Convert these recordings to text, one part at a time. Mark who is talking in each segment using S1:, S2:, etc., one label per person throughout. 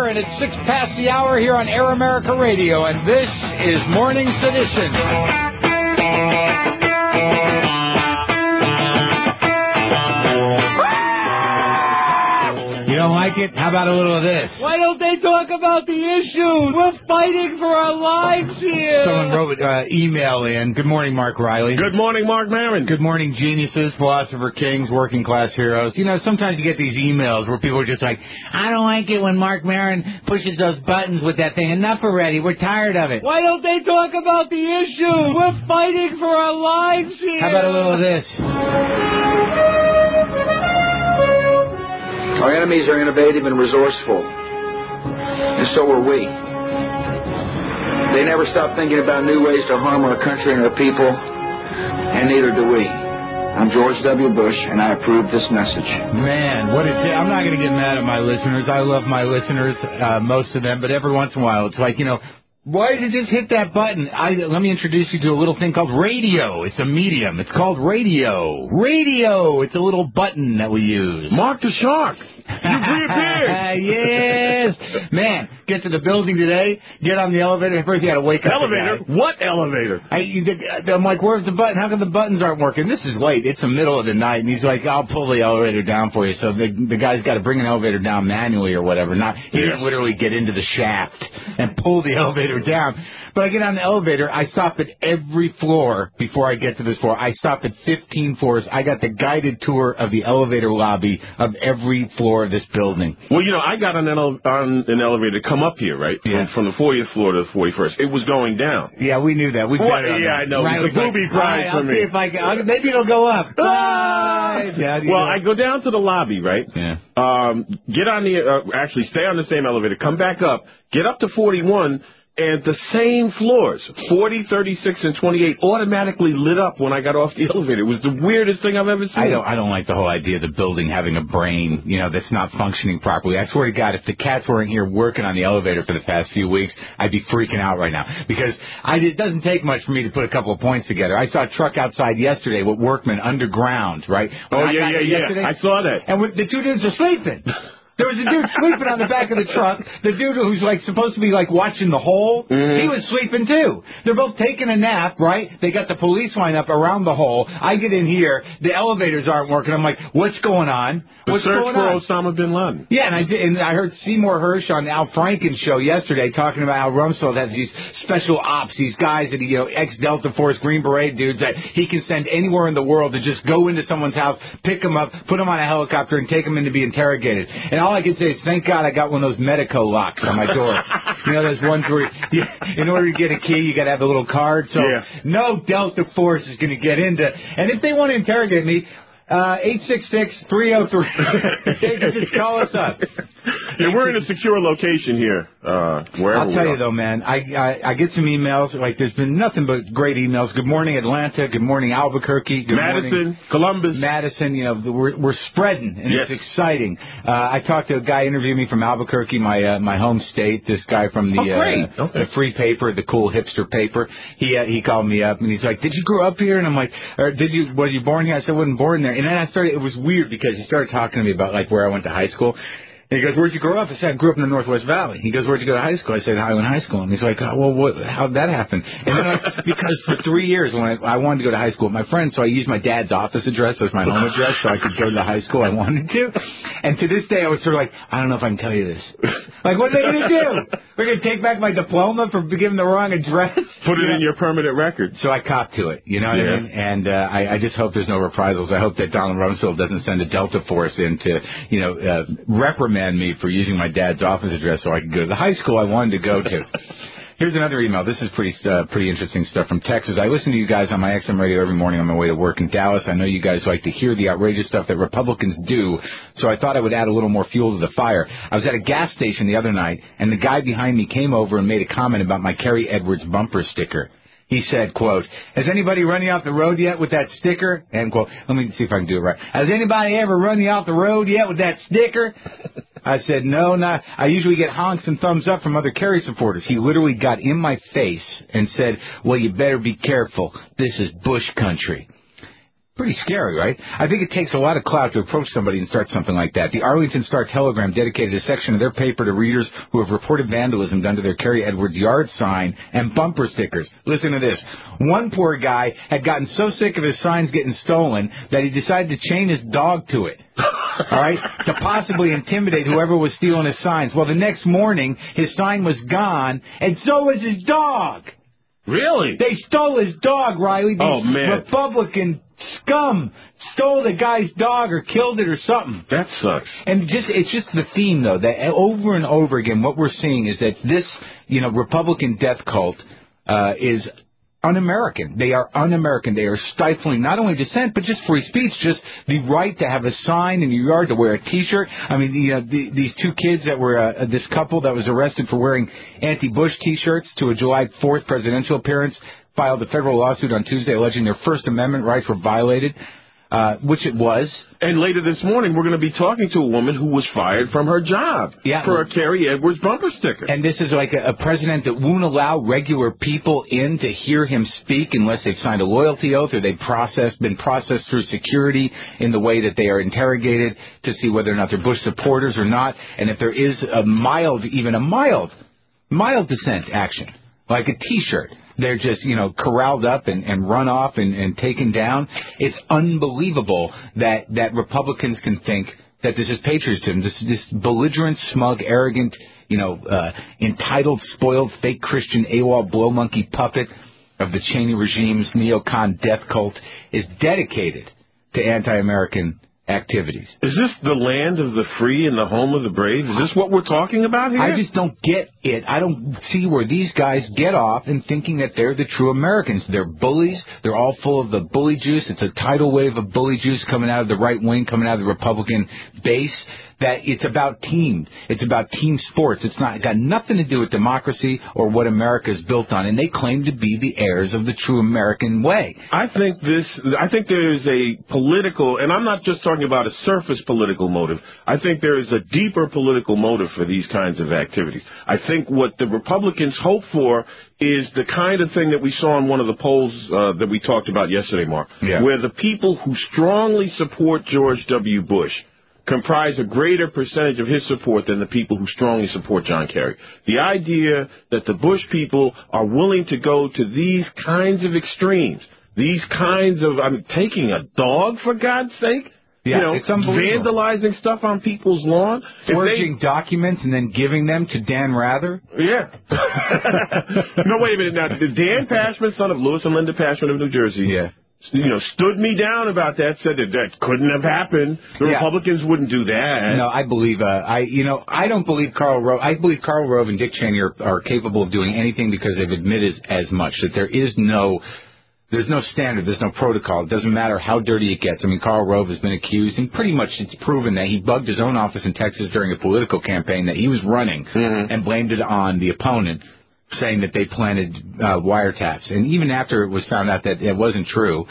S1: hour, and it's 6 past the hour here on Air America Radio, and this is Morning Sedition. You don't like it? How about a little of this?
S2: Why don't they talk about the issues? We're fighting for our lives here.
S1: Someone wrote an email in. Good morning, Mark Riley.
S3: Good morning, Mark Maron.
S1: Good morning, geniuses, philosopher kings, working class heroes. You know, sometimes you get these emails where people are just like, I don't like it when Mark Maron pushes those buttons with that thing. Enough already. We're tired of it.
S2: Why don't they talk about the issues? We're fighting for our lives here.
S1: How about a little of this?
S4: Our enemies are innovative and resourceful, and so are we. They never stop thinking about new ways to harm our country and our people, and neither do we. I'm George W. Bush, and I approve this message.
S1: Man, what a day. I'm not going to get mad at my listeners. I love my listeners, most of them, but every once in a while it's like, you know, why did you just hit that button? Let me introduce you to a little thing called radio. It's a medium. It's called radio. Radio. It's a little button that we use.
S3: Mark the Shark. You reappeared.
S1: Yes. Man, get to the building today, get on the elevator. First you got to wake up.
S3: Elevator? What elevator?
S1: I'm like, where's the button? How come the buttons aren't working? This is late. It's the middle of the night. And he's like, I'll pull the elevator down for you. So the guy's got to bring an elevator down manually or whatever. He didn't literally get into the shaft and pull the elevator down. But I get on the elevator. I stop at every floor before I get to this floor. I stop at 15 floors. I got the guided tour of the elevator lobby of every floor of this building.
S3: Well, you know, I got on an elevator to come up here, right?
S1: Yeah.
S3: From the 40th floor to the 41st. It was going down.
S1: Yeah, we knew that. We got it on
S3: yeah,
S1: that.
S3: I know.
S1: Right,
S3: It was a booby prize for
S1: I'll
S3: me.
S1: see if I can. Maybe it'll go up. Yeah,
S3: well, I go down to the lobby, right?
S1: Yeah.
S3: Get on actually stay on the same elevator, come back up, get up to 41, and the same floors, 40, 36, and 28, automatically lit up when I got off the elevator. It was the weirdest thing I've ever seen.
S1: I don't like the whole idea of the building having a brain, you know, that's not functioning properly. I swear to God, if the cats weren't here working on the elevator for the past few weeks, I'd be freaking out right now. Because it doesn't take much for me to put a couple of points together. I saw a truck outside yesterday with workmen underground, right?
S3: Yeah. I saw that.
S1: And the two dudes are sleeping. There was a dude sleeping on the back of the truck. The dude who's like supposed to be like watching the hole, he was sleeping too. They're both taking a nap, right? They got the police line up around the hole. I get in here, the elevators aren't working. I'm like, what's going on? What's going on?
S3: Search for Osama bin Laden.
S1: Yeah, and I heard Seymour Hersh on Al Franken's show yesterday talking about how Rumsfeld has these special ops, these guys that ex-Delta Force Green Beret dudes that he can send anywhere in the world to just go into someone's house, pick them up, put them on a helicopter, and take them in to be interrogated. And all I can say is, thank God I got one of those Medico locks on my door. You know, those ones where in order to get a key, you got to have a little card. So no Delta Force is going to get into. And if they want to interrogate me, 866-303. They can just call us up.
S3: Yeah, we're in a secure location here.
S1: I'll tell you though, man, I get some emails. Like, there's been nothing but great emails. Good morning, Atlanta. Good morning, Albuquerque. Good morning,
S3: Columbus.
S1: Madison. You know, we're spreading, and it's exciting. I talked to a guy interviewing me from Albuquerque, my home state. This guy from the free paper, the cool hipster paper. He called me up and he's like, "Did you grow up here?" And I'm like, "Were you born here?" I said, "I wasn't born there." And then it was weird because he started talking to me about like where I went to high school. And he goes, "Where'd you grow up?" I said, "I grew up in the Northwest Valley." He goes, "Where'd you go to high school?" I said, "Highland High School." And he's like, "Oh, well, how'd that happen?" And then because for 3 years when I wanted to go to high school with my friends, so I used my dad's office address as my home address so I could go to the high school I wanted to. And to this day, I was sort of like, I don't know if I can tell you this. Like, what are they going to do? They're going to take back my diploma for giving the wrong address?
S3: Put it in your permanent record.
S1: So I copped to it, you know what I mean? And I just hope there's no reprisals. I hope that Donald Rumsfeld doesn't send a Delta Force in to, reprimand me for using my dad's office address so I could go to the high school I wanted to go to. Here's another email. This is pretty interesting stuff from Texas. I listen to you guys on my XM radio every morning on my way to work in Dallas. I know you guys like to hear the outrageous stuff that Republicans do, so I thought I would add a little more fuel to the fire. I was at a gas station the other night, and the guy behind me came over and made a comment about my Kerry Edwards bumper sticker. He said, quote, "Has anybody run you off the road yet with that sticker?" End quote. Let me see if I can do it right. "Has anybody ever run you off the road yet with that sticker?" I said, "No, not." I usually get honks and thumbs up from other Kerry supporters. He literally got in my face and said, "Well, you better be careful. This is Bush country." Pretty scary, right? I think it takes a lot of clout to approach somebody and start something like that. The Arlington Star-Telegram dedicated a section of their paper to readers who have reported vandalism done to their Kerry Edwards yard sign and bumper stickers. Listen to this. One poor guy had gotten so sick of his signs getting stolen that he decided to chain his dog to it. All right? To possibly intimidate whoever was stealing his signs. Well, the next morning, his sign was gone, and so was his dog.
S3: Really?
S1: They stole his dog, Riley. These Republican scum stole the guy's dog or killed it or something.
S3: That sucks.
S1: And it's just the theme, though, that over and over again, what we're seeing is that this, Republican death cult is un-American. They are un-American. They are stifling not only dissent, but just free speech, just the right to have a sign in your yard, to wear a T-shirt. I mean, these two kids that were, this couple that was arrested for wearing anti-Bush T-shirts to a July 4th presidential appearance, filed a federal lawsuit on Tuesday alleging their First Amendment rights were violated, which it was.
S3: And later this morning, we're going to be talking to a woman who was fired from her job for a Kerry Edwards bumper sticker.
S1: And this is like a president that won't allow regular people in to hear him speak unless they've signed a loyalty oath or they've been processed through security in the way that they are interrogated to see whether or not they're Bush supporters or not. And if there is even a mild dissent action, like a T-shirt, they're just, corralled up and run off and taken down. It's unbelievable that Republicans can think that this is patriotism, this belligerent, smug, arrogant, entitled, spoiled, fake Christian, AWOL, blow monkey puppet of the Cheney regime's neocon death cult is dedicated to anti-American activities.
S3: Is this the land of the free and the home of the brave? Is this what we're talking about here?
S1: I just don't get it. I don't see where these guys get off in thinking that they're the true Americans. They're bullies. They're all full of the bully juice. It's a tidal wave of bully juice coming out of the right wing, coming out of the Republican base. That it's about team. It's about team sports. It's got nothing to do with democracy or what America is built on. And they claim to be the heirs of the true American way.
S3: I think there is a political, and I'm not just talking about a surface political motive. I think there is a deeper political motive for these kinds of activities. I think what the Republicans hope for is the kind of thing that we saw in one of the polls that we talked about yesterday, Mark, where the people who strongly support George W. Bush comprise a greater percentage of his support than the people who strongly support John Kerry. The idea that the Bush people are willing to go to these kinds of extremes, these kinds of, taking a dog, for God's sake,
S1: it's unbelievable.
S3: Vandalizing stuff on people's lawn.
S1: Forging documents and then giving them to Dan Rather?
S3: Yeah. No, wait a minute. Now, Dan Pashman, son of Louis and Linda Pashman of New Jersey, stood me down about that, said that couldn't have happened. The Republicans wouldn't do that.
S1: No, I believe, I don't believe Karl Rove. I believe Karl Rove and Dick Cheney are capable of doing anything because they've admitted as much, that there's no standard, there's no protocol. It doesn't matter how dirty it gets. I mean, Karl Rove has been accused, and pretty much it's proven that he bugged his own office in Texas during a political campaign that he was running and blamed it on the opponent, saying that they planted wiretaps. And even after it was found out that it wasn't true,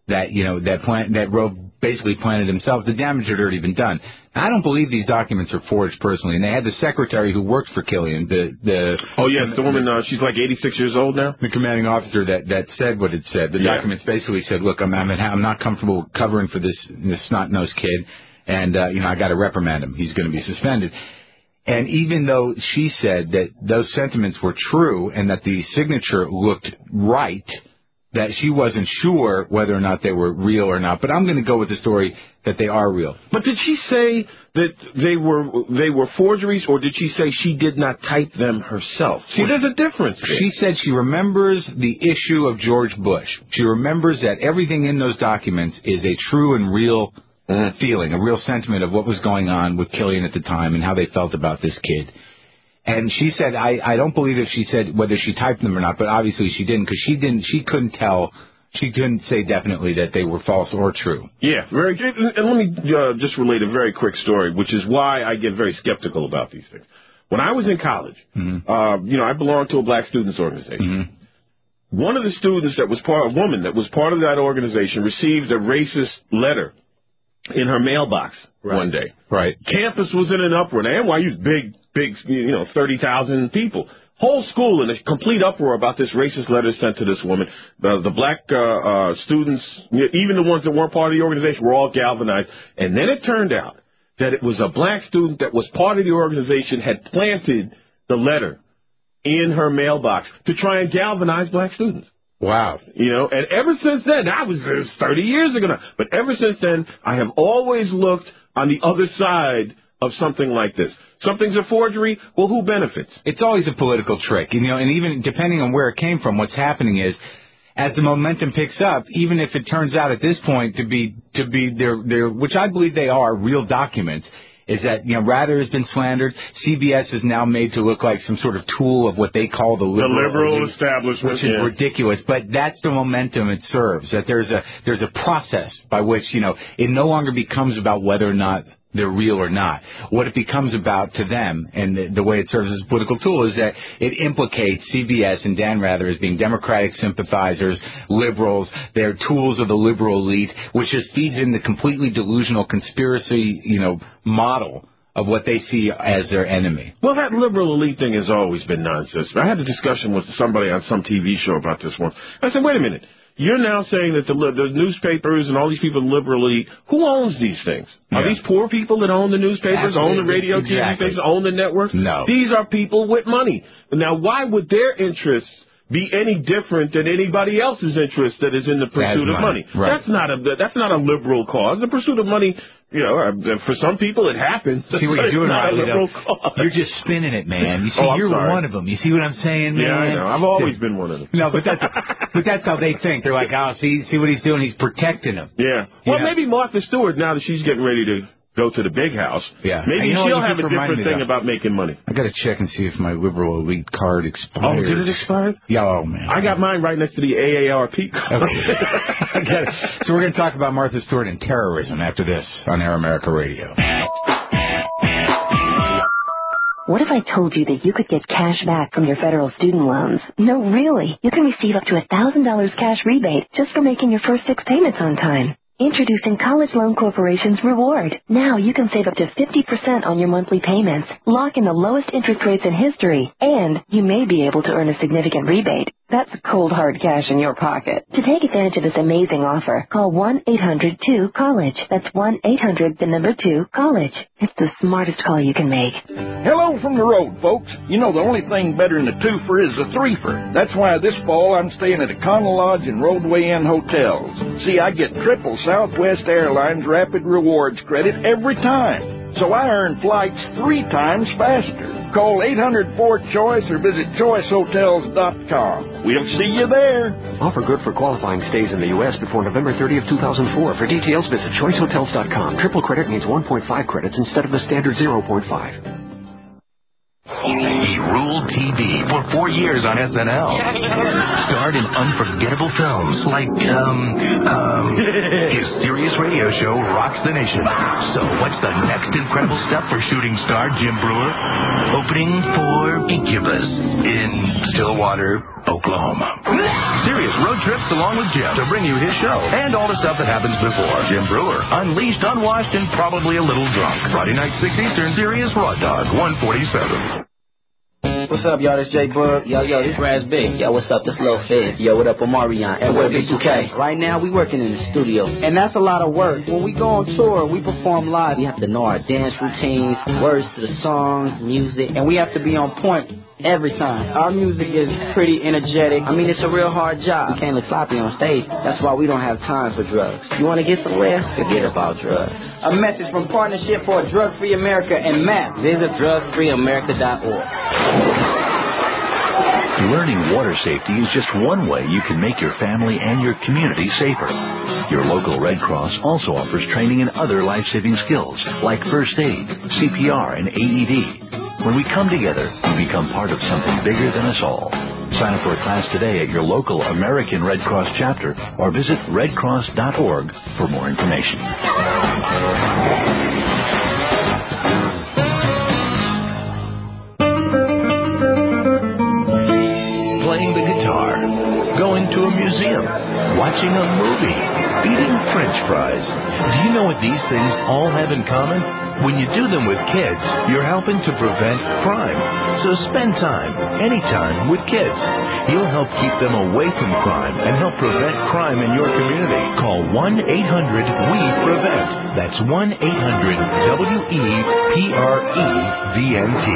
S1: that Rove basically planted himself, the damage had already been done. I don't believe these documents are forged personally. And they had the secretary who worked for Killian, the
S3: woman, she's like 86 years old now.
S1: The commanding officer that said what it said. The documents basically said, look, I'm not comfortable covering for this snot-nosed kid, and I got to reprimand him. He's going to be suspended. And even though she said that those sentiments were true and that the signature looked right, that she wasn't sure whether or not they were real or not. But I'm going to go with the story that they are real.
S3: But did she say that they were forgeries, or did she say she did not type them herself? See, there's a difference there.
S1: She said she remembers the issue of George Bush. She remembers that everything in those documents is a true and real feeling, a real sentiment of what was going on with Killian at the time and how they felt about this kid. And she said, I don't believe if she said whether she typed them or not, but obviously she didn't, because she couldn't tell. She couldn't say definitely that they were false or true.
S3: Yeah, very good. And let me just relate a very quick story, which is why I get very skeptical about these things. When I was in college, I belonged to a black students organization. One of the students a woman that was part of that organization, received a racist letter in her mailbox one day.
S1: Right.
S3: Campus was in an uproar. Now, NYU's big, 30,000 people. Whole school in a complete uproar about this racist letter sent to this woman. The black students, even the ones that weren't part of the organization, were all galvanized. And then it turned out that it was a black student that was part of the organization had planted the letter in her mailbox to try and galvanize black students.
S1: Wow.
S3: And ever since then, it was 30 years ago now, but ever since then, I have always looked on the other side of something like this. Something's a forgery, well, who benefits?
S1: It's always a political trick, and even depending on where it came from, what's happening is, as the momentum picks up, even if it turns out at this point to be their which I believe they are, real documents, is that, Rather has been slandered. CBS is now made to look like some sort of tool of what they call the liberal
S3: establishment,
S1: which is ridiculous. But that's the momentum it serves, that there's a process by which, it no longer becomes about whether or not they're real or not. What it becomes about to them, and the way it serves as a political tool, is that it implicates CBS and Dan Rather as being Democratic sympathizers, liberals. They're tools of the liberal elite, which just feeds in the completely delusional conspiracy, model of what they see as their enemy.
S3: Well, that liberal elite thing has always been nonsense. I had a discussion with somebody on some TV show about this once. I said, wait a minute. You're now saying that the newspapers and all these people liberally, who owns these things? Yeah. Are these poor people that own the newspapers, own the radio, TV stations, own the networks?
S1: No.
S3: These are people with money. Now, why would their interests be any different than anybody else's interest that is in the pursuit of money?
S1: Right.
S3: That's not a liberal cause. The pursuit of money, for some people it happens.
S1: See what you're doing,
S3: right?
S1: You're just spinning it, man. You see, you're one of them. You see what I'm saying, man?
S3: Yeah, I know. I've always been one of them.
S1: No, but that's how they think. They're like, see what he's doing? He's protecting them.
S3: Yeah. Well, maybe Martha Stewart, now that she's getting ready to go to the big house, maybe she'll have a different thing about making money.
S1: I got to check and see if my liberal elite card expired.
S3: Oh, did it expire?
S1: Yeah, oh, man.
S3: I got mine right next to the AARP card.
S1: Okay. I get it. So we're going to talk about Martha Stewart and terrorism after this on Air America Radio.
S5: What if I told you that you could get cash back from your federal student loans? No, really. You can receive up to $1,000 cash rebate just for making your first 6 payments on time. Introducing College Loan Corporation's Reward. Now you can save up to 50% on your monthly payments, lock in the lowest interest rates in history, and you may be able to earn a significant rebate. That's cold, hard cash in your pocket. To take advantage of this amazing offer, call 1-800-2-COLLEGE. That's 1-800-2-COLLEGE. It's the smartest call you can make.
S6: Hello from the road, folks. The only thing better than a twofer is a threefer. That's why this fall I'm staying at Econo Lodge and Roadway Inn hotels. See, I get triple Southwest Airlines Rapid Rewards credit every time, so I earn flights 3 times faster. Call 800-4CHOICE or visit choicehotels.com. We'll see you there.
S7: Offer good for qualifying stays in the U.S. before November 30th, 2004. For details, visit choicehotels.com. Triple credit means 1.5 credits instead of the standard 0.5.
S8: He ruled TV for 4 years on SNL. Starred in unforgettable films like, his Sirius radio show rocks the nation. So what's the next incredible step for shooting star Jim Brewer? Opening for Incubus in Stillwater, Oklahoma. Sirius road trips along with Jim to bring you his show and all the stuff that happens before. Jim Brewer, unleashed, unwashed, and probably a little drunk. Friday night, 6 Eastern, Sirius Raw Dog, 147.
S9: What's up, y'all? This Jay Bug. Yo, this Raz Big. Yo, what's up? This Lil Fizz. Yo, what up? I'm Marion. And we're B2K. Right now, we working in the studio. And that's a lot of work. When we go on tour, we perform live. We have to know our dance routines, words to the songs, music, and we have to be on point every time. Our music is pretty energetic. I mean, it's a real hard job. We can't look sloppy on stage. That's why we don't have time for drugs. You want to get somewhere? Forget about drugs. A message from Partnership for a Drug-Free America and MAP. Visit drugfreeamerica.org.
S10: Learning water safety is just one way you can make your family and your community safer. Your local Red Cross also offers training in other life-saving skills like first aid, CPR, and AED. When we come together, we become part of something bigger than us all. Sign up for a class today at your local American Red Cross chapter or visit redcross.org for more information. Playing the guitar, going to a museum, watching a movie.
S8: eating French fries. Do you know what these things all have in common? When you do them with kids, you're helping to prevent crime. So spend time, anytime, with kids. You'll help keep them away from crime and help prevent crime in your community. Call 1-800-WE-PREVENT. That's 1-800-WE-PREVENT.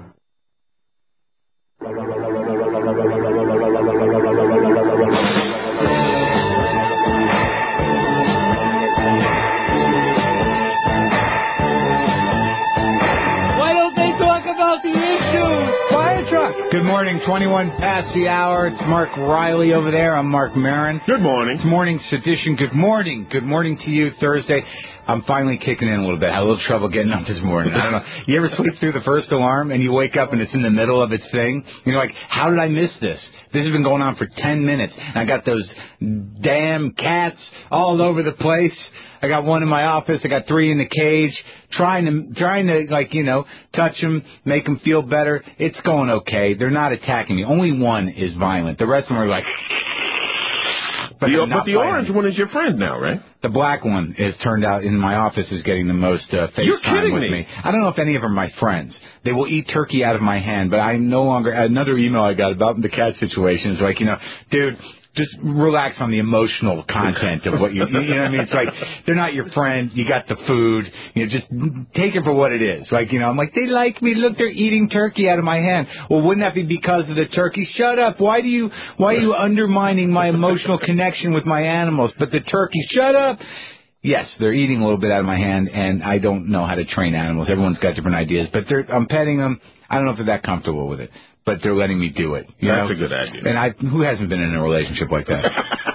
S1: Good morning, 21 past the hour. It's Mark Riley over there. I'm Mark Maron.
S3: Good morning.
S1: It's morning sedition. Good morning. Good morning to you, Thursday. I'm finally kicking in a little bit. I had a little trouble getting up this morning. I don't know. You ever sleep through the first alarm and you wake up and it's in the middle of its thing? You're like, how did I miss this? This has been going on for 10 minutes. And I got those damn cats all over the place. I got one in my office. I got 3 in the cage. Trying to like, you know, touch them, make them feel better. It's going okay. They're not attacking me. Only one is violent. The rest of them are like... But
S3: the orange one is your friend now, right?
S1: The black one is turned out in my office is getting the most face time with me. I don't know if any of them are my friends. They will eat turkey out of my hand, but I'm no longer... Another email I got about the cat situation is like, you know, dude... Just relax on the emotional content of what you know what I mean? It's like, they're not your friend. You got the food. You know, just take it for what it is. Like, you know, I'm like, they like me. Look, they're eating turkey out of my hand. Well, wouldn't that be because of the turkey? Shut up. Why are you undermining my emotional connection with my animals? But the turkey, shut up. Yes, they're eating a little bit out of my hand, and I don't know how to train animals. Everyone's got different ideas, but I'm petting them. I don't know if they're that comfortable with it. But they're letting me do it.
S3: That's a good idea.
S1: And who hasn't been in a relationship like that?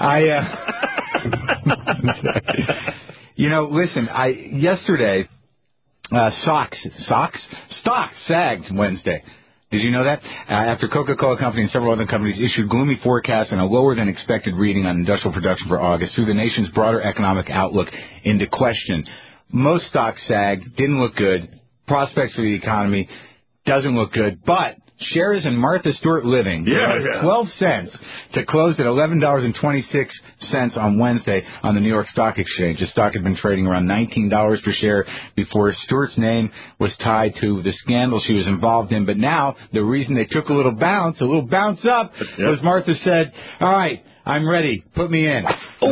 S1: You know, listen, yesterday, stocks sagged Wednesday. Did you know that? After Coca-Cola Company and several other companies issued gloomy forecasts and a lower than expected reading on industrial production for August, threw the nation's broader economic outlook into question. Most stocks sagged, didn't look good. Prospects for the economy doesn't look good, but shares in Martha Stewart Living rose 12 cents to close at $11.26 on Wednesday on the New York Stock Exchange. The stock had been trading around $19 per share before Stewart's name was tied to the scandal she was involved in. But now the reason they took a little bounce up, was Martha said, all right, I'm ready. Put me in.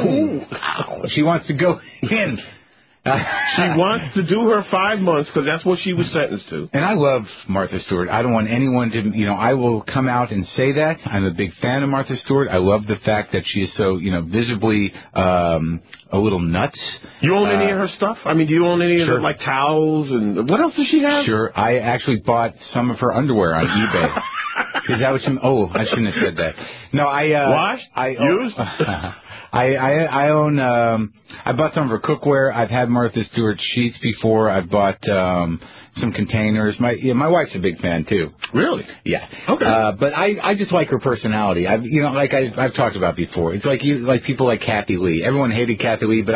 S1: She wants to go in.
S3: She wants to do her 5 months because that's what she was sentenced to.
S1: And I love Martha Stewart. I don't want anyone to, you know, I will come out and say that. I'm a big fan of Martha Stewart. I love the fact that she is so, you know, visibly a little nuts. You
S3: own any of her stuff? I mean, do you own any of her, like, towels? And what else does she have?
S1: Sure. I actually bought some of her underwear on eBay. Is that what you... Oh, I shouldn't have said that. No,
S3: Washed?
S1: Used? I own, I bought some of her cookware. I've had Martha Stewart sheets before. I've bought, some containers. My wife's a big fan too.
S3: Really?
S1: Yeah.
S3: Okay.
S1: But I just like her personality. I've talked about before. It's like people like Kathy Lee. Everyone hated Kathy She's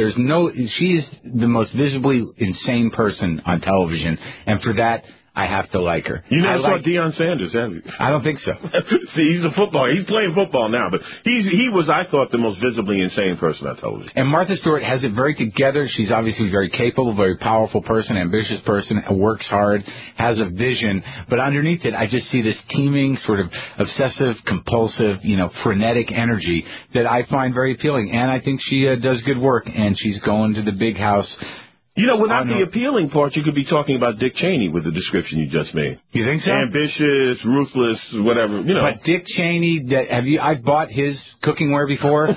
S1: the most visibly insane person on television. And for that, I have to like her.
S3: You never saw Deion Sanders, have you?
S1: I don't think so.
S3: See, he's a footballer. He's playing football now, but he was, I thought, the most visibly insane person on television.
S1: And Martha Stewart has it very together. She's obviously very capable, very powerful person, ambitious person, works hard, has a vision. But underneath it, I just see this teeming, sort of obsessive, compulsive, you know, frenetic energy that I find very appealing. And I think she does good work, and she's going to the big house.
S3: You know, without the appealing part, you could be talking about Dick Cheney with the description you just made.
S1: You think so?
S3: Ambitious, ruthless, whatever, you know.
S1: But Dick Cheney, I've bought his cookingware before.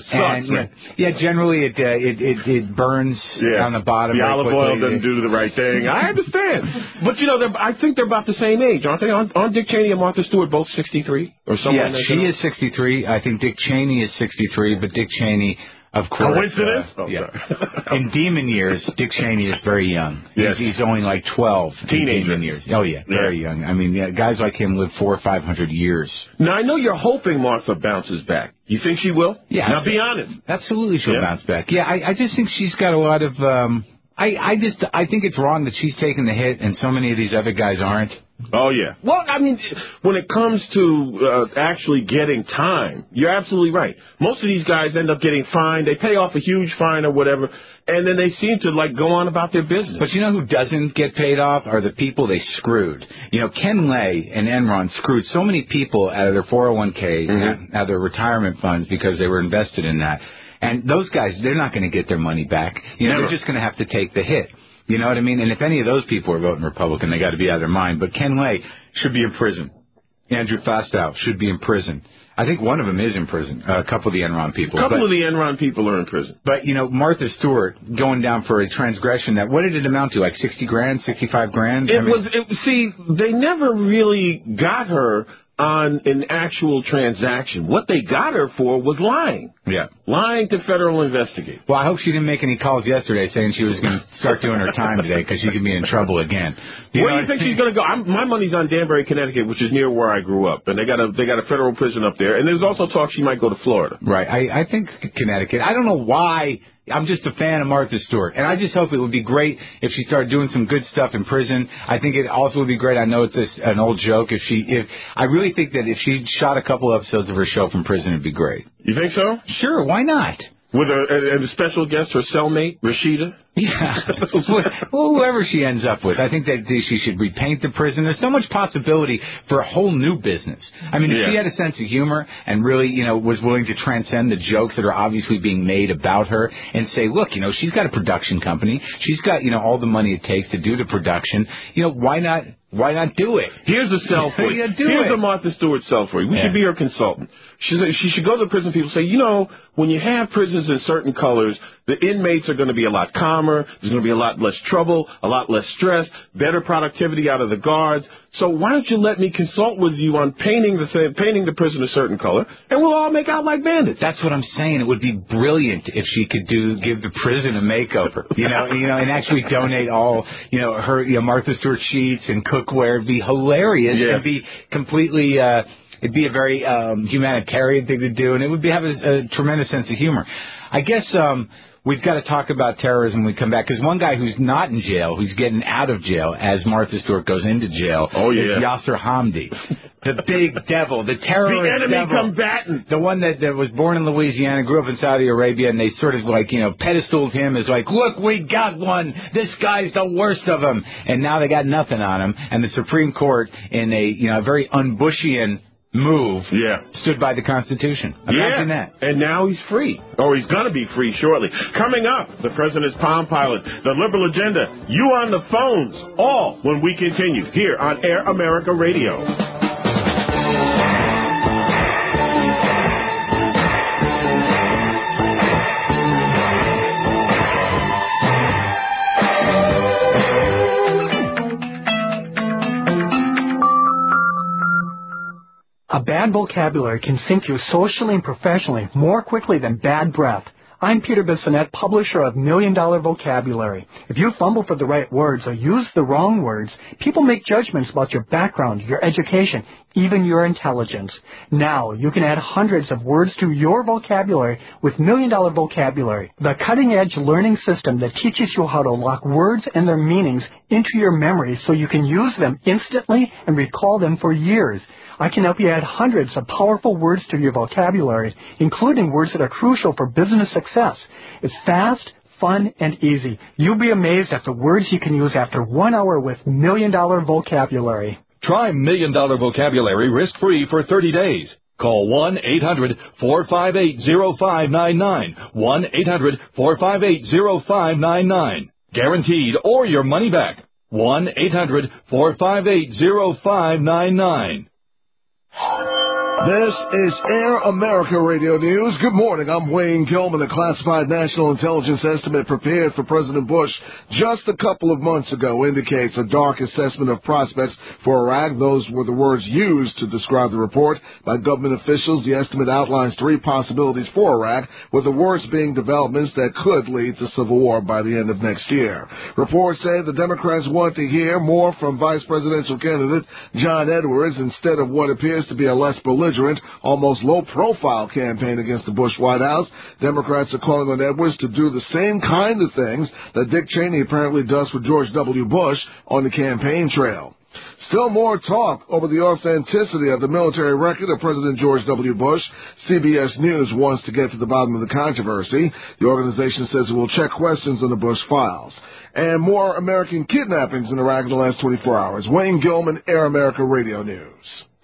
S1: Generally it burns on the bottom.
S3: The olive oil doesn't do the right thing. I understand. But, you know, I think they're about the same age, aren't they? Aren't Dick Cheney and Martha Stewart both 63? Or somewhere?
S1: Yes, she is 63. I think Dick Cheney is 63, but Dick Cheney... Of course.
S3: Coincidence?
S1: In Demon years, Dick Cheney is very young.
S3: Yes.
S1: He's only like 12.
S3: Teenager.
S1: In Demon years. Oh, yeah, very young. I mean, guys like him live 400 or 500 years.
S3: Now, I know you're hoping Martha bounces back. You think she will?
S1: Yeah.
S3: Now, be honest.
S1: Absolutely she'll bounce back. Yeah, I just think she's got a lot of... I think it's wrong that she's taking the hit and so many of these other guys aren't.
S3: Oh, yeah. Well, I mean, when it comes to actually getting time, you're absolutely right. Most of these guys end up getting fined. They pay off a huge fine or whatever, and then they seem to, like, go on about their business.
S1: But you know who doesn't get paid off are the people they screwed. You know, Ken Lay and Enron screwed so many people out of their 401ks, out of their retirement funds because they were invested in that. And those guys, they're not going to get their money back. You know, they're just going to have to take the hit. You know what I mean? And if any of those people are voting Republican, they got to be out of their mind. But Ken Lay should be in prison. Andrew Fastow should be in prison. I think one of them is in prison, a couple of the Enron people.
S3: A couple of the Enron people are in prison.
S1: But, you know, Martha Stewart going down for a transgression that, what did it amount to, like 60 grand, 65 grand?
S3: See, they never really got her on an actual transaction. What they got her for was lying.
S1: Yeah.
S3: Lying to federal investigators.
S1: Well, I hope she didn't make any calls yesterday saying she was going to start doing her time today because she could be in trouble again.
S3: Where do you think she's going to go? My money's on Danbury, Connecticut, which is near where I grew up, and they got a federal prison up there. And there's also talk she might go to Florida.
S1: Right. I think Connecticut. I don't know why. I'm just a fan of Martha Stewart, and I just hope it would be great if she started doing some good stuff in prison. I think it also would be great. I know it's an old joke. I really think that if she shot a couple episodes of her show from prison, it'd be great.
S3: You think so?
S1: Sure. Why not?
S3: With a special guest, her cellmate, Rashida?
S1: Yeah. Well, whoever she ends up with, I think that she should repaint the prison. There's so much possibility for a whole new business. I mean, if she had a sense of humor and really, you know, was willing to transcend the jokes that are obviously being made about her and say, look, you know, she's got a production company. She's got, you know, all the money it takes to do the production. You know, why not do it?
S3: Here's a sell for you. Here's a Martha Stewart sell for you. We should be her consultant. She should go to the prison people and say, you know, when you have prisons in certain colors, the inmates are going to be a lot calmer. There's going to be a lot less trouble, a lot less stress, better productivity out of the guards. So why don't you let me consult with you on painting the prison a certain color, and we'll all make out like bandits.
S1: That's what I'm saying. It would be brilliant if she could give the prison a makeover, you know, and actually donate all, you know, her, you know, Martha Stewart sheets and cookware. It'd be hilarious.
S3: Yeah.
S1: It'd be completely. It'd be a very humanitarian thing to do, and it would have a tremendous sense of humor. I guess we've got to talk about terrorism when we come back, because one guy who's not in jail, who's getting out of jail as Martha Stewart goes into jail, is Yasser Hamdi. The big devil, the terrorist
S3: the enemy
S1: devil,
S3: combatant.
S1: the one that was born in Louisiana, grew up in Saudi Arabia, and they sort of like, you know, pedestaled him as like, look, we got one. This guy's the worst of them. And now they got nothing on him. And the Supreme Court, in a very un-Bushian move, stood by the Constitution. Imagine that.
S3: And now he's free. Or he's going to be free shortly. Coming up, the President's Palm Pilot, the Liberal Agenda, you on the phones, all when we continue here on Air America Radio.
S11: A bad vocabulary can sink you socially and professionally more quickly than bad breath. I'm Peter Bissonette, publisher of $1 Million Vocabulary. If you fumble for the right words or use the wrong words, people make judgments about your background, your education, even your intelligence. Now, you can add hundreds of words to your vocabulary with $1 Million Vocabulary, the cutting-edge learning system that teaches you how to lock words and their meanings into your memory so you can use them instantly and recall them for years. I can help you add hundreds of powerful words to your vocabulary, including words that are crucial for business success. It's fast, fun, and easy. You'll be amazed at the words you can use after 1 hour with $1 Million Vocabulary.
S12: Try $1 Million Vocabulary risk-free for 30 days. Call 1-800-458-0599. 1-800-458-0599. Guaranteed or your money back. 1-800-458-0599.
S13: This is Air America Radio News. Good morning. I'm Wayne Gilman. A classified national intelligence estimate prepared for President Bush just a couple of months ago indicates a dark assessment of prospects for Iraq. Those were the words used to describe the report by government officials. The estimate outlines 3 possibilities for Iraq, with the worst being developments that could lead to civil war by the end of next year. Reports say the Democrats want to hear more from Vice Presidential candidate John Edwards instead of what appears to be a less belligerent, almost low-profile campaign against the Bush White House. Democrats are calling on Edwards to do the same kind of things that Dick Cheney apparently does for George W. Bush on the campaign trail. Still more talk over the authenticity of the military record of President George W. Bush. CBS News wants to get to the bottom of the controversy. The organization says it will check questions on the Bush files. And more American kidnappings in Iraq in the last 24 hours. Wayne Gilman, Air America Radio News.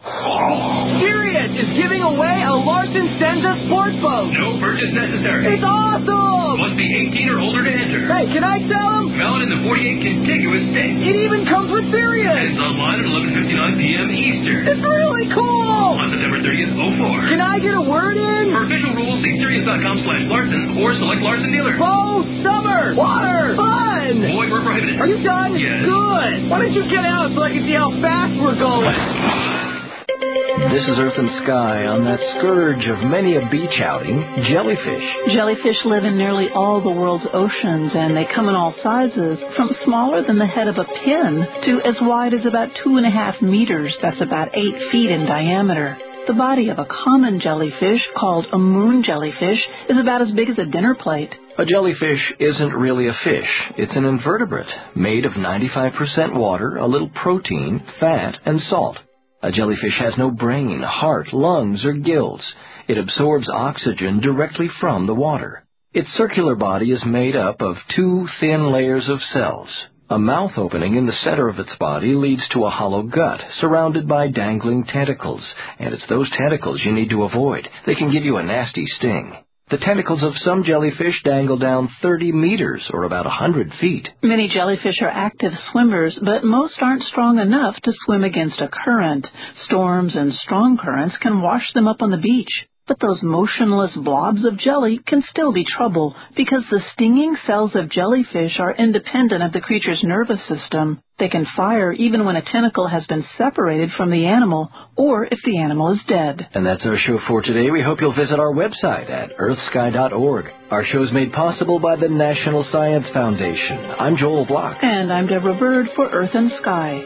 S2: Sirius is giving away a Larson Senza sports boat.
S14: No purchase necessary.
S2: It's awesome!
S14: Must be 18 or older to enter.
S2: Hey, can I sell them?
S14: Valid in the 48 contiguous states.
S2: It even comes with Sirius.
S14: It's online at 11:59 p.m. Eastern.
S2: It's really cool!
S14: On September 30th, 04.
S2: Can I get a word in?
S14: For official rules, see Sirius.com/Larson or select Larson dealer.
S2: Boat, summer, water, fun!
S14: Void where prohibited.
S2: Are you done?
S14: Yes.
S2: Good. Why don't you get out so I can see how fast we're going?
S15: This is Earth and Sky on that scourge of many a beach outing, jellyfish.
S16: Jellyfish live in nearly all the world's oceans, and they come in all sizes, from smaller than the head of a pin to as wide as about 2.5 meters. That's about 8 feet in diameter. The body of a common jellyfish, called a moon jellyfish, is about as big as a dinner plate.
S15: A jellyfish isn't really a fish. It's an invertebrate made of 95% water, a little protein, fat, and salt. A jellyfish has no brain, heart, lungs, or gills. It absorbs oxygen directly from the water. Its circular body is made up of 2 thin layers of cells. A mouth opening in the center of its body leads to a hollow gut surrounded by dangling tentacles, and it's those tentacles you need to avoid. They can give you a nasty sting. The tentacles of some jellyfish dangle down 30 meters, or about 100 feet.
S16: Many jellyfish are active swimmers, but most aren't strong enough to swim against a current. Storms and strong currents can wash them up on the beach. But those motionless blobs of jelly can still be trouble, because the stinging cells of jellyfish are independent of the creature's nervous system. They can fire even when a tentacle has been separated from the animal, or if the animal is dead.
S15: And that's our show for today. We hope you'll visit our website at earthsky.org. Our show is made possible by the National Science Foundation. I'm Joel Block.
S16: And I'm Deborah Bird for Earth and Sky.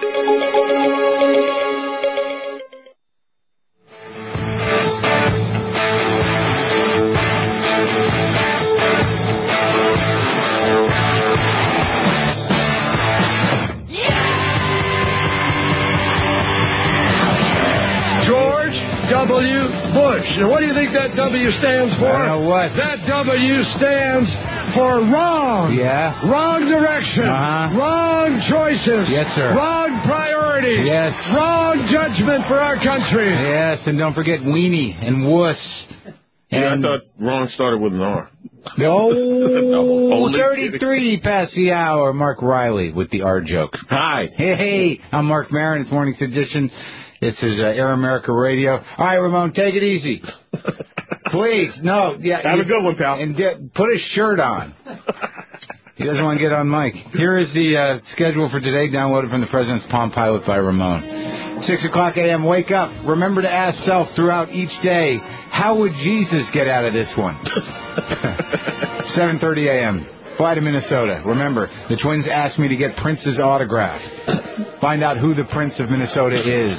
S17: W. Bush. And what do you think that W stands for?
S1: I know what.
S17: That W stands for wrong.
S1: Yeah.
S17: Wrong direction. Wrong choices.
S1: Yes, sir.
S17: Wrong priorities.
S1: Yes.
S17: Wrong judgment for our country.
S1: Yes, and don't forget weenie and wuss.
S3: Yeah, I thought wrong started with an R.
S1: No, 33 past the hour. Mark Riley with the R joke.
S3: Hi.
S1: Hey, I'm Mark Maron. It's Morning's Edition. This is Air America Radio. All right, Ramon, take it easy. Please. No. Yeah.
S3: Have a good one, pal.
S1: And put a shirt on. He doesn't want to get on mic. Here is the schedule for today, downloaded from the President's Palm Pilot by Ramon. 6 o'clock a.m., wake up. Remember to ask self throughout each day, how would Jesus get out of this one? 7:30 a.m., fly to Minnesota. Remember, the Twins asked me to get Prince's autograph. Find out who the Prince of Minnesota is.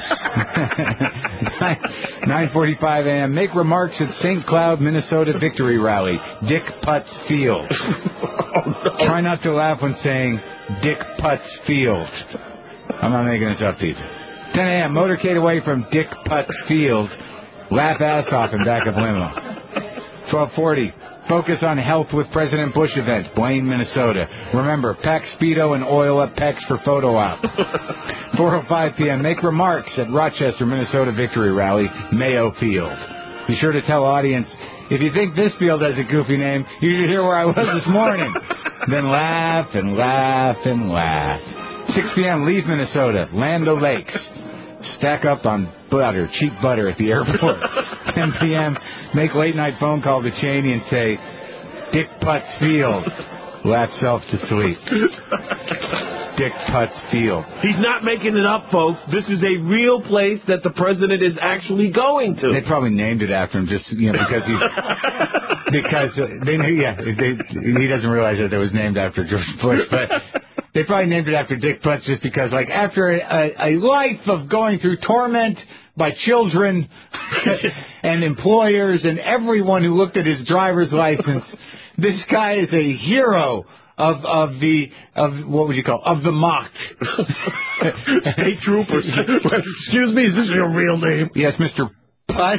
S1: 9:45 a.m., make remarks at St. Cloud, Minnesota Victory Rally, Dick Putz Field. Try not to laugh when saying Dick Putz Field. I'm not making this up, people. 10 a.m., motorcade away from Dick Putz Field. Laugh ass off in back of limo. 12:40. Focus on Health with President Bush event, Blaine, Minnesota. Remember, pack Speedo and oil up pecs for photo op. 4:05 p.m. Make remarks at Rochester, Minnesota Victory Rally, Mayo Field. Be sure to tell audience, if you think this field has a goofy name, you should hear where I was this morning. Then laugh and laugh and laugh. 6 p.m. Leave Minnesota, Land O'Lakes. Stack up on butter, cheap butter at the airport. 10 p.m., make late-night phone call to Cheney and say, Dick Putz Field. Laugh self to sleep. Dick Putz Field.
S3: He's not making it up, folks. This is a real place that the president is actually going to.
S1: They probably named it after him just, because he's... because he doesn't realize that it was named after George Bush, but... They probably named it after Dick Putz just because, after a life of going through torment by children and employers and everyone who looked at his driver's license, this guy is a hero of what would you call of the mocked
S3: state troopers. Excuse me, is this your real name?
S1: Yes, Mr. Putt.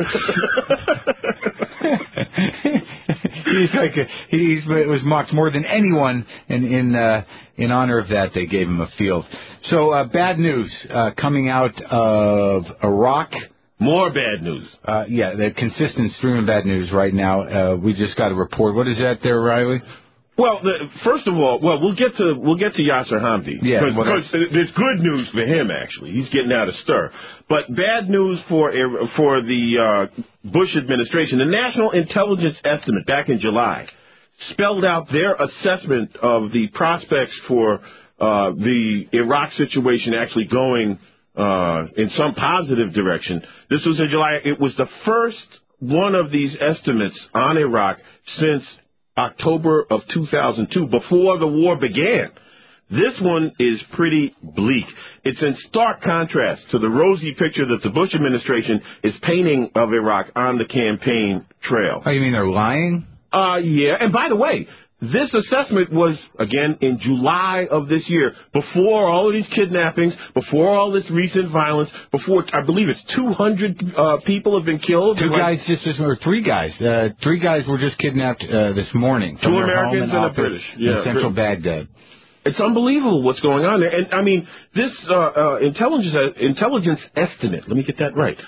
S1: He was mocked more than anyone, in honor of that, they gave him a field. So bad news coming out of Iraq.
S3: More bad news.
S1: The consistent stream of bad news right now. We just got a report. What is that there, Riley?
S3: Well, first of all, we'll get to Yasser Hamdi.
S1: Yeah,
S3: because there's good news for him, actually. He's getting out of stir. But bad news for the Bush administration. The National Intelligence Estimate back in July spelled out their assessment of the prospects for the Iraq situation actually going in some positive direction. This was in July. It was the first one of these estimates on Iraq since October of 2002, before the war began. This one is pretty bleak. It's in stark contrast to the rosy picture that the Bush administration is painting of Iraq on the campaign trail.
S1: Oh, you mean they're lying?
S3: Yeah. And by the way, this assessment was, again, in July of this year, before all of these kidnappings, before all this recent violence, before, I believe it's 200 people have been killed.
S1: Three guys. Three guys were just kidnapped this morning.
S3: Two Americans and a British.
S1: In central Baghdad.
S3: It's unbelievable what's going on there. And, I mean, this intelligence estimate, let me get that right,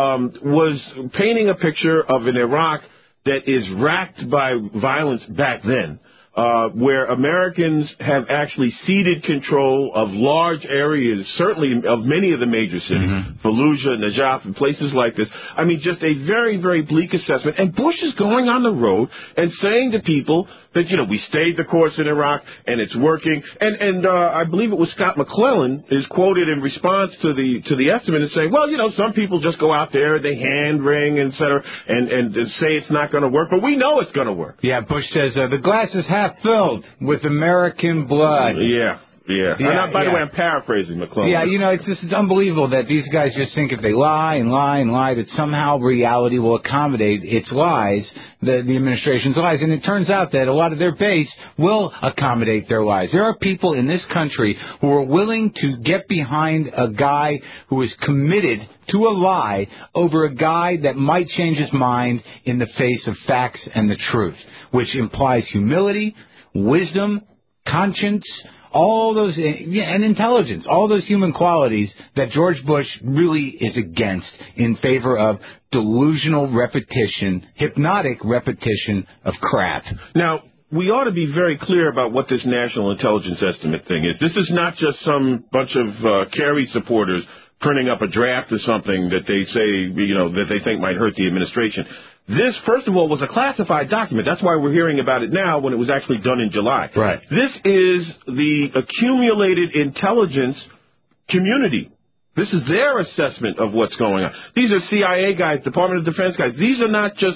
S3: was painting a picture of an Iraq that is racked by violence back then, where Americans have actually ceded control of large areas, certainly of many of the major cities, Fallujah, Najaf, and places like this. I mean, just a very, very bleak assessment. And Bush is going on the road and saying to people that, we stayed the course in Iraq and it's working. And I believe it was Scott McClellan is quoted in response to the estimate and saying, well, some people just go out there, they hand wring, et cetera, and say it's not going to work, but we know it's going to work.
S1: Yeah, Bush says the glass is half filled with American blood.
S3: Yeah. By the way, I'm paraphrasing McClellan.
S1: Yeah, it's unbelievable that these guys just think if they lie and lie and lie that somehow reality will accommodate its lies, the administration's lies. And it turns out that a lot of their base will accommodate their lies. There are people in this country who are willing to get behind a guy who is committed to a lie over a guy that might change his mind in the face of facts and the truth, which implies humility, wisdom, conscience, all those, and intelligence, all those human qualities that George Bush really is against in favor of delusional repetition, hypnotic repetition of crap.
S3: Now, we ought to be very clear about what this national intelligence estimate thing is. This is not just some bunch of Kerry supporters printing up a draft or something that they say, that they think might hurt the administration. This, first of all, was a classified document. That's why we're hearing about it now when it was actually done in July.
S1: Right.
S3: This is the accumulated intelligence community. This is their assessment of what's going on. These are CIA guys, Department of Defense guys. These are not just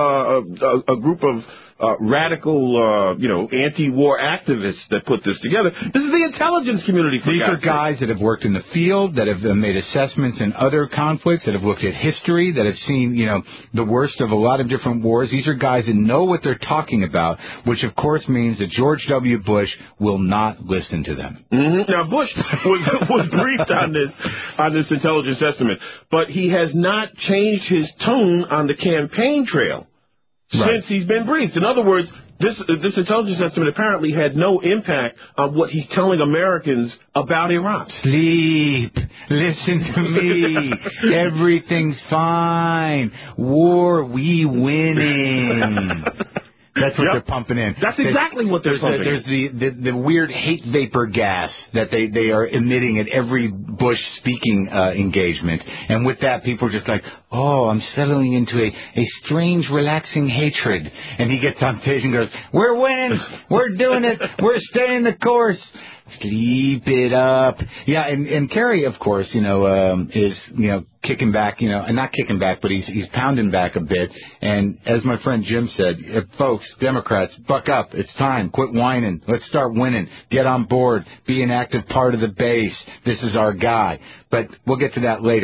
S3: a group of radical, anti-war activists that put this together. This is the intelligence community.
S1: These are guys that have worked in the field, that have made assessments in other conflicts, that have looked at history, that have seen, the worst of a lot of different wars. These are guys that know what they're talking about, which of course means that George W. Bush will not listen to them.
S3: Mm-hmm. Now, Bush was briefed on this intelligence estimate, but he has not changed his tone on the campaign trail.
S1: Right.
S3: Since he's been briefed. In other words, this intelligence estimate apparently had no impact on what he's telling Americans about Iraq.
S1: Sleep. Listen to me. Everything's fine. War, we winning. That's what they're pumping in.
S3: That's exactly what they're pumping in.
S1: There's the weird hate vapor gas that they are emitting at every Bush speaking engagement. And with that, people are just like, oh, I'm settling into a strange, relaxing hatred. And he gets on stage and goes, we're winning. We're doing it. We're staying the course. Sleep it up. Yeah, and Kerry, of course, is, kicking back, and not kicking back, but he's pounding back a bit. And as my friend Jim said, folks, Democrats, buck up. It's time. Quit whining. Let's start winning. Get on board. Be an active part of the base. This is our guy. But we'll get to that later.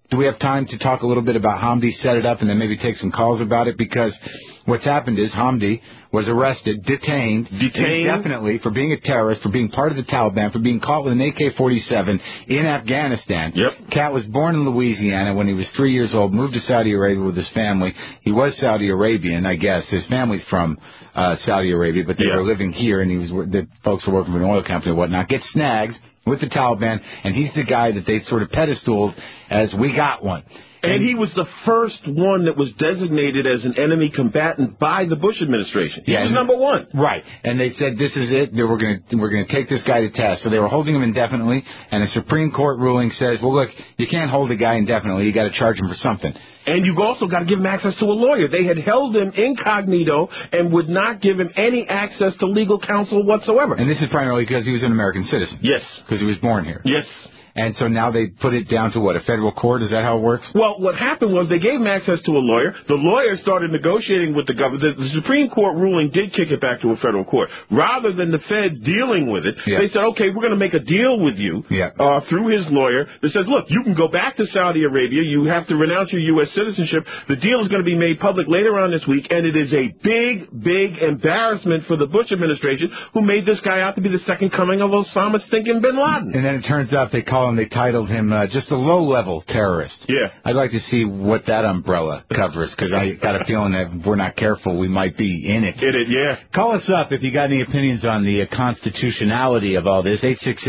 S1: Do we have time to talk a little bit about Hamdi, set it up, and then maybe take some calls about it? Because what's happened is Hamdi was arrested, detained indefinitely for being a terrorist, for being part of the Taliban, for being caught with an AK-47 in Afghanistan.
S3: Yep.
S1: Cat was born in Louisiana when he was 3 years old, moved to Saudi Arabia with his family. He was Saudi Arabian, I guess. His family's from Saudi Arabia, but they were living here, and the folks were working for an oil company and whatnot. Gets snagged with the Taliban, and he's the guy that they sort of pedestaled as we got one.
S3: And he was the first one that was designated as an enemy combatant by the Bush administration. He was number one.
S1: Right. And they said, this is it. We're going to take this guy to task. So they were holding him indefinitely, and the Supreme Court ruling says, well, look, you can't hold a guy indefinitely. You got to charge him for something.
S3: And you've also got to give him access to a lawyer. They had held him incognito and would not give him any access to legal counsel whatsoever.
S1: And this is primarily because he was an American citizen.
S3: Yes.
S1: Because he was born here.
S3: Yes.
S1: And so now they put it down to what, a federal court? Is that how it works?
S3: Well, what happened was they gave him access to a lawyer. The lawyer started negotiating with the government. The Supreme Court ruling did kick it back to a federal court. Rather than the feds dealing with it, they said, okay, we're going to make a deal with you through his lawyer that says, look, you can go back to Saudi Arabia. You have to renounce your U.S. citizenship. The deal is going to be made public later on this week, and it is a big, big embarrassment for the Bush administration, who made this guy out to be the second coming of Osama stinking bin Laden.
S1: And then it turns out they titled him just a low-level terrorist.
S3: Yeah.
S1: I'd like to see what that umbrella covers, because I got a feeling that if we're not careful, we might be in it.
S3: Yeah.
S1: Call us up if you got any opinions on the constitutionality of all this.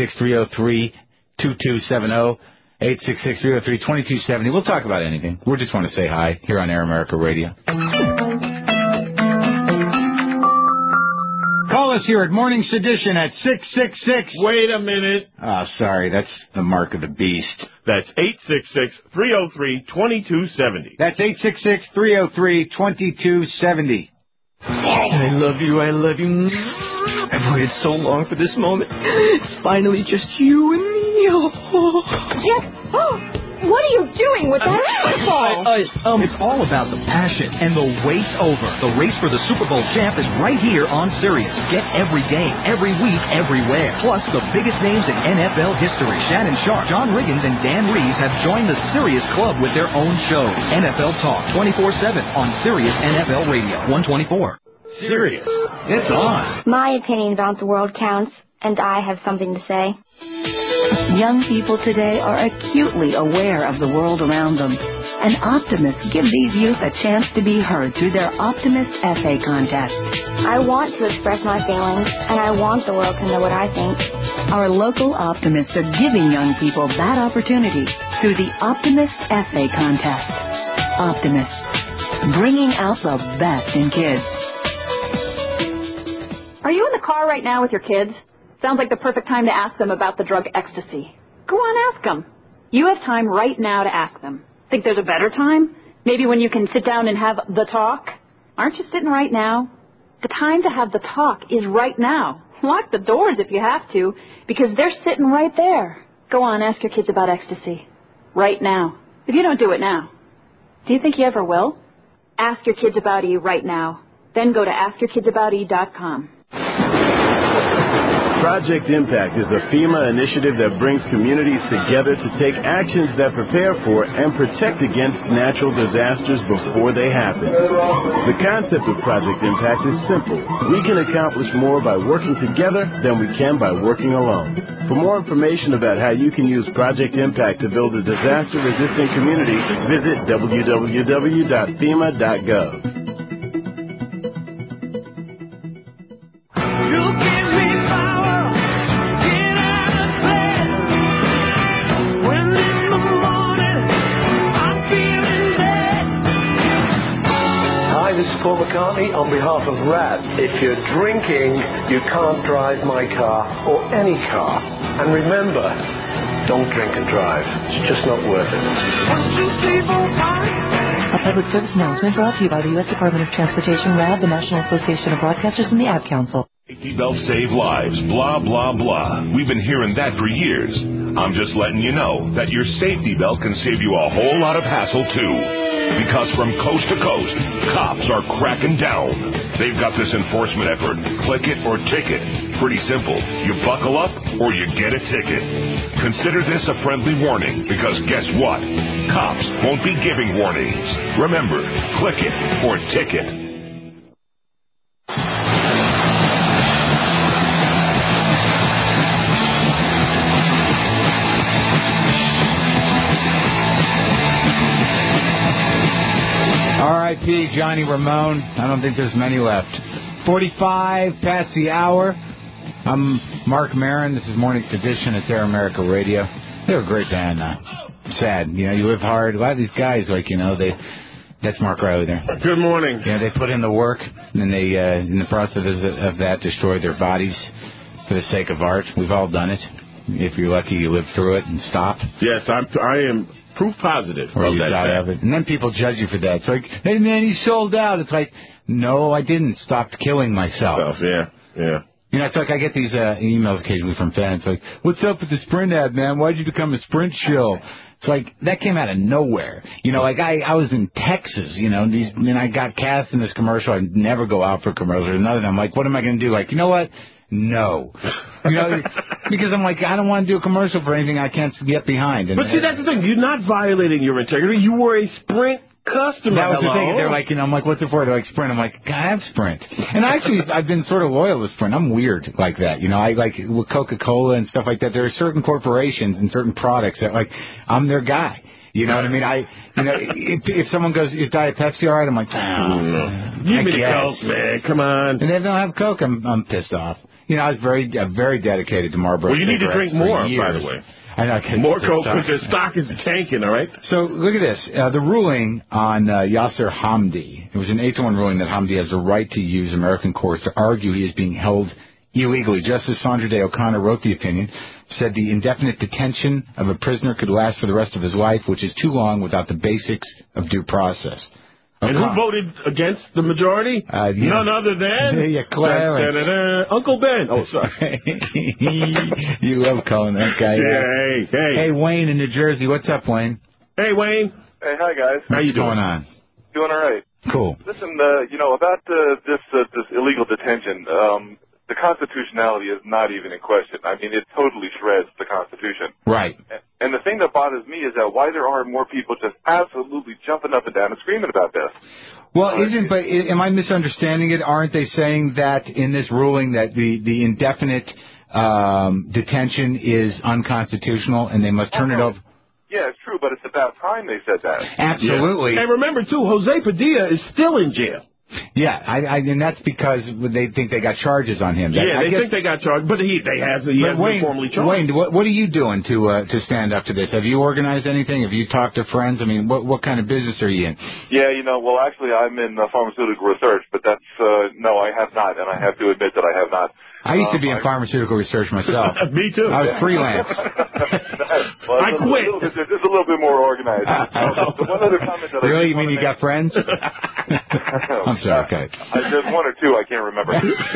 S1: 866-303-2270. 866-303-2270. We'll talk about anything. We just want to say hi here on Air America Radio. Call us here at Morning Sedition at 666.
S3: Wait a minute.
S1: Oh, sorry. That's the mark of the beast.
S3: That's 866-303-2270.
S1: That's 866-303-2270.
S18: I love you. I love you. I've waited so long for this moment. It's finally just you and me. Oh.
S19: Jeff, what are you doing with that football?
S20: It's all about the passion, and the wait's over. The race for the Super Bowl champ is right here on Sirius. Get every game, every week, everywhere. Plus, the biggest names in NFL history. Shannon Sharp, John Riggins, and Dan Reeves have joined the Sirius Club with their own shows. NFL Talk, 24/7 on Sirius NFL Radio, 124.
S10: Sirius, it's on.
S21: My opinion about the world counts, and I have something to say.
S5: Young people today are acutely aware of the world around them. And Optimists give these youth a chance to be heard through their Optimist Essay Contest.
S21: I want to express my feelings, and I want the world to know what I think.
S5: Our local Optimists are giving young people that opportunity through the Optimist Essay Contest. Optimists, bringing out the best in kids.
S22: Are you in the car right now with your kids? Sounds like the perfect time to ask them about the drug ecstasy. Go on, ask them. You have time right now to ask them. Think there's a better time? Maybe when you can sit down and have the talk? Aren't you sitting right now? The time to have the talk is right now. Lock the doors if you have to, because they're sitting right there. Go on, ask your kids about ecstasy. Right now. If you don't do it now, do you think you ever will? Ask your kids about E right now. Then go to askyourkidsaboute.com.
S23: Project Impact is a FEMA initiative that brings communities together to take actions that prepare for and protect against natural disasters before they happen. The concept of Project Impact is simple. We can accomplish more by working together than we can by working alone. For more information about how you can use Project Impact to build a disaster-resistant community, visit www.fema.gov.
S24: Paul McCartney on behalf of RAD. If you're drinking, you can't drive my car or any car. And remember, don't drink and drive. It's just not worth it.
S5: A public service announcement brought to you by the U.S. Department of Transportation, RAD, the National Association of Broadcasters, and the Ad Council.
S8: Safety belts save lives, blah, blah, blah. We've been hearing that for years.
S4: I'm just letting you know that your safety belt can save you a whole lot of hassle, too. Because from coast to coast, cops are cracking down. They've got this enforcement effort, click it or ticket. Pretty simple. You buckle up or you get a ticket. Consider this a friendly warning, because guess what? Cops won't be giving warnings. Remember, click it or ticket.
S1: R.I.P. Johnny Ramone. I don't think there's many left. 45 past the hour. I'm Mark Maron. This is Morning's Edition at Air America Radio. They're a great band. Sad. You live hard. A lot of these guys, that's Mark Riley there.
S3: Good morning.
S1: Yeah, they put in the work, and then they, in the process of that, destroy their bodies for the sake of art. We've all done it. If you're lucky, you live through it and stop.
S3: Yes, I am proof positive.
S1: Or you die of it. And then people judge you for that. It's like, hey, man, you sold out. It's like, no, I didn't. Stop killing myself.
S3: Yeah.
S1: It's like I get these emails occasionally from fans. Like, what's up with the Sprint ad, man? Why'd you become a Sprint shill? It's like, that came out of nowhere. I was in Texas, and I got cast in this commercial. I'd never go out for commercials or nothing. I'm like, what am I going to do? Like, you know what? No. Because I'm like, I don't want to do a commercial for anything I can't get behind.
S3: But see, that's the thing. You're not violating your integrity. You were a Sprint customer.
S1: That was the thing. They're like, I'm like, what's it for? They're like, Sprint. I'm like, God, I have Sprint. And actually, I've been sort of loyal to Sprint. I'm weird like that. I like with Coca-Cola and stuff like that. There are certain corporations and certain products that, like, I'm their guy. You know what I mean? If someone goes, is Diet Pepsi all right? I'm like,
S3: give me the Coke, man. Come on.
S1: And if they don't have Coke, I'm pissed off. I was very dedicated to Marlboro.
S3: Well, you need to drink more, by the way.
S1: I know,
S3: more Coke because their stock is tanking, all right?
S1: So, look at this. The ruling on Yasser Hamdi. It was an 8-1 ruling that Hamdi has the right to use American courts to argue he is being held illegally. Justice Sandra Day O'Connor wrote the opinion, said the indefinite detention of a prisoner could last for the rest of his life, which is too long without the basics of due process.
S3: And who voted against the majority? None other than
S1: Clarence.
S3: Uncle Ben. Oh, sorry.
S1: You love calling that guy.
S3: Yeah,
S1: Hey, Wayne in New Jersey. What's up, Wayne?
S3: Hey, Wayne.
S6: Hey, hi, guys.
S1: How you doing? What's going on?
S6: Doing all right.
S1: Cool.
S6: Listen, about this illegal detention, the constitutionality is not even in question. I mean, it totally shreds the Constitution.
S1: Right.
S6: And the thing that bothers me is that why there aren't more people just absolutely jumping up and down and screaming about this.
S1: Well, am I misunderstanding it? Aren't they saying that in this ruling that the indefinite detention is unconstitutional and they must turn it over?
S6: Yeah, it's true, but it's about time they said that.
S1: Absolutely.
S3: Yeah. And remember, too, Jose Padilla is still in jail.
S1: Yeah, and that's because they think they got charges on him.
S3: They think they got charged, but he hasn't been formally charged.
S1: Wayne, what are you doing to stand up to this? Have you organized anything? Have you talked to friends? I mean, what kind of business are you in?
S6: Yeah, well, actually, I'm in pharmaceutical research, but that's no, I have not, and I have to admit that I have not.
S1: I used to be in pharmaceutical research myself.
S3: Me too.
S1: I was freelance.
S3: I quit.
S6: This is a little bit more organized. One other comment that
S1: really? You mean you got friends? I'm sorry. Okay.
S6: There's one or two I can't remember.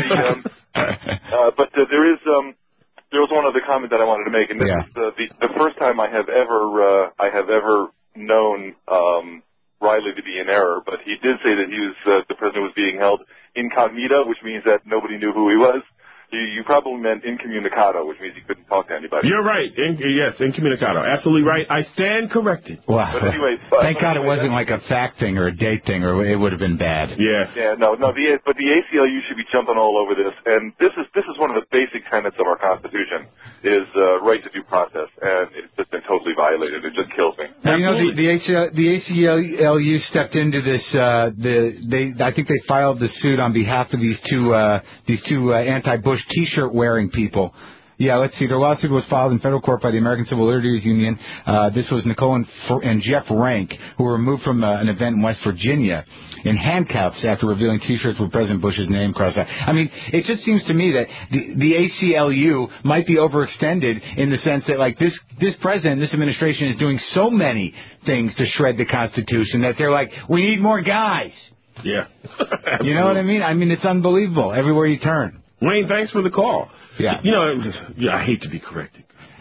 S6: But there was one other comment that I wanted to make, and this is the first time I have ever known Riley to be in error. But he did say that the prisoner was being held incognito, which means that nobody knew who he was. You probably meant incommunicado, which means you couldn't talk to anybody.
S3: You're right. Yes, incommunicado. Absolutely right. I stand corrected.
S1: Wow.
S6: But anyway,
S1: thank God it wasn't like a fact thing or a date thing, or it would have been bad.
S3: Yeah.
S6: Yeah. No. But the ACLU should be jumping all over this, and this is one of the basic tenets of our Constitution is right to due process, and it's just been totally violated. It just kills me.
S1: Now, the ACLU stepped into this. I think they filed the suit on behalf of these two anti-Bush T-shirt wearing people. Yeah, let's see. Their lawsuit was filed in federal court by the American Civil Liberties Union. This was Nicole and Jeff Rank, who were removed from an event in West Virginia in handcuffs after revealing T-shirts with President Bush's name crossed out. I mean, it just seems to me that the ACLU might be overextended in the sense that, like, this president, this administration is doing so many things to shred the Constitution that they're like, we need more guys.
S3: Yeah.
S1: You know what I mean? I mean, it's unbelievable everywhere you turn.
S3: Wayne, thanks for the call.
S1: Yeah.
S3: I hate to be corrected.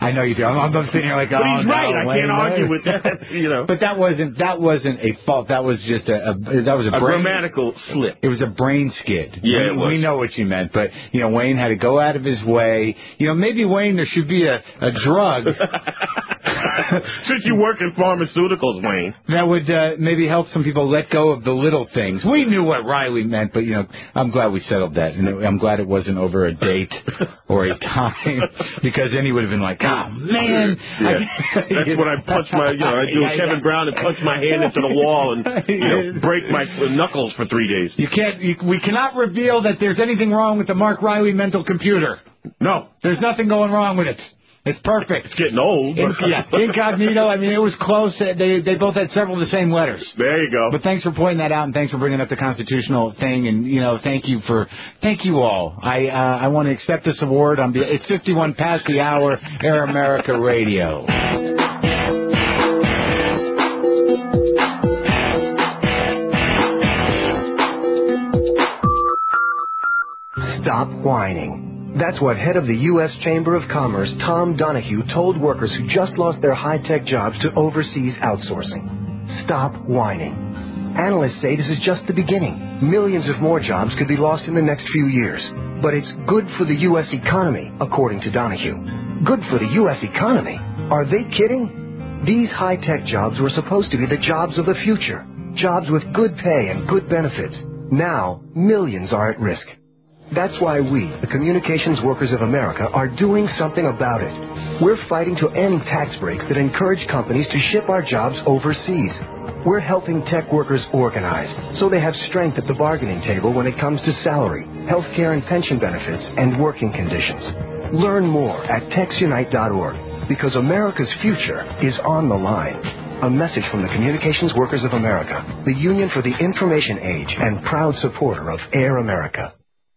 S1: I know you do. I'm sitting here like,
S3: but he's right. I can't argue with that. You know.
S1: But that wasn't a fault. That was just a
S3: grammatical slip.
S1: It was a brain skid.
S3: Yeah, it was.
S1: We know what you meant, but Wayne had to go out of his way. Maybe Wayne, there should be a drug.
S3: Since you work in pharmaceuticals, Wayne,
S1: that would maybe help some people let go of the little things. We knew what Riley meant, but I'm glad we settled that, and I'm glad it wasn't over a date or a time, because then he would have been like, oh man.
S3: Yeah. That's when I punch my, I do a Kevin Brown and punch my hand into the wall and break my knuckles for 3 days.
S1: We cannot reveal that there's anything wrong with the Mark Riley mental computer.
S3: No,
S1: there's nothing going wrong with it. It's perfect.
S3: It's getting old.
S1: Incognito. I mean, it was close. They both had several of the same letters.
S3: There you go.
S1: But thanks for pointing that out, and thanks for bringing up the constitutional thing. And thank you all. I want to accept this award. It's 51 past the hour. Air America Radio.
S7: Stop whining. That's what head of the U.S. Chamber of Commerce, Tom Donahue, told workers who just lost their high-tech jobs to overseas outsourcing. Stop whining. Analysts say this is just the beginning. Millions of more jobs could be lost in the next few years. But it's good for the U.S. economy, according to Donahue. Good for the U.S. economy? Are they kidding? These high-tech jobs were supposed to be the jobs of the future. Jobs with good pay and good benefits. Now, millions are at risk. That's why we, the Communications Workers of America, are doing something about it. We're fighting to end tax breaks that encourage companies to ship our jobs overseas. We're helping tech workers organize so they have strength at the bargaining table when it comes to salary, health care and pension benefits, and working conditions. Learn more at TexUnite.org, because America's future is on the line. A message from the Communications Workers of America, the Union for the Information Age and proud supporter of Air America.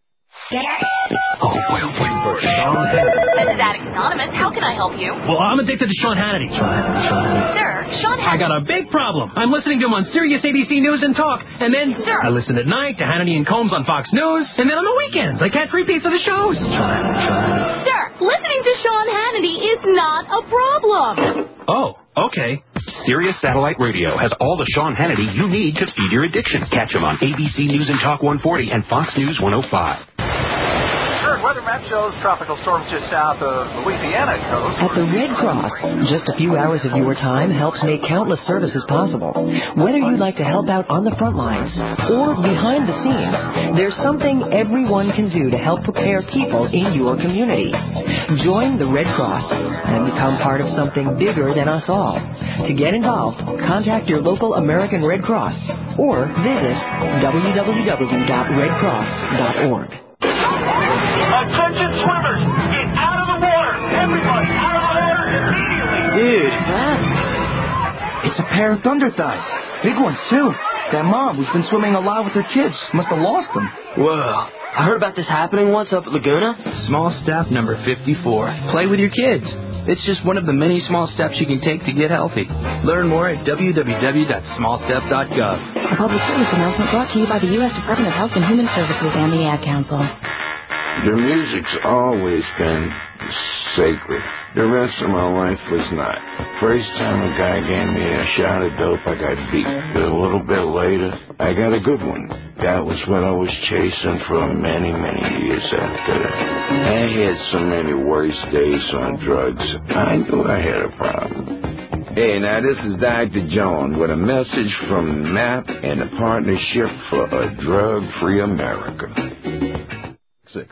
S9: Oh, wait. This is Addicts Anonymous. How can I help you?
S11: Well, I'm addicted to Sean Hannity.
S9: Sir, Sean Hannity.
S11: I got a big problem. I'm listening to him on Sirius ABC News and Talk, and then I listen at night to Hannity and Combs on Fox News, and then on the weekends I catch repeats of the shows.
S9: Sir, listening to Sean Hannity is not a problem.
S11: Oh, okay.
S12: Sirius Satellite Radio has all the Sean Hannity you need to feed your addiction. Catch him on ABC News and Talk 140 and Fox News 105.
S25: Weather map shows tropical storms just south of Louisiana coast.
S26: At the Red Cross, just a few hours of your time helps make countless services possible. Whether you'd like to help out on the front lines or behind the scenes, there's something everyone can do to help prepare people in your community. Join the Red Cross and become part of something bigger than us all. To get involved, contact your local American Red Cross or visit www.redcross.org.
S27: Attention swimmers! Get out of the water! Everybody, out of the water immediately!
S28: Dude, it's a pair of thunder thighs. Big ones, too. That mom who's been swimming a lot with her kids must have lost them.
S18: Whoa. I heard about this happening once up at Laguna.
S28: Small step number 54. Play with your kids. It's just one of the many small steps you can take to get healthy. Learn more at www.smallstep.gov.
S29: A public service announcement brought to you by the U.S. Department of Health and Human Services and the Ad Council.
S30: The music's always been sacred. The rest of my life was not. First time a guy gave me a shot of dope, I got beat. But a little bit later, I got a good one. That was what I was chasing for many, many years after that. I had so many worse days on drugs, I knew I had a problem. Hey, now this is Dr. John with a message from MAP and a partnership for a drug-free America.
S3: 6.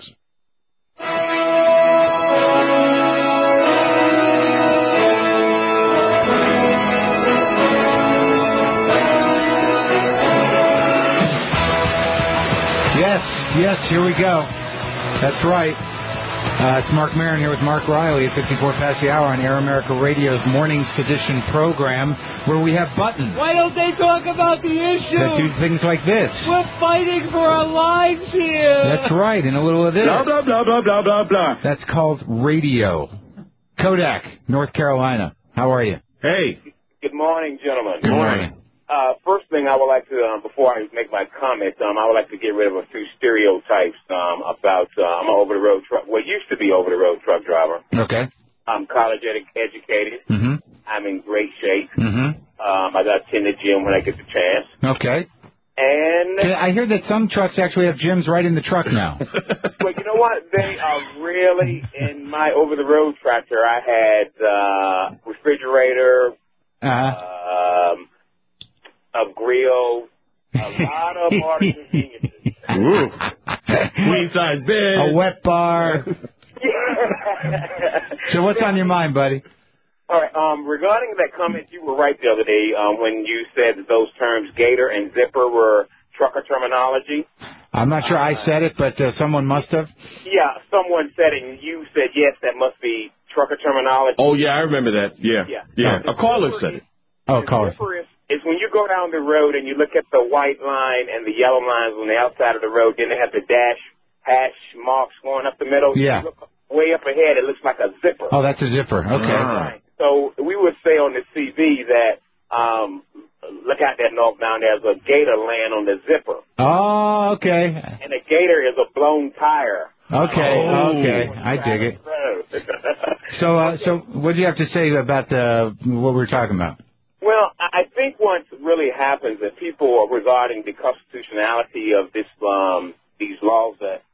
S1: Yes, here we go. That's right. It's Mark Maron here with Mark Riley at 54 past the hour on Air America Radio's Morning Sedition program, where we have buttons.
S2: Why don't they talk about the issue?
S1: That do things like this.
S2: We're fighting for our lives here.
S1: That's right, and a little of this.
S3: Blah, blah, blah, blah, blah, blah, blah.
S1: That's called radio. Kodak, North Carolina. How are you?
S3: Hey.
S31: Good morning, gentlemen.
S1: Good morning.
S31: First thing I would like to, before I make my comment, I would like to get rid of a few stereotypes about I'm an over-the-road truck. Well, used to be over-the-road truck driver.
S1: Okay.
S31: I'm college educated.
S1: Mm-hmm.
S31: I'm in great shape.
S1: Mm-hmm.
S31: I got to attend the gym when I get the chance.
S1: Okay.
S31: And
S1: I hear that some trucks actually have gyms right in the truck now.
S31: well, you know what? They are really, in my over-the-road tractor, I had refrigerator, a grill, a lot of artisan conveniences.
S3: Queen-size bed.
S1: A wet bar. So what's on your mind, buddy?
S31: All right. Regarding that comment, you were right the other day when you said that those terms gator and zipper were trucker terminology.
S1: I'm not sure I said it, but someone must have.
S31: Yeah, someone said it, and you said, yes, that must be trucker terminology.
S3: Oh, yeah, I remember that. Yeah. A caller said it.
S1: Oh, caller.
S31: Zipper is when you go down the road and you look at the white line and the yellow lines on the outside of the road, then they have the hash marks going up the middle.
S1: Yeah.
S31: You look way up ahead, it looks like a zipper.
S1: Oh, that's a zipper. Okay.
S31: Right. So we would say on the CV that, look out there northbound, there's a gator laying on the zipper.
S1: Oh, okay.
S31: And a gator is a blown tire.
S1: Okay, I dig it. So what do you have to say about what we're talking about?
S31: Well, I think what really happens is people regarding the constitutionality of these laws that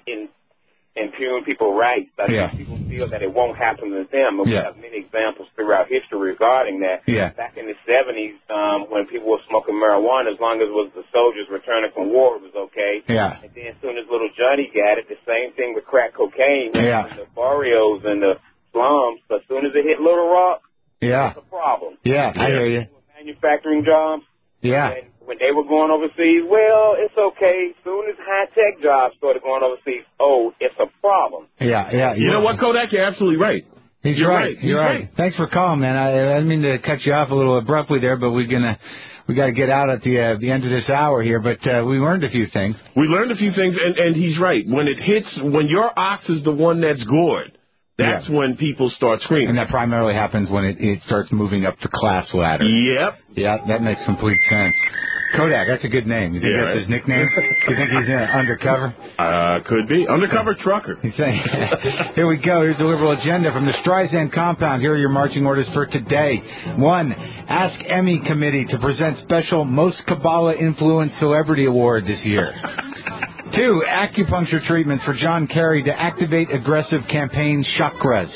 S31: impugn people's rights. I think people feel that it won't happen to them. And we have many examples throughout history regarding that.
S1: Yeah.
S31: Back in the 70s, when people were smoking marijuana, as long as it was the soldiers returning from war, it was okay.
S1: Yeah.
S31: And then as soon as little Johnny got it, the same thing with crack cocaine.
S1: Yeah.
S31: In the barrios and the slums, but as soon as it hit Little Rock, it's a problem.
S1: Yeah, I hear you.
S31: Manufacturing jobs.
S1: Yeah.
S31: And when they were going overseas, well, it's okay. As soon as high-tech jobs started going overseas, it's a problem.
S1: Yeah.
S3: You know what, Kodak? You're absolutely right.
S1: You're right. You're right. Thanks for calling, man. I didn't mean to cut you off a little abruptly there, but we got to get out at the end of this hour here. But we learned a few things.
S3: We learned a few things, and he's right. When your ox is the one that's gored, that's when people start screaming.
S1: And that primarily happens when it starts moving up the class ladder.
S3: Yep.
S1: Yeah, that makes complete sense. Kodak, that's a good name. You think that's his nickname? You think he's undercover?
S3: Could be. Undercover trucker.
S1: Here we go. Here's the liberal agenda from the Streisand compound. Here are your marching orders for today. 1, Ask Emmy Committee to present special Most Kabbalah-Influenced Celebrity Award this year. 2, acupuncture treatments for John Kerry to activate aggressive campaign chakras.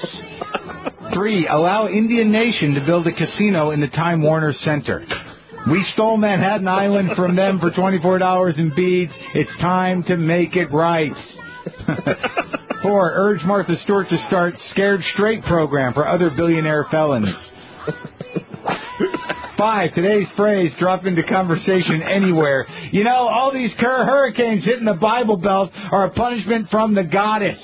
S1: 3, allow Indian Nation to build a casino in the Time Warner Center. We stole Manhattan Island from them for $24 in beads. It's time to make it right. 4, urge Martha Stewart to start Scared Straight program for other billionaire felons. 5, today's phrase, drop into conversation anywhere. You know, all these hurricanes hitting the Bible Belt are a punishment from the goddess.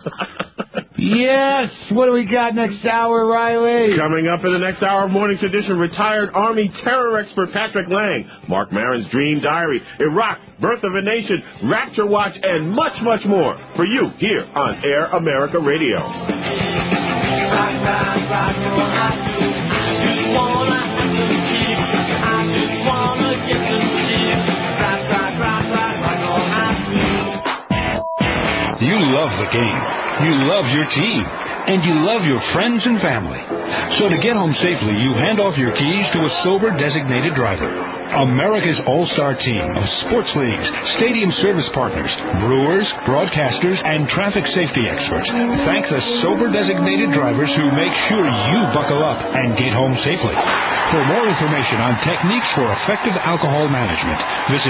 S1: Yes. What do we got next hour, Riley?
S3: Coming up in the next hour of Morning's Edition, retired Army terror expert Patrick Lang, Mark Maron's Dream Diary, Iraq, Birth of a Nation, Rapture Watch, and much, much more for you here on Air America Radio.
S10: You love the game, you love your team, and you love your friends and family. So to get home safely, you hand off your keys to a sober designated driver. America's all-star team of sports leagues, stadium service partners, brewers, broadcasters, and traffic safety experts thank the sober designated drivers who make sure you buckle up and get home safely. For more information on techniques for effective alcohol management, visit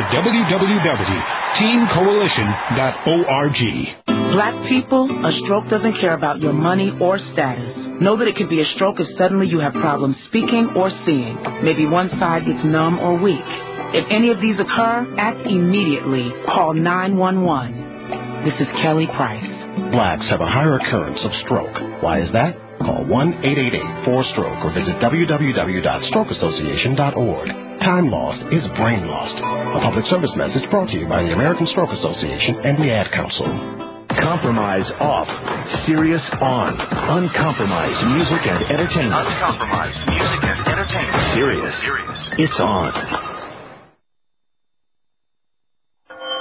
S10: www.teamcoalition.org.
S13: Black people, a stroke doesn't care about your money or status. Know that it could be a stroke if suddenly you have problems speaking or seeing. Maybe one side gets numb or weak. If any of these occur, act immediately. Call 911. This is Kelly Price.
S14: Blacks have a higher occurrence of stroke. Why is that? Call 1-888-4STROKE or visit www.strokeassociation.org. Time lost is brain lost. A public service message brought to you by the American Stroke Association and the Ad Council.
S12: Compromise off. Sirius on. Uncompromised music and entertainment.
S27: Uncompromised music and entertainment.
S12: Sirius. It's on.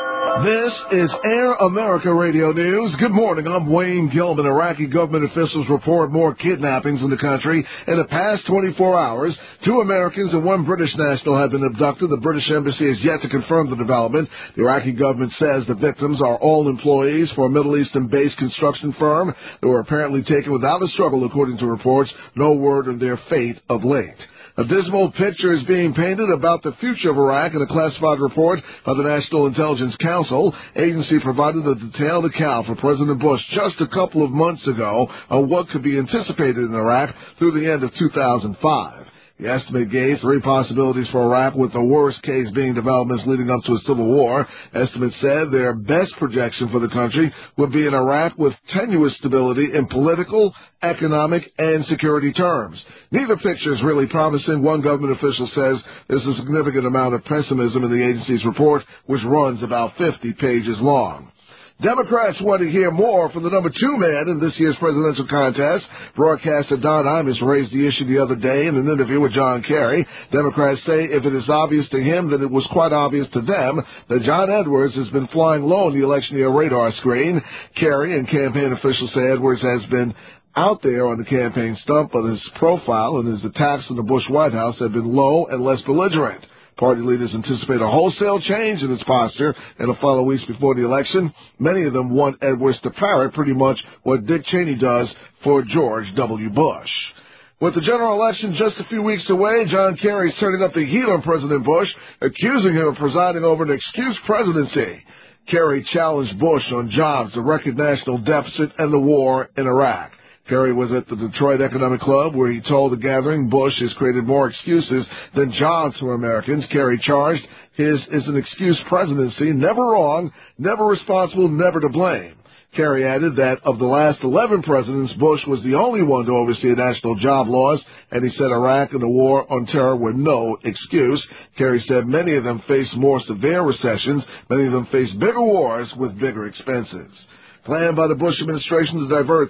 S5: This is Air America Radio News. Good morning. I'm Wayne Gilman. Iraqi government officials report more kidnappings in the country. In the past 24 hours, 2 Americans and 1 British national have been abducted. The British Embassy has yet to confirm the development. The Iraqi government says the victims are all employees for a Middle Eastern-based construction firm. They were apparently taken without a struggle, according to reports. No word of their fate of late. A dismal picture is being painted about the future of Iraq in a classified report by the National Intelligence Council. Agency provided a detailed account for President Bush just a couple of months ago on what could be anticipated in Iraq through the end of 2005. The estimate gave 3 possibilities for Iraq, with the worst case being developments leading up to a civil war. Estimates said their best projection for the country would be an Iraq with tenuous stability in political, economic, and security terms. Neither picture is really promising. One government official says there's a significant amount of pessimism in the agency's report, which runs about 50 pages long. Democrats want to hear more from the number 2 man in this year's presidential contest. Broadcaster Don Imus raised the issue the other day in an interview with John Kerry. Democrats say if it is obvious to him, then it was quite obvious to them that John Edwards has been flying low on the election year radar screen. Kerry and campaign officials say Edwards has been out there on the campaign stump, but his profile and his attacks on the Bush White House have been low and less belligerent. Party leaders anticipate a wholesale change in its posture in the following weeks before the election. Many of them want Edwards to parrot pretty much what Dick Cheney does for George W. Bush. With the general election just a few weeks away, John Kerry is turning up the heat on President Bush, accusing him of presiding over an excuse presidency. Kerry challenged Bush on jobs, the record national deficit, and the war in Iraq. Kerry was at the Detroit Economic Club, where he told the gathering Bush has created more excuses than jobs for Americans. Kerry charged his is an excuse presidency, never wrong, never responsible, never to blame. Kerry added that of the last 11 presidents, Bush was the only one to oversee national job laws, and he said Iraq and the war on terror were no excuse. Kerry said many of them face more severe recessions, many of them face bigger wars with bigger expenses. Planned by the Bush administration to divert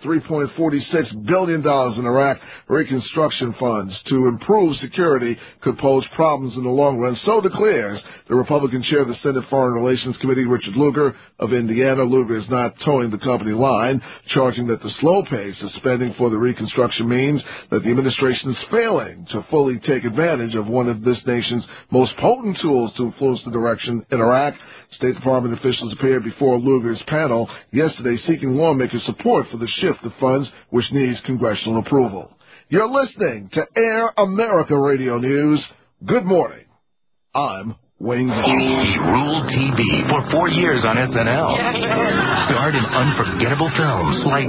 S5: $3.46 billion in Iraq reconstruction funds to improve security could pose problems in the long run. So declares the Republican chair of the Senate Foreign Relations Committee, Richard Lugar of Indiana. Lugar is not towing the company line, charging that the slow pace of spending for the reconstruction means that the administration is failing to fully take advantage of one of this nation's most potent tools to influence the direction in Iraq. State Department officials appeared before Lugar's panel yesterday seeking lawmakers' support for the shift of funds, which needs congressional approval. You're listening to Air America Radio News. Good morning. I'm Wayne Gilman.
S12: He ruled TV for 4 years on SNL. Starred in unforgettable films like,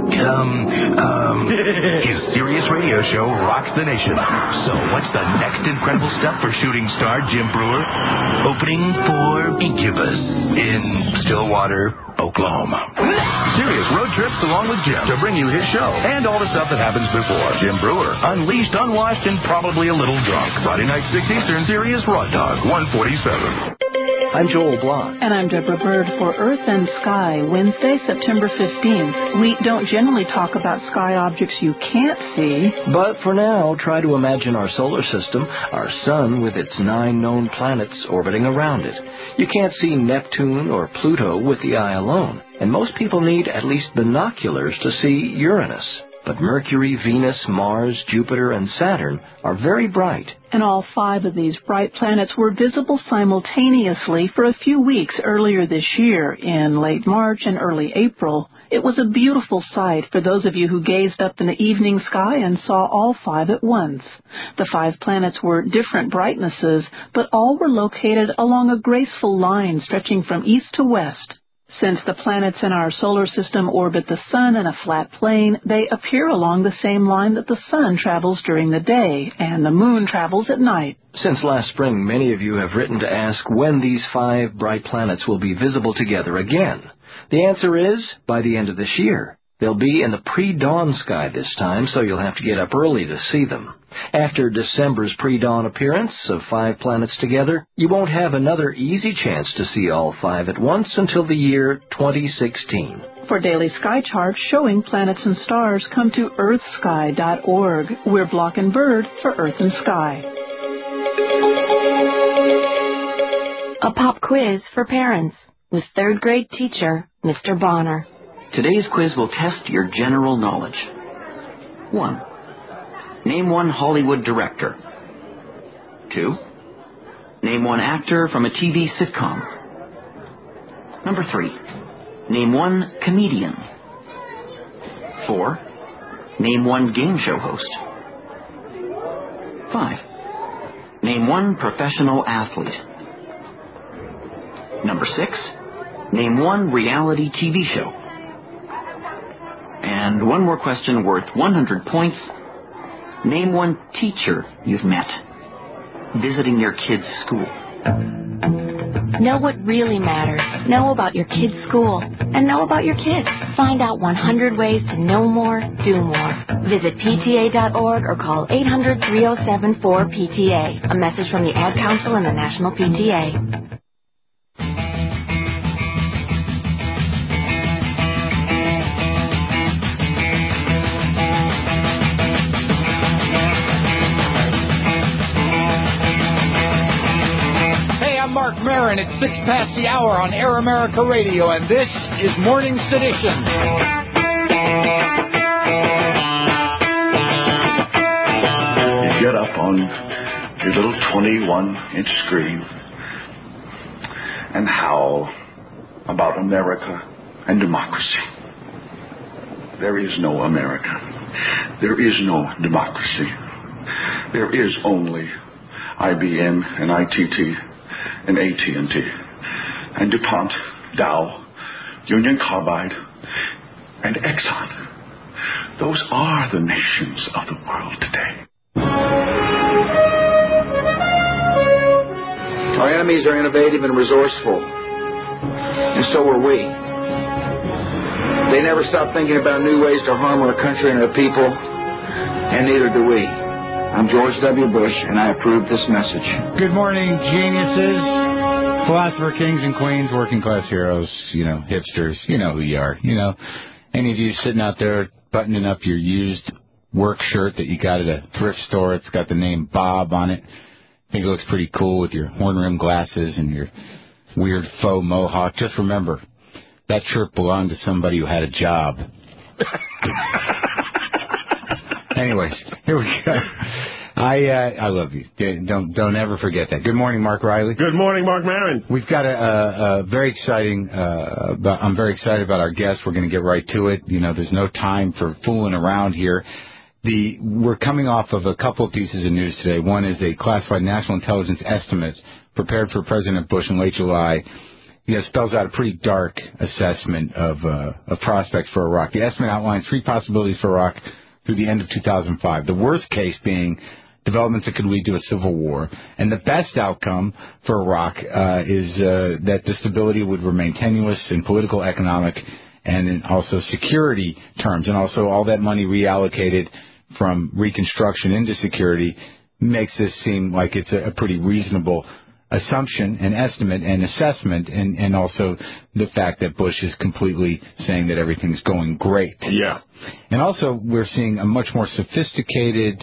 S12: his Sirius radio show rocks the nation. So what's the next incredible step for shooting star Jim Brewer? Opening for Incubus in Stillwater, Oklahoma. Sirius road trips along with Jim to bring you his show and all the stuff that happens before. Jim Brewer, unleashed, unwashed, and probably a little drunk. Friday night, 6 Eastern, Sirius Raw Dog, 147.
S26: I'm Joel Blanc.
S8: And I'm Deborah Bird for Earth and Sky, Wednesday, September 15th. We don't generally talk about sky objects you can't see.
S26: But for now, try to imagine our solar system, our sun with its 9 known planets orbiting around it. You can't see Neptune or Pluto with the eye alone, and most people need at least binoculars to see Uranus. But Mercury, Venus, Mars, Jupiter, and Saturn are very bright.
S8: And all 5 of these bright planets were visible simultaneously for a few weeks earlier this year, in late March and early April. It was a beautiful sight for those of you who gazed up in the evening sky and saw all 5 at once. The 5 planets were different brightnesses, but all were located along a graceful line stretching from east to west. Since the planets in our solar system orbit the sun in a flat plane, they appear along the same line that the sun travels during the day and the moon travels at night.
S26: Since last spring, many of you have written to ask when these 5 bright planets will be visible together again. The answer is by the end of this year. They'll be in the pre-dawn sky this time, so you'll have to get up early to see them. After December's pre-dawn appearance of 5 planets together, you won't have another easy chance to see all 5 at once until the year 2016.
S8: For daily sky charts showing planets and stars, come to earthsky.org. We're Block and Bird for Earth and Sky.
S29: A pop quiz for parents. with third grade teacher, Mr. Bonner.
S4: Today's quiz will test your general knowledge. 1. Name one Hollywood director. 2. Name one actor from a TV sitcom. Number 3. Name one comedian. 4. Name one game show host. 5. Name one professional athlete. Number 6. Name one reality TV show. And one more question worth 100 points. Name one teacher you've met visiting your kid's school.
S29: Know what really matters. Know about your kid's school. And know about your kids. Find out 100 ways to know more, do more. Visit PTA.org or call 800-307-4PTA. A message from the Ad Council and the National PTA.
S2: Mark Maron at 6 past the hour on Air America Radio, and this is Morning Sedition.
S6: You get up on your little 21-inch screen and howl about America and democracy. There is no America. There is no democracy. There is only IBM and ITT and AT&T, and DuPont, Dow, Union Carbide, and Exxon. Those are the nations of the world today.
S28: Our enemies are innovative and resourceful, and so are we. They never stop thinking about new ways to harm our country and our people, and neither do we. I'm George W. Bush, and I approve this message.
S1: Good morning, geniuses, philosopher kings and queens, working class heroes, hipsters. You know who you are. Any of you sitting out there buttoning up your used work shirt that you got at a thrift store. It's got the name Bob on it. I think it looks pretty cool with your horn-rimmed glasses and your weird faux mohawk. Just remember, that shirt belonged to somebody who had a job. Anyways, here we go. I love you. Don't ever forget that. Good morning, Mark Riley.
S3: Good morning, Mark Maron.
S1: We've got a very exciting. I'm very excited about our guest. We're going to get right to it. There's no time for fooling around here. We're coming off of a couple of pieces of news today. One is a classified national intelligence estimate prepared for President Bush in late July. Spells out a pretty dark assessment of prospects for Iraq. The estimate outlines 3 possibilities for Iraq through the end of 2005. The worst case being developments that could lead to a civil war. And the best outcome for Iraq is that the stability would remain tenuous in political, economic, and in also security terms. And also all that money reallocated from reconstruction into security makes this seem like it's a pretty reasonable assumption and estimate and assessment, and also the fact that Bush is completely saying that everything's going great.
S3: Yeah.
S1: And also we're seeing a much more sophisticated,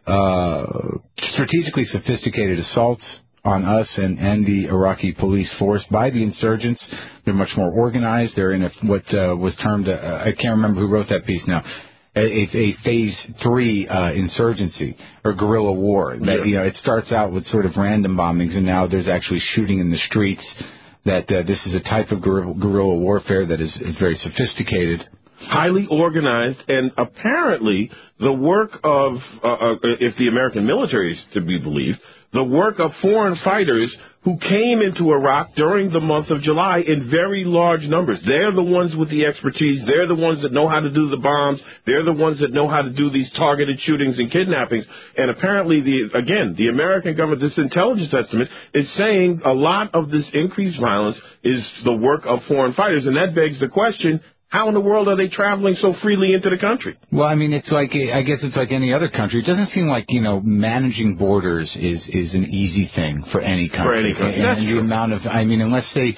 S1: strategically sophisticated assaults on us and the Iraqi police force by the insurgents. They're much more organized. They're in what was termed, I can't remember who wrote that piece now, a phase 3 insurgency or guerrilla war. That it starts out with sort of random bombings, and now there's actually shooting in the streets. That this is a type of guerrilla warfare that is very sophisticated,
S3: highly organized, and apparently the work of, if the American military is to be believed, the work of foreign fighters who came into Iraq during the month of July in very large numbers. They're the ones with the expertise. They're the ones that know how to do the bombs. They're the ones that know how to do these targeted shootings and kidnappings. And apparently, the American government, this intelligence estimate, is saying a lot of this increased violence is the work of foreign fighters. And that begs the question, how in the world are they traveling so freely into the country?
S1: Well, I mean, I guess it's like any other country. It doesn't seem like, managing borders is an easy thing for any country.
S3: For any country.
S1: And the amount of, unless they,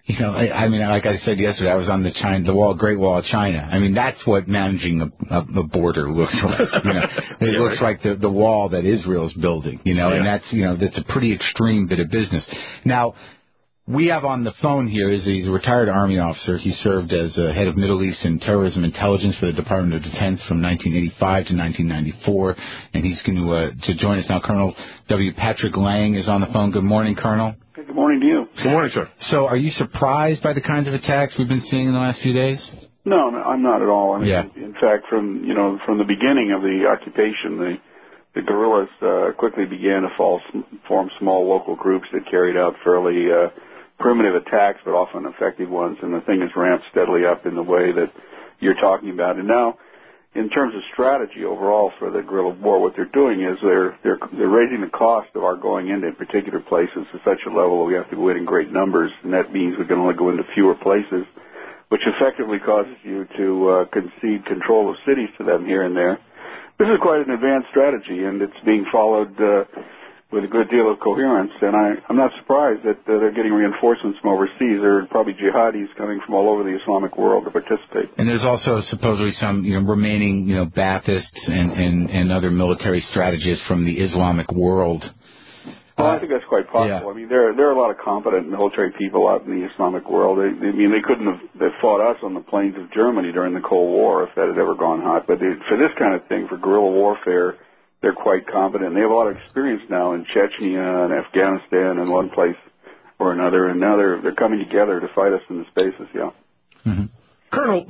S1: like I said yesterday, I was on the Great Wall of China. I mean, that's what managing a border looks like. It looks like the wall that Israel's building, and that's a pretty extreme bit of business. Now, We have on the phone here he's a retired Army officer. He served as head of Middle East and Terrorism Intelligence for the Department of Defense from 1985 to 1994, and he's going to join us now. Colonel W. Patrick Lang is on the phone. Good morning, Colonel.
S7: Good morning to you.
S3: Good morning, sir.
S1: So are you surprised by the kinds of attacks we've been seeing in the last few days?
S7: No, I'm not at all. I mean,
S1: yeah.
S7: In fact, from the beginning of the occupation, the guerrillas quickly began to form small local groups that carried out fairly primitive attacks, but often effective ones, and the thing has ramped steadily up in the way that you're talking about. And now, in terms of strategy overall for the guerrilla war, what they're doing is they're raising the cost of our going into particular places to such a level that we have to go in great numbers, and that means we can only go into fewer places, which effectively causes you to concede control of cities to them here and there. This is quite an advanced strategy, and it's being followed with a good deal of coherence, and I'm not surprised that they're getting reinforcements from overseas. There are probably jihadis coming from all over the Islamic world to participate.
S1: And there's also supposedly some remaining Baathists and other military strategists from the Islamic world.
S7: Well, I think that's quite possible. Yeah. I mean, there are a lot of competent military people out in the Islamic world. They couldn't have fought us on the plains of Germany during the Cold War if that had ever gone hot. But for this kind of thing, for guerrilla warfare, they're quite competent. They have a lot of experience now in Chechnya and Afghanistan and one place or another, and now they're coming together to fight us in the spaces, yeah.
S1: Mm-hmm.
S3: Colonel,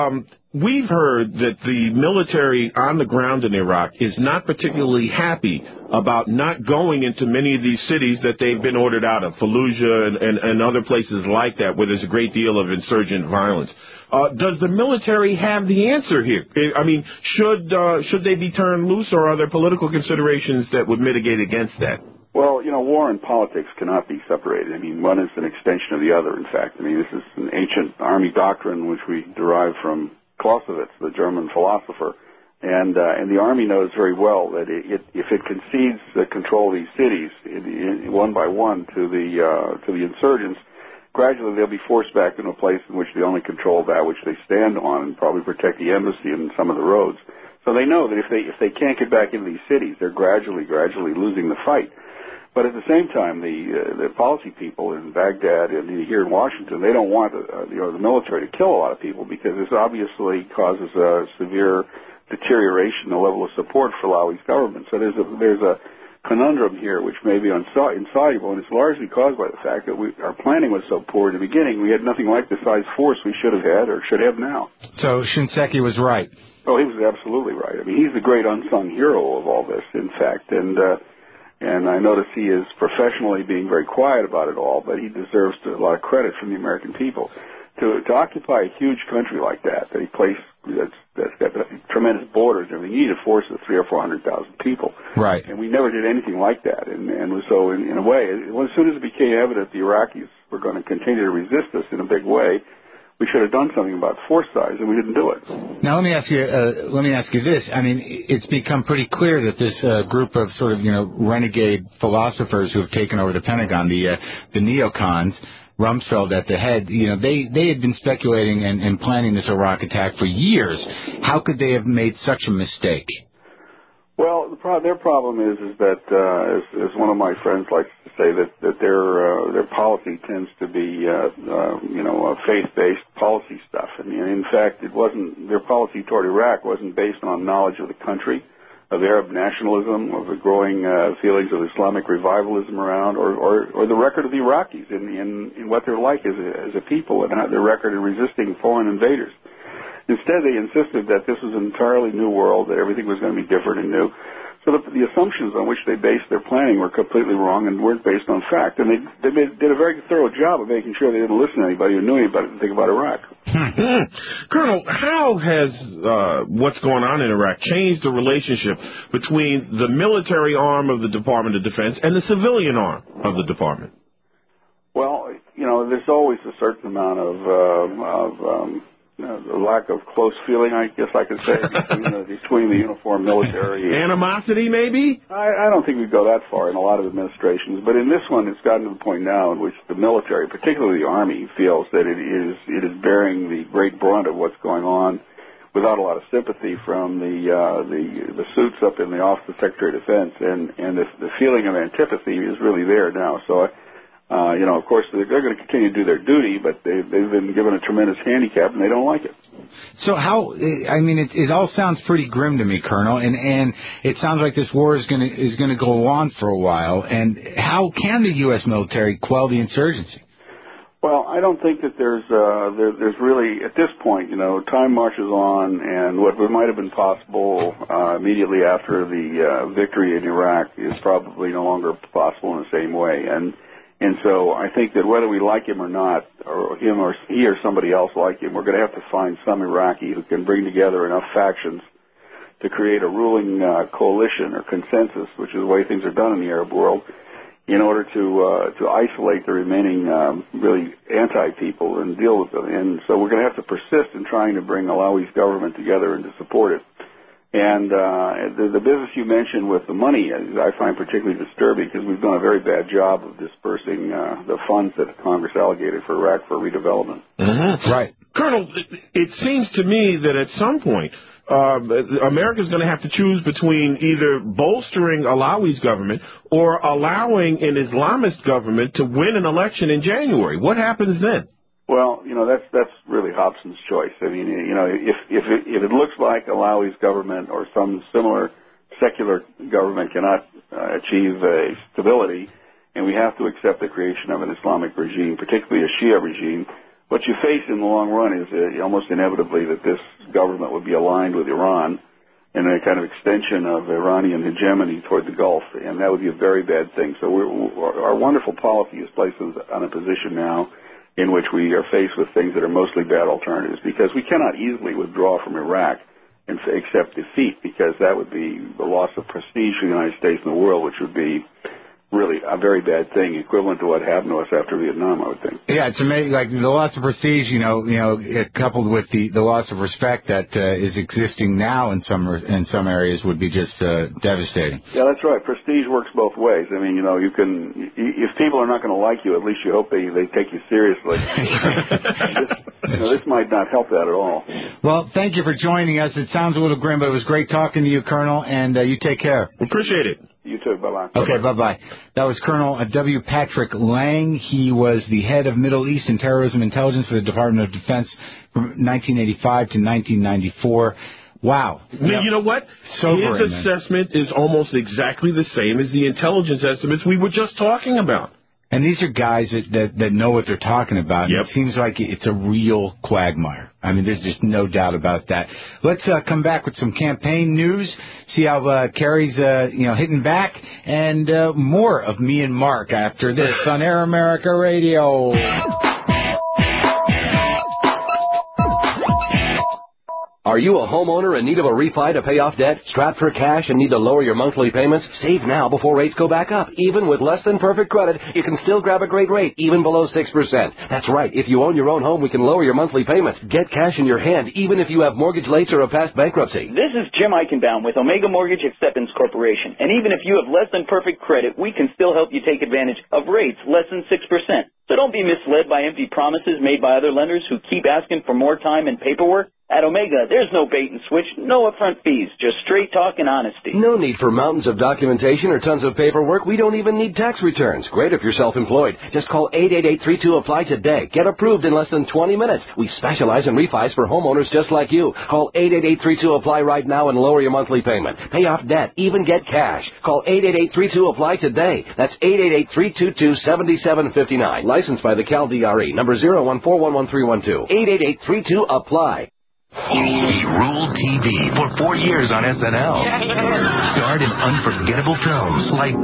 S3: we've heard that the military on the ground in Iraq is not particularly happy about not going into many of these cities that they've been ordered out of, Fallujah and other places like that, where there's a great deal of insurgent violence. Does the military have the answer here? I mean, should they be turned loose, or are there political considerations that would mitigate against that?
S7: Well, war and politics cannot be separated. I mean, one is an extension of the other, in fact. I mean, this is an ancient Army doctrine which we derive from Clausewitz, the German philosopher. And the Army knows very well that if it concedes the control of these cities one by one to the insurgents, gradually they'll be forced back into a place in which they only control that which they stand on and probably protect the embassy and some of the roads. So they know that if they can't get back into these cities, they're gradually losing the fight. But at the same time, the policy people in Baghdad and here in Washington, they don't want the military to kill a lot of people, because this obviously causes a severe deterioration in the level of support for Lawi's government. So there's a conundrum here which may be insoluble, and it's largely caused by the fact that our planning was so poor in the beginning. We had nothing like the size force we should have had or should have now.
S1: So Shinseki was right.
S7: Oh, he was absolutely right. I mean, he's the great unsung hero of all this, in fact, and I notice he is professionally being very quiet about it all, but he deserves a lot of credit from the American people. To occupy a huge country like that, that's got tremendous borders and everything, you need a force of 300,000 or 400,000 people.
S1: Right.
S7: And we never did anything like that. And so in a way, as soon as it became evident the Iraqis were going to continue to resist us in a big way, we should have done something about force size, and we didn't do it.
S1: Now, let me ask you this. I mean, it's become pretty clear that this group of sort of, renegade philosophers who have taken over the Pentagon, the neocons, Rumsfeld at the head, they had been speculating and planning this Iraq attack for years. How could they have made such a mistake?
S7: Well, their problem is that, as one of my friends likes to say, that their policy tends to be, faith-based policy stuff. And in fact, their policy toward Iraq wasn't based on knowledge of the country, of Arab nationalism, of the growing feelings of Islamic revivalism around, or the record of the Iraqis in what they're like as a people, and their record in resisting foreign invaders. Instead, they insisted that this was an entirely new world, that everything was going to be different and new. So the assumptions on which they based their planning were completely wrong and weren't based on fact. And they did a very thorough job of making sure they didn't listen to anybody who knew anything about Iraq.
S3: Colonel, how has what's going on in Iraq changed the relationship between the military arm of the Department of Defense and the civilian arm of the department?
S7: Well, there's always a certain amount of a lack of close feeling, I guess I could say, between the uniformed military.
S3: Animosity, maybe?
S7: I don't think we'd go that far in a lot of administrations, but in this one, it's gotten to the point now in which the military, particularly the Army, feels that it is bearing the great brunt of what's going on without a lot of sympathy from the suits up in the Office of Secretary of Defense, and the feeling of antipathy is really there now. So Of course, they're going to continue to do their duty, but they've been given a tremendous handicap, and they don't like it.
S1: So it all sounds pretty grim to me, Colonel, and it sounds like this war is going to go on for a while. And how can the U.S. military quell the insurgency?
S7: Well, I don't think that there's really, at this point, time marches on, and what might have been possible immediately after the victory in Iraq is probably no longer possible in the same way. And so I think that whether we like him or not, or he or somebody else like him, we're going to have to find some Iraqi who can bring together enough factions to create a ruling coalition or consensus, which is the way things are done in the Arab world, in order to isolate the remaining really anti-people and deal with them. And so we're going to have to persist in trying to bring Alawi's government together and to support it. And the business you mentioned with the money, I find particularly disturbing because we've done a very bad job of dispersing the funds that Congress allocated for Iraq for redevelopment.
S3: Mm-hmm. Right. Colonel, it seems to me that at some point, America's going to have to choose between either bolstering Alawi's government or allowing an Islamist government to win an election in January. What happens then?
S7: Well, that's really Hobson's choice. I mean, if it looks like Alawi's government or some similar secular government cannot achieve stability, and we have to accept the creation of an Islamic regime, particularly a Shia regime, what you face in the long run is almost inevitably that this government would be aligned with Iran and a kind of extension of Iranian hegemony toward the Gulf, and that would be a very bad thing. So our wonderful policy is placed on a position now in which we are faced with things that are mostly bad alternatives, because we cannot easily withdraw from Iraq and accept defeat, because that would be the loss of prestige for the United States and the world, which would be really a very bad thing, equivalent to what happened to us after Vietnam, I would think.
S1: Yeah, it's amazing. Like the loss of prestige, coupled with the loss of respect that is existing now in some areas, would be just devastating.
S7: Yeah, that's right. Prestige works both ways. I mean, you can, if people are not going to like you, at least you hope they take you seriously. This might not help that at all.
S1: Well, thank you for joining us. It sounds a little grim, but it was great talking to you, Colonel, and you take care.
S3: Appreciate it.
S7: You too. Bye-bye.
S1: Okay, bye-bye. That was Colonel W. Patrick Lang. He was the head of Middle East and Terrorism Intelligence for the Department of Defense from 1985 to 1994. Wow.
S3: You know what?
S1: Sobering,
S3: his assessment is almost exactly the same as the intelligence estimates we were just talking about.
S1: And these are guys that know what they're talking about.
S3: Yep.
S1: And it seems like it's a real quagmire. I mean, there's just no doubt about that. Let's come back with some campaign news, see how Kerry's hitting back, and more of me and Mark after this on Air America Radio.
S9: Are you a homeowner in need of a refi to pay off debt, strapped for cash, and need to lower your monthly payments? Save now before rates go back up. Even with less than perfect credit, you can still grab a great rate, even below 6%. That's right. If you own your own home, we can lower your monthly payments. Get cash in your hand, even if you have mortgage lates or a past bankruptcy.
S11: This is Jim Eichenbaum with Omega Mortgage Acceptance Corporation. And even if you have less than perfect credit, we can still help you take advantage of rates less than 6%. So don't be misled by empty promises made by other lenders who keep asking for more time and paperwork. At Omega, there's no bait and switch, no upfront fees, just straight talk and honesty.
S9: No need for mountains of documentation or tons of paperwork. We don't even need tax returns. Great if you're self-employed. Just call 888-32-APPLY today. Get approved in less than 20 minutes. We specialize in refis for homeowners just like you. Call 888-32-APPLY right now and lower your monthly payment. Pay off debt, even get cash. Call 888-32-APPLY today. That's 888-322-7759. Licensed by the CalDRE, number 014113112. 888-32-APPLY.
S12: He ruled TV for 4 years on SNL. Starred in unforgettable films like,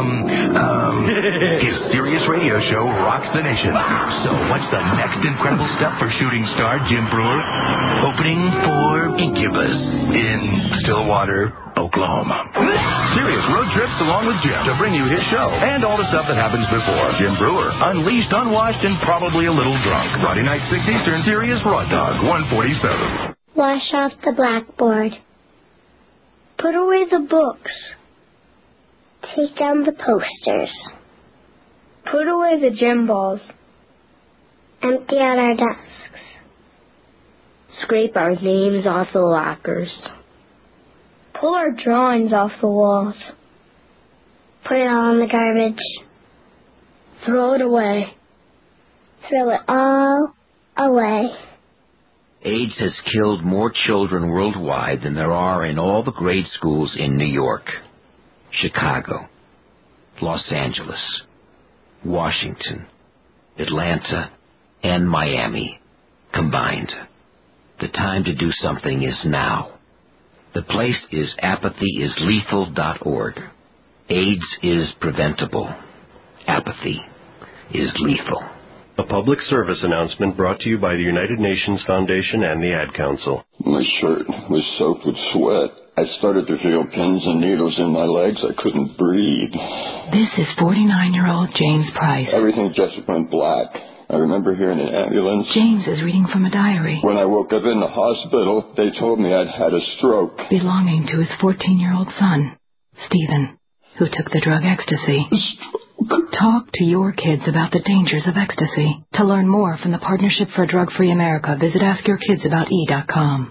S12: his Sirius radio show rocks the nation. So what's the next incredible step for shooting star Jim Brewer? Opening for Incubus in Stillwater, Oklahoma. Sirius road trips along with Jim to bring you his show and all the stuff that happens before. Jim Brewer, unleashed, unwashed, and probably a little drunk. Friday night, 6 Eastern, Sirius Raw Dog, 147.
S15: Wash off the blackboard. Put away the books. Take down the posters. Put away the gym balls. Empty out our desks. Scrape our names off the lockers. Pull our drawings off the walls. Put it all in the garbage. Throw it away. Throw it all away.
S4: AIDS has killed more children worldwide than there are in all the grade schools in New York, Chicago, Los Angeles, Washington, Atlanta, and Miami combined. The time to do something is now. The place is apathyislethal.org. AIDS is preventable. Apathy is lethal.
S16: A public service announcement brought to you by the United Nations Foundation and the Ad Council.
S17: My shirt was soaked with sweat. I started to feel pins and needles in my legs. I couldn't breathe.
S26: This is 49-year-old James Price.
S17: Everything just went black. I remember hearing an ambulance.
S26: James is reading from a diary.
S17: When I woke up in the hospital, they told me I'd had a stroke.
S26: Belonging to his 14-year-old son, Stephen, who took the drug ecstasy. Talk to your kids about the dangers of ecstasy. To learn more from the Partnership for a Drug-Free America, visit AskYourKidsAboutE.com.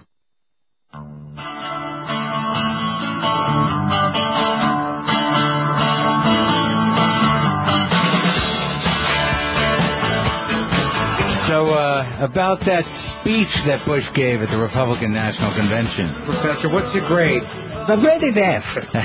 S1: So, about that speech that Bush gave at the Republican National Convention.
S18: Professor, what's your grade? The grade is F.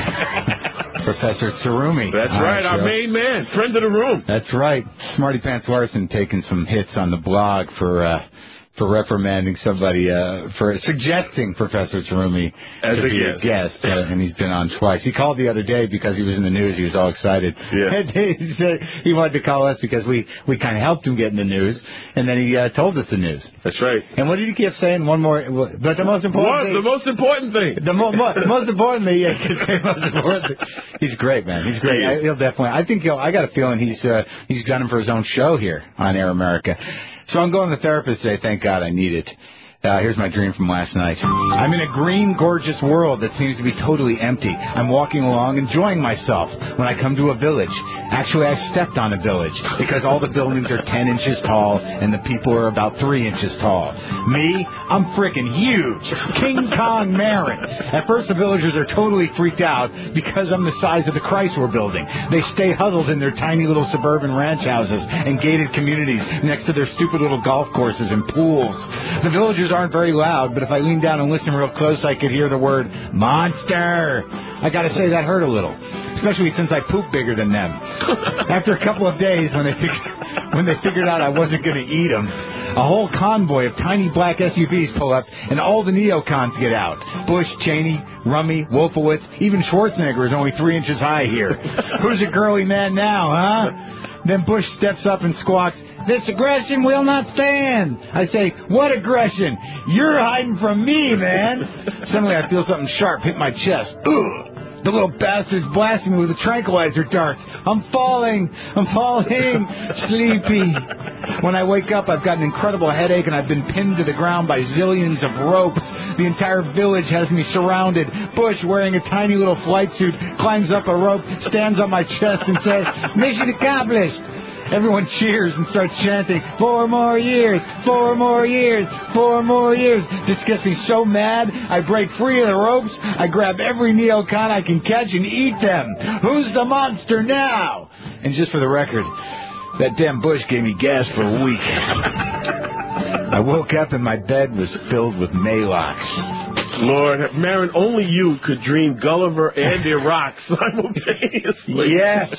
S1: Professor Tsarumi.
S3: That's right, our main man, friend of the room.
S1: That's right. Smarty Pants Larson taking some hits on the blog for reprimanding somebody, for suggesting Professor Tsarumi to be a guest, and he's been on twice. He called the other day because he was in the news. He was all excited.
S3: Yeah.
S1: And he said he wanted to call us because we kind of helped him get in the news, and then he told us the news.
S3: That's right.
S1: And what did he keep saying? One more, but the most important thing.
S3: The most important thing.
S1: The most important thing. Yeah, most important thing. He's great, man. He's great. He'll definitely. I think I got a feeling he's got him for his own show here on Air America. So I'm going to the therapist today. Thank God I need it. Here's my dream from last night. I'm in a green, gorgeous world that seems to be totally empty. I'm walking along, enjoying myself when I come to a village. Actually, I stepped on a village because all the buildings are 10 inches tall and the people are about 3 inches tall. Me, I'm frickin' huge. King Kong Marin. At first, the villagers are totally freaked out because I'm the size of the Chrysler building. They stay huddled in their tiny little suburban ranch houses and gated communities next to their stupid little golf courses and pools. The villagers aren't very loud, but if I lean down and listen real close, I could hear the word monster. I gotta say that hurt a little, especially since I poop bigger than them. After a couple of days, when they figured out I wasn't gonna eat them, a whole convoy of tiny black SUVs pull up, and all the neocons get out. Bush, Cheney, Rummy, Wolfowitz, even Schwarzenegger is only 3 inches high here. Who's a girly man now, huh? Then Bush steps up and squawks, "This aggression will not stand." I say, "What aggression? You're hiding from me, man." Suddenly I feel something sharp hit my chest. Ugh. The little bastard's blasting me with the tranquilizer darts. I'm falling. Sleepy. When I wake up, I've got an incredible headache, and I've been pinned to the ground by zillions of ropes. The entire village has me surrounded. Bush, wearing a tiny little flight suit, climbs up a rope, stands on my chest, and says, "Mission accomplished." Everyone cheers and starts chanting, 4 more years, 4 more years, 4 more years. This gets me so mad, I break free of the ropes, I grab every neocon I can catch and eat them. Who's the monster now? And just for the record, that damn Bush gave me gas for a week. I woke up and my bed was filled with Maalox.
S3: Lord, Marin, only you could dream Gulliver and Iraq simultaneously.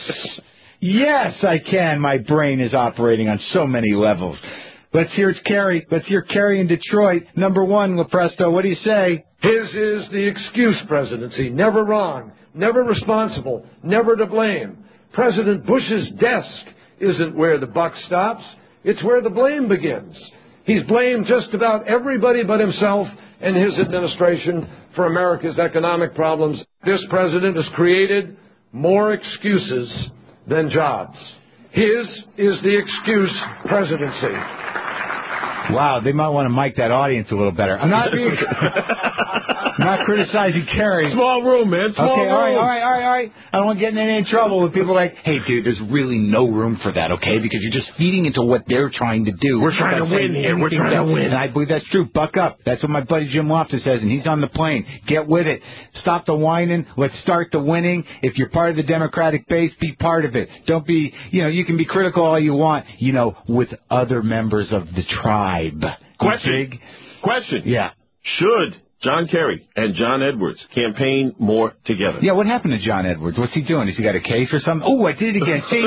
S1: Yes, I can. My brain is operating on so many levels. Let's hear Kerry. Let's hear Kerry in Detroit. Number 1, LaPresto, what do you say?
S19: His is the excuse presidency. Never wrong, never responsible, never to blame. President Bush's desk isn't where the buck stops. It's where the blame begins. He's blamed just about everybody but himself and his administration for America's economic problems. This president has created more excuses than jobs. His is the excuse presidency.
S1: Wow, they might want to mic that audience a little better. I'm not being... I'm not criticizing Kerry.
S3: Small room, man. Small room.
S1: All right. I don't want to get in any trouble with people like, hey, dude, there's really no room for that, okay? Because you're just feeding into what they're trying to do.
S3: We're trying to win here. We're trying to win.
S1: And I believe that's true. Buck up. That's what my buddy Jim Loftus says, and he's on the plane. Get with it. Stop the whining. Let's start the winning. If you're part of the Democratic base, be part of it. Don't be, you can be critical all you want, with other members of the tribe.
S3: Question.
S1: Yeah.
S3: Should John Kerry and John Edwards campaign more together?
S1: Yeah, what happened to John Edwards? What's he doing? Has he got a case or something? Oh, I did it again. See,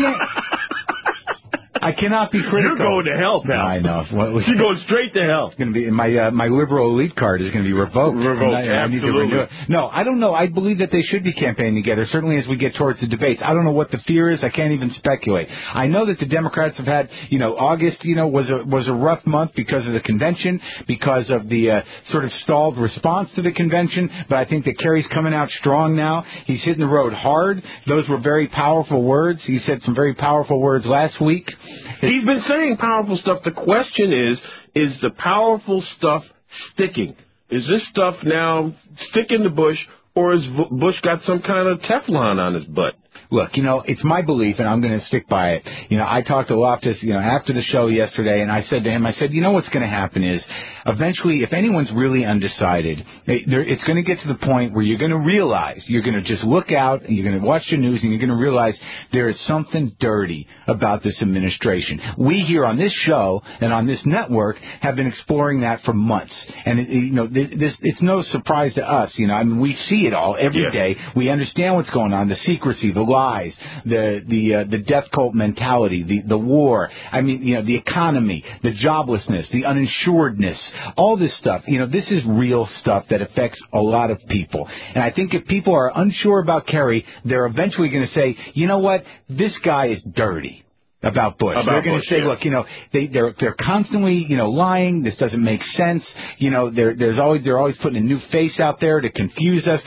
S1: I cannot be critical.
S3: You're going to hell, pal.
S1: I know.
S3: You're going straight to hell.
S1: It's going to be my liberal elite card is going to be revoked. I need to renew it. No, I don't know. I believe that they should be campaigning together. Certainly as we get towards the debates. I don't know what the fear is. I can't even speculate. I know that the Democrats have had, August, was a rough month because of the convention, because of the sort of stalled response to the convention. But I think that Kerry's coming out strong now. He's hitting the road hard. Those were very powerful words. He said some very powerful words last week.
S3: He's been saying powerful stuff. The question is the powerful stuff sticking? Is this stuff now sticking to Bush, or has Bush got some kind of Teflon on his butt?
S1: Look, it's my belief, and I'm going to stick by it. I talked to Loftus, after the show yesterday, and I said to him, what's going to happen is, eventually, if anyone's really undecided, it's going to get to the point where you're going to realize, you're going to just look out, and you're going to watch the news, and you're going to realize there is something dirty about this administration. We here on this show and on this network have been exploring that for months, and it's no surprise to us. We see it all every day. We understand what's going on, the secrecy, the lies, the death cult mentality, the war. The economy, the joblessness, the uninsuredness, all this stuff. This is real stuff that affects a lot of people. And I think if people are unsure about Kerry, they're eventually going to say, you know what, this guy is dirty. About Bush. They're going to say, look, they're constantly, lying. This doesn't make sense. They're always putting a new face out there to confuse us.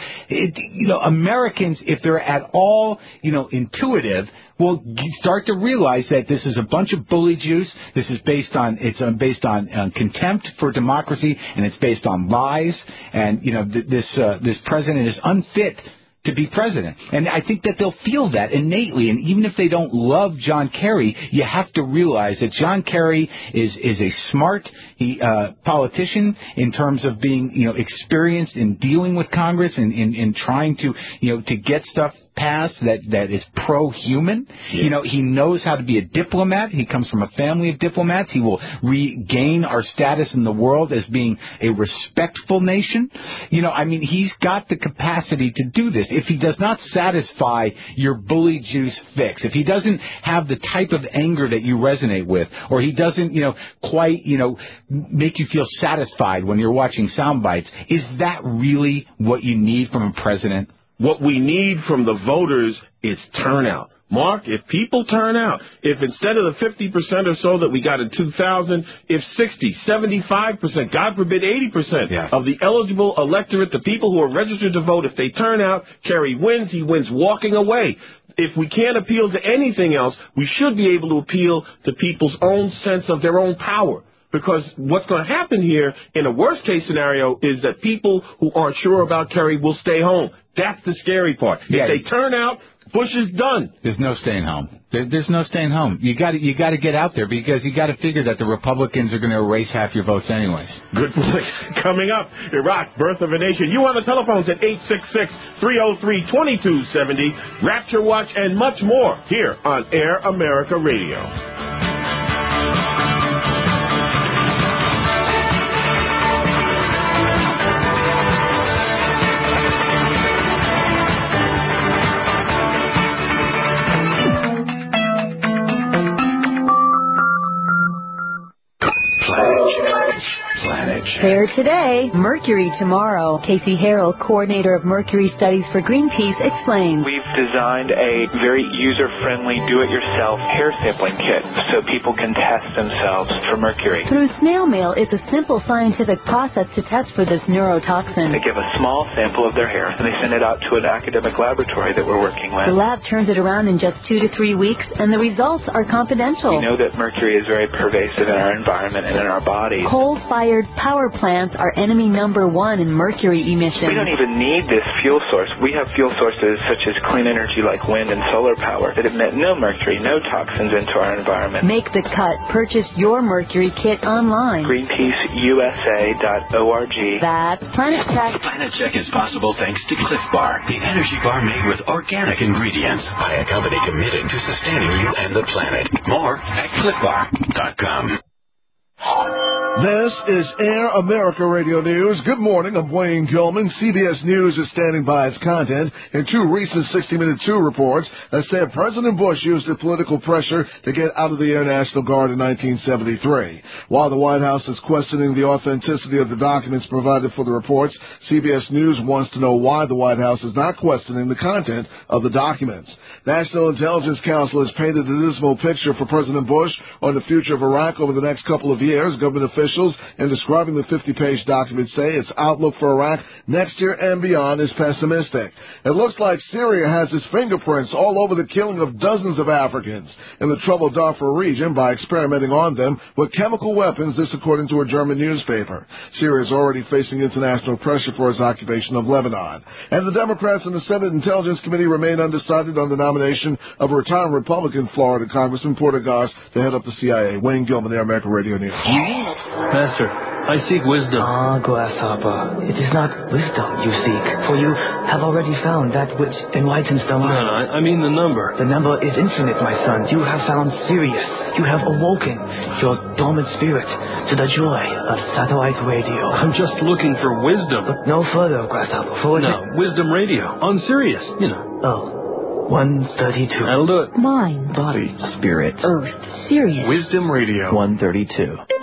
S1: Americans, if they're at all, intuitive, will start to realize that this is a bunch of bully juice. This is based on contempt for democracy, and it's based on lies. And this president is unfit to be president. And I think that they'll feel that innately. And even if they don't love John Kerry, you have to realize that John Kerry is a smart politician in terms of being, experienced in dealing with Congress and in trying to get stuff passed that is pro-human. Yeah. He knows how to be a diplomat. He comes from a family of diplomats. He will regain our status in the world as being a respectful nation. He's got the capacity to do this. If he does not satisfy your bully juice fix, if he doesn't have the type of anger that you resonate with, or he doesn't, quite, make you feel satisfied when you're watching sound bites, is that really what you need from a president?
S3: What we need from the voters is turnout. Mark, if people turn out, if instead of the 50% or so that we got in 2000, if 60, 75%, God forbid 80% of the eligible electorate, the people who are registered to vote, if they turn out, Kerry wins, he wins walking away. If we can't appeal to anything else, we should be able to appeal to people's own sense of their own power. Because what's going to happen here in a worst-case scenario is that people who aren't sure about Kerry will stay home. That's the scary part. If they turn out, Bush is done.
S1: There's no staying home. There's no staying home. You got to get out there because you got to figure that the Republicans are going to erase half your votes anyways.
S3: Good point. Coming up, Iraq, Birth of a Nation. You on the telephones at 866-303-2270. Rapture Watch and much more here on Air America Radio.
S12: Planet
S10: Air today, Mercury tomorrow. Casey Harrell, coordinator of Mercury Studies for Greenpeace, explains.
S13: We've designed a very user-friendly, do-it-yourself hair sampling kit so people can test themselves for mercury.
S10: Through snail mail, it's a simple scientific process to test for this neurotoxin.
S13: They give a small sample of their hair and they send it out to an academic laboratory that we're working with.
S10: The lab turns it around in just 2 to 3 weeks, and the results are confidential.
S13: We know that mercury is very pervasive in our environment and in our bodies.
S10: Coal-fired power plants are enemy number 1 in mercury emissions.
S13: We don't even need this fuel source. We have fuel sources such as clean energy like wind and solar power that emit no mercury, no toxins into our environment.
S10: Make the cut. Purchase your mercury kit online.
S13: GreenpeaceUSA.org.
S10: That's Planet Check.
S12: Planet Check is possible thanks to Cliff Bar, the energy bar made with organic ingredients by a company committed to sustaining you and the planet. More at cliffbar.com.
S5: This is Air America Radio News. Good morning. I'm Wayne Gilman. CBS News is standing by its content in 2 recent 60-Minute 2 reports that said President Bush used the political pressure to get out of the Air National Guard in 1973. While the White House is questioning the authenticity of the documents provided for the reports, CBS News wants to know why the White House is not questioning the content of the documents. National Intelligence Council has painted a dismal picture for President Bush on the future of Iraq over the next couple of years. Government officials, in describing the 50-page document, say its outlook for Iraq next year and beyond is pessimistic. It looks like Syria has its fingerprints all over the killing of dozens of Africans in the troubled Darfur region by experimenting on them with chemical weapons, this according to a German newspaper. Syria is already facing international pressure for its occupation of Lebanon. And the Democrats in the Senate Intelligence Committee remain undecided on the nomination of a retiring Republican Florida Congressman Portergoss to head up the CIA. Wayne Gilman, Air America Radio News.
S14: Master, I seek wisdom.
S20: Ah, grasshopper, it is not wisdom you seek, for you have already found that which enlightens the mind.
S14: No, I mean the number.
S20: The number is infinite, my son. You have found Sirius. You have awoken your dormant spirit to the joy of satellite radio.
S14: I'm just looking for wisdom.
S20: Look no further, grasshopper.
S14: Wisdom radio on Sirius, you know.
S20: Oh, 132.
S14: That'll do it.
S20: Mind,
S26: Body, spirit,
S20: earth, Sirius.
S14: Wisdom radio.
S26: 132.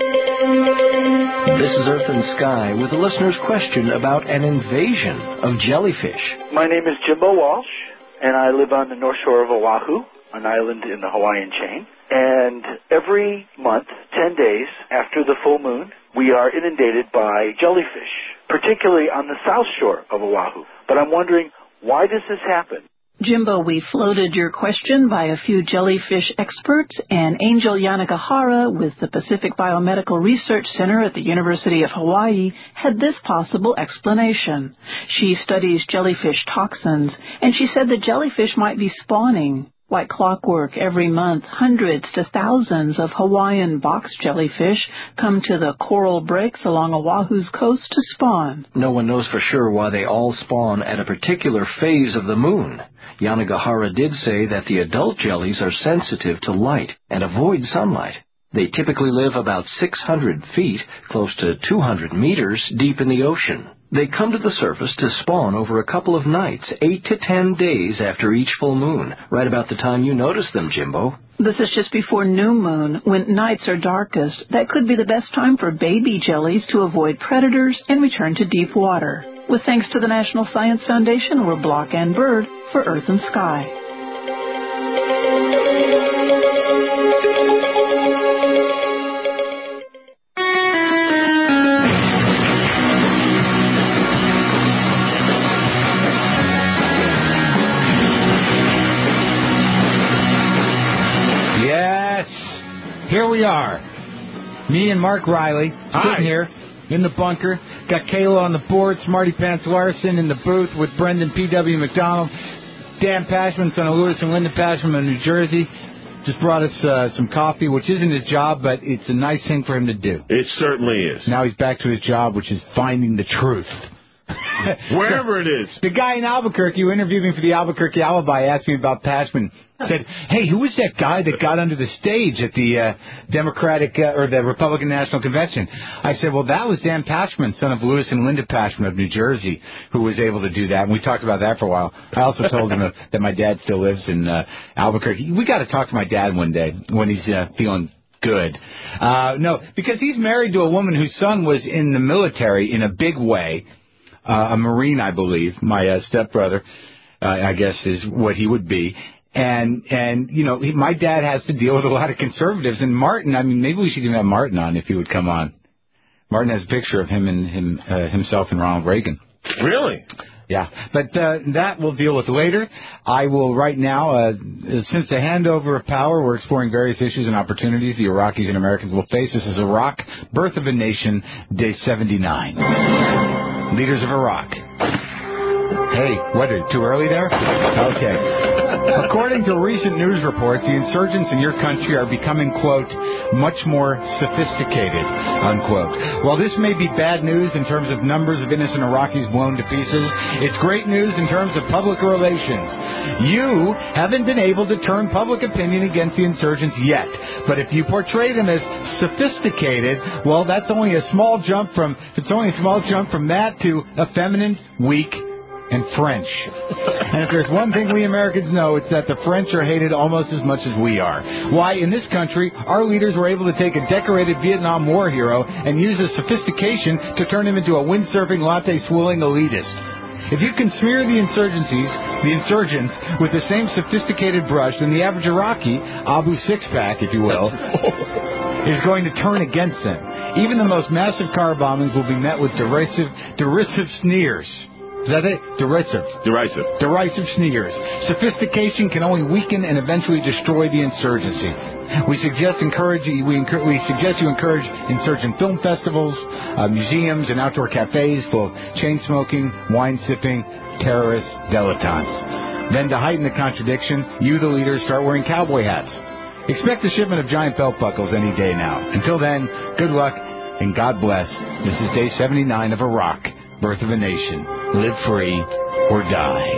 S26: This is Earth and Sky with a listener's question about an invasion of jellyfish.
S21: My name is Jimbo Walsh, and I live on the north shore of Oahu, an island in the Hawaiian chain. And every month, 10 days after the full moon, we are inundated by jellyfish, particularly on the south shore of Oahu. But I'm wondering, why does this happen?
S8: Jimbo, we floated your question by a few jellyfish experts, and Angel Yanagihara with the Pacific Biomedical Research Center at the University of Hawaii had this possible explanation. She studies jellyfish toxins, and she said the jellyfish might be spawning. Like clockwork, every month, hundreds to thousands of Hawaiian box jellyfish come to the coral breaks along Oahu's coast to spawn.
S26: No one knows for sure why they all spawn at a particular phase of the moon. Yanagihara did say that the adult jellies are sensitive to light and avoid sunlight. They typically live about 600 feet, close to 200 meters, deep in the ocean. They come to the surface to spawn over a couple of nights, 8 to 10 days after each full moon, right about the time you notice them, Jimbo.
S8: This is just before new moon, when nights are darkest. That could be the best time for baby jellies to avoid predators and return to deep water. With thanks to the National Science Foundation, we're Block and Bird for Earth and Sky.
S2: Here we are. Me and Mark Riley sitting here in the bunker. Got Kayla on the board, Smarty Pants Larson in the booth with Brendan P.W. McDonald. Dan Pashman, son of Lewis and Linda Pashman of New Jersey, just brought us some coffee, which isn't his job, but it's a nice thing for him to do.
S3: It certainly is.
S2: Now he's back to his job, which is finding the truth.
S3: Wherever it is.
S2: The guy in Albuquerque who interviewed me for the Albuquerque Alibi asked me about Pashman. Said, hey, who was that guy that got under the stage at the Democratic or the Republican National Convention? I said, well, that was Dan Pashman, son of Lewis and Linda Pashman of New Jersey, who was able to do that. And we talked about that for a while. I also told him that my dad still lives in Albuquerque. We got to talk to my dad one day when he's feeling Good. No, because he's married to a woman whose son was in the military in a big way, a Marine, I believe. My stepbrother, I guess, is what he would be. And you know, my dad has to deal with a lot of conservatives. And Martin, I mean, maybe we should even have Martin on if he would come on. Martin has a picture of him and himself and Ronald Reagan.
S3: Really?
S2: Yeah, but that we'll deal with later. I will right now, since the handover of power, we're exploring various issues and opportunities the Iraqis and Americans will face. This is Iraq, Birth of a Nation, Day 79. Leaders of Iraq. Hey, what, too early there? Okay. According to recent news reports, the insurgents in your country are becoming, quote, much more sophisticated, unquote. While this may be bad news in terms of numbers of innocent Iraqis blown to pieces, it's great news in terms of public relations. You haven't been able to turn public opinion against the insurgents yet. But if you portray them as sophisticated, well, that's only a small jump from that to effeminate, weak, and French. And if there's one thing we Americans know, it's that the French are hated almost as much as we are. Why, in this country, our leaders were able to take a decorated Vietnam War hero and use his sophistication to turn him into a windsurfing, latte-swilling elitist. If you can smear the insurgents with the same sophisticated brush, then the average Iraqi, Abu Six-Pack, if you will, is going to turn against them. Even the most massive car bombings will be met with derisive sneers. Is that it? Derisive sneers. Sophistication can only weaken and eventually destroy the insurgency. We suggest you encourage insurgent film festivals, museums, and outdoor cafes full of chain-smoking, wine-sipping, terrorist dilettantes. Then, to heighten the contradiction, you, the leaders, start wearing cowboy hats. Expect a shipment of giant belt buckles any day now. Until then, good luck and God bless. This is Day 79 of Iraq. Birth of a Nation. Live free or die.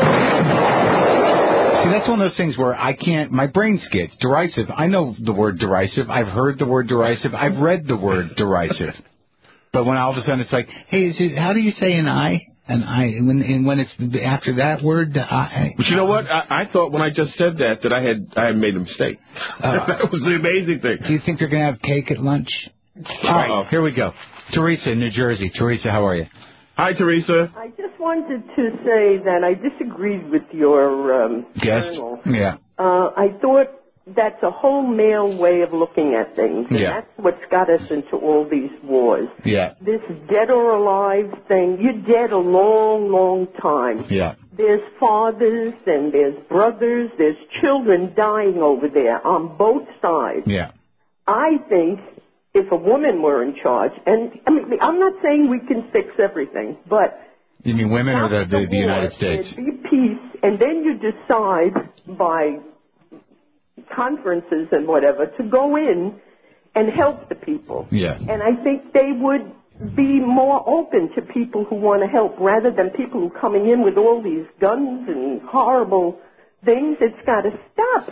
S2: See, that's one of those things where I can't, my brain skids. Derisive. I know the word derisive. I've heard the word derisive. I've read the word derisive. But when all of a sudden it's like, hey, how do you say an I? An I, when it's after that word, I.
S3: But you know what? I thought when I just said that I had made a mistake. That was the amazing thing.
S2: Do you think they're going to have cake at lunch? All right, here we go. Teresa in New Jersey. Teresa, how are you?
S3: Hi, Teresa.
S6: I just wanted to say that I disagreed with your
S2: guest.
S6: journal.
S2: Yeah.
S6: I thought that's a whole male way of looking at things. And
S2: yeah.
S6: That's what's got us into all these wars.
S2: Yeah.
S6: This dead or alive thing, you're dead a long, long time.
S2: Yeah.
S6: There's fathers and there's brothers, there's children dying over there on both sides.
S2: Yeah.
S6: I think if a woman were in charge, and I mean, I'm not saying we can fix everything, but...
S2: You mean women or the United States?
S6: There'd be peace, and then you decide by conferences and whatever to go in and help the people.
S2: Yeah.
S6: And I think they would be more open to people who want to help rather than people who are coming in with all these guns and horrible things. It's got to stop.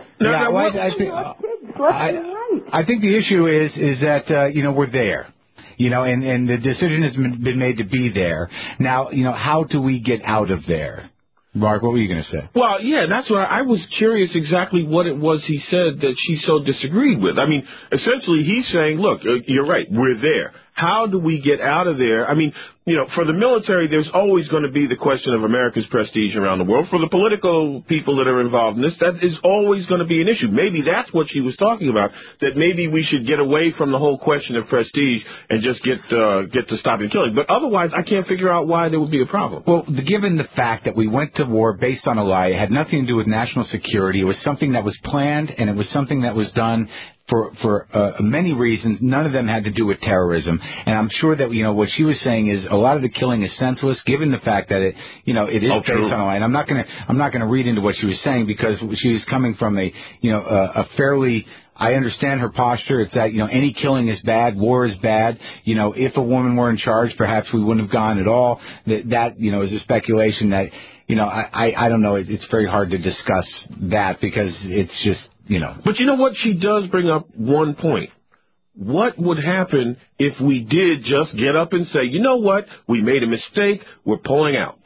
S2: I think the issue is that we're there, and the decision has been made to be there. Now, how do we get out of there? Mark, what were you going to say?
S3: Well, yeah, that's why I was curious exactly what it was he said that she so disagreed with. I mean, essentially he's saying, look, you're right, we're there. How do we get out of there? I mean, for the military, there's always going to be the question of America's prestige around the world. For the political people that are involved in this, that is always going to be an issue. Maybe that's what she was talking about, that maybe we should get away from the whole question of prestige and just get to stopping killing. But otherwise, I can't figure out why there would be a problem.
S2: Well, given the fact that we went to war based on a lie, it had nothing to do with national security. It was something that was planned, and it was something that was done for many reasons. None of them had to do with terrorism. And I'm sure that, what she was saying is a lot of the killing is senseless, given the fact that it is based on a lie. And I'm not going to read into what she was saying, because she was coming from a fairly, I understand her posture. It's that, any killing is bad, war is bad. If a woman were in charge, perhaps we wouldn't have gone at all. That is a speculation that, I don't know. It's very hard to discuss that, because it's just,
S3: But you know what? She does bring up one point. What would happen if we did just get up and say, you know what? We made a mistake. We're pulling out.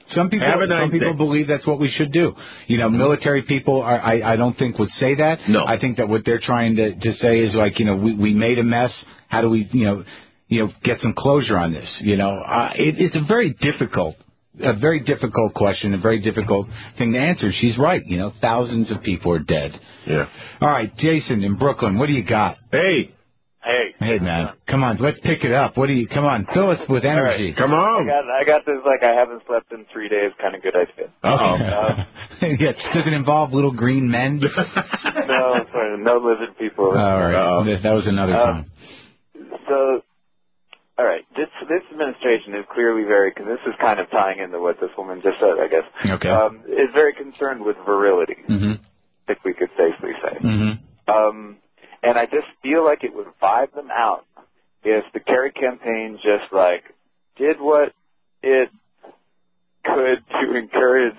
S1: Some people believe that's what we should do. You know, military people I don't think would say that.
S3: No.
S1: I think that what they're trying to say is like, you know, we made a mess. How do we, get some closure on this? You know, it's a very difficult question, a very difficult thing to answer. She's right. You know, thousands of people are dead.
S3: Yeah.
S1: All right, Jason in Brooklyn, what do you got?
S3: Hey.
S7: Hey,
S1: man. Come on, let's pick it up. Come on, fill us with energy.
S7: Right.
S3: Come on.
S7: I got this, like, I haven't slept in 3 days kind of good idea.
S1: Yeah. Does it involve little green men?
S7: No, sorry, no lizard people.
S1: All right. That was another time.
S7: So, all right, this administration is clearly because this is kind of tying into what this woman just said, I guess.
S1: Okay.
S7: Is very concerned with virility.
S1: Mm-hmm.
S7: I think we could safely say.
S1: Mm-hmm.
S7: And I just feel like it would vibe them out if the Kerry campaign just, like, did what it could to encourage,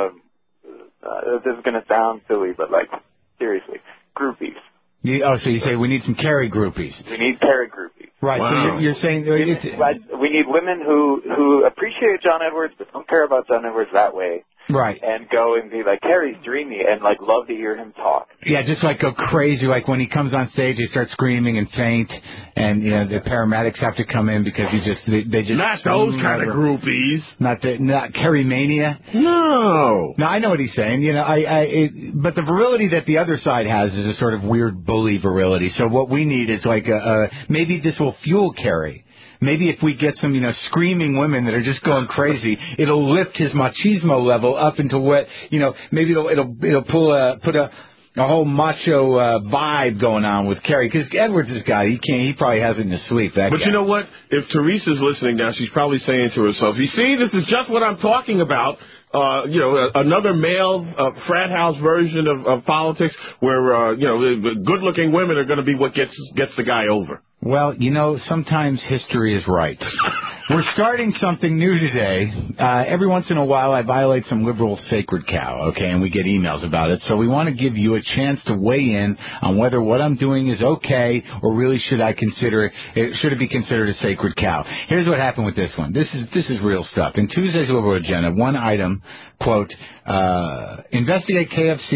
S7: this is going to sound silly, but, like, seriously, groupies.
S1: So you say we need some Kerry groupies.
S7: We need Kerry groupies.
S1: Right, wow. So you're saying...
S7: we need women who appreciate John Edwards but don't care about John Edwards that way.
S1: Right.
S7: And go and be like, Kerry's dreamy, and, like, love to hear him talk.
S1: Yeah, just, like, go crazy. Like, when he comes on stage, he starts screaming and faint, and, you know, the paramedics have to come in because they just...
S3: Not those kind of groupies.
S1: Not Kerry mania?
S3: No.
S1: No, I know what he's saying. You know, but the virility that the other side has is a sort of weird bully virility. So what we need is, like, maybe this will fuel Kerry. Maybe if we get some, screaming women that are just going crazy, it'll lift his machismo level up into what, maybe it'll put a whole macho vibe going on with Kerry. Because Edwards is guy, he probably has it in his sleep. But
S3: you know what? If Teresa's listening now, she's probably saying to herself, "You see, this is just what I'm talking about." Another male frat house version of politics where good-looking women are going to be what gets the guy over.
S1: Well, sometimes history is right. We're starting something new today. Every once in a while, I violate some liberal sacred cow, okay, and we get emails about it. So we want to give you a chance to weigh in on whether what I'm doing is okay or really should it be considered a sacred cow. Here's what happened with this one. This is real stuff. In Tuesday's Liberal Agenda, one item, quote, investigate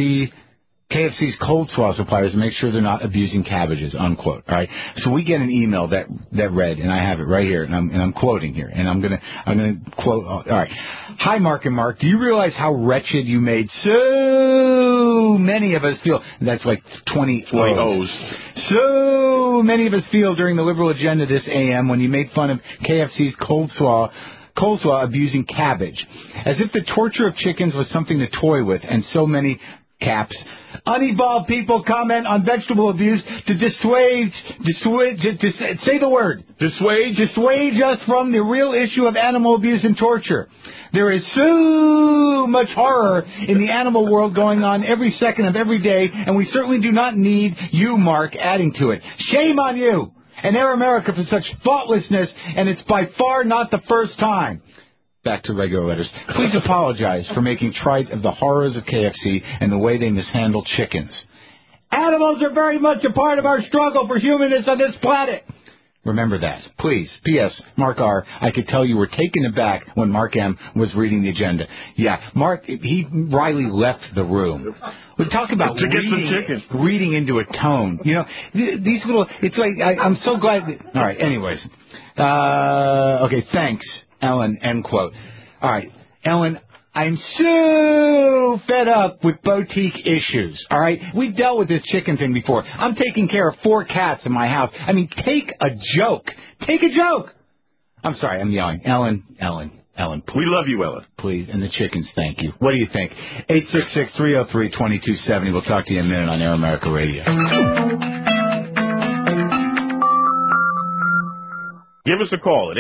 S1: KFC's cold slaw suppliers to make sure they're not abusing cabbages, unquote. All right. So we get an email that read, and I have it right here, and I'm quoting here, and I'm gonna quote. All right. Hi, Mark and Mark. Do you realize how wretched you made so many of us feel? That's like 20 O's. So many of us feel during the Liberal Agenda this AM when you made fun of KFC's coleslaw abusing cabbage, as if the torture of chickens was something to toy with, and so many caps. Unevolved people comment on vegetable abuse to dissuade us from the real issue of animal abuse and torture. There is so much horror in the animal world going on every second of every day, and we certainly do not need you, Mark, adding to it. Shame on you and Air America for such thoughtlessness, and it's by far not the first time. Back to regular letters. Please apologize for making trite of the horrors of KFC and the way they mishandle chickens. Animals are very much a part of our struggle for humanness on this planet. Remember that. Please. P.S. Mark R., I could tell you were taken aback when Mark M. was reading the agenda. Yeah, Riley left the room. We talk about reading into a tone. These little, it's like, I'm so glad. All right, anyways. Okay, thanks, Ellen, end quote. All right, Ellen, I'm so fed up with boutique issues, all right? We've dealt with this chicken thing before. I'm taking care of 4 cats in my house. I mean, take a joke. Take a joke. I'm sorry, I'm yelling. Ellen, please.
S3: We love you, Ellen.
S1: Please, and the chickens, thank you. What do you think? 866-303-2270. We'll talk to you in a minute on Air America Radio.
S3: Give us a call at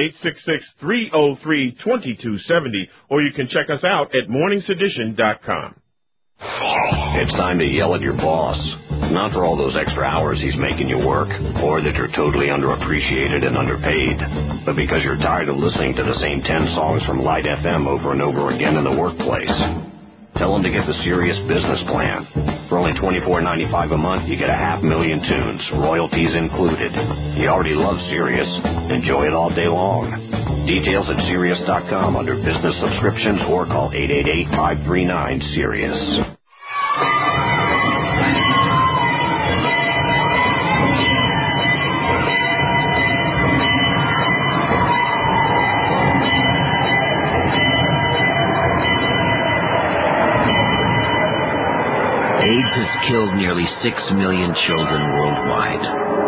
S3: 866-303-2270, or you can check us out at morningsedition.com.
S11: It's time to yell at your boss. Not for all those extra hours he's making you work, or that you're totally underappreciated and underpaid, but because you're tired of listening to the same 10 songs from Light FM over and over again in the workplace. Tell him to get the Sirius Business Plan. For only $24.95 a month, you get 500,000 tunes, royalties included. You already love Sirius. Enjoy it all day long. Details at Sirius.com under business subscriptions or call 888-539-SIRIUS.
S9: AIDS has killed nearly 6 million children worldwide.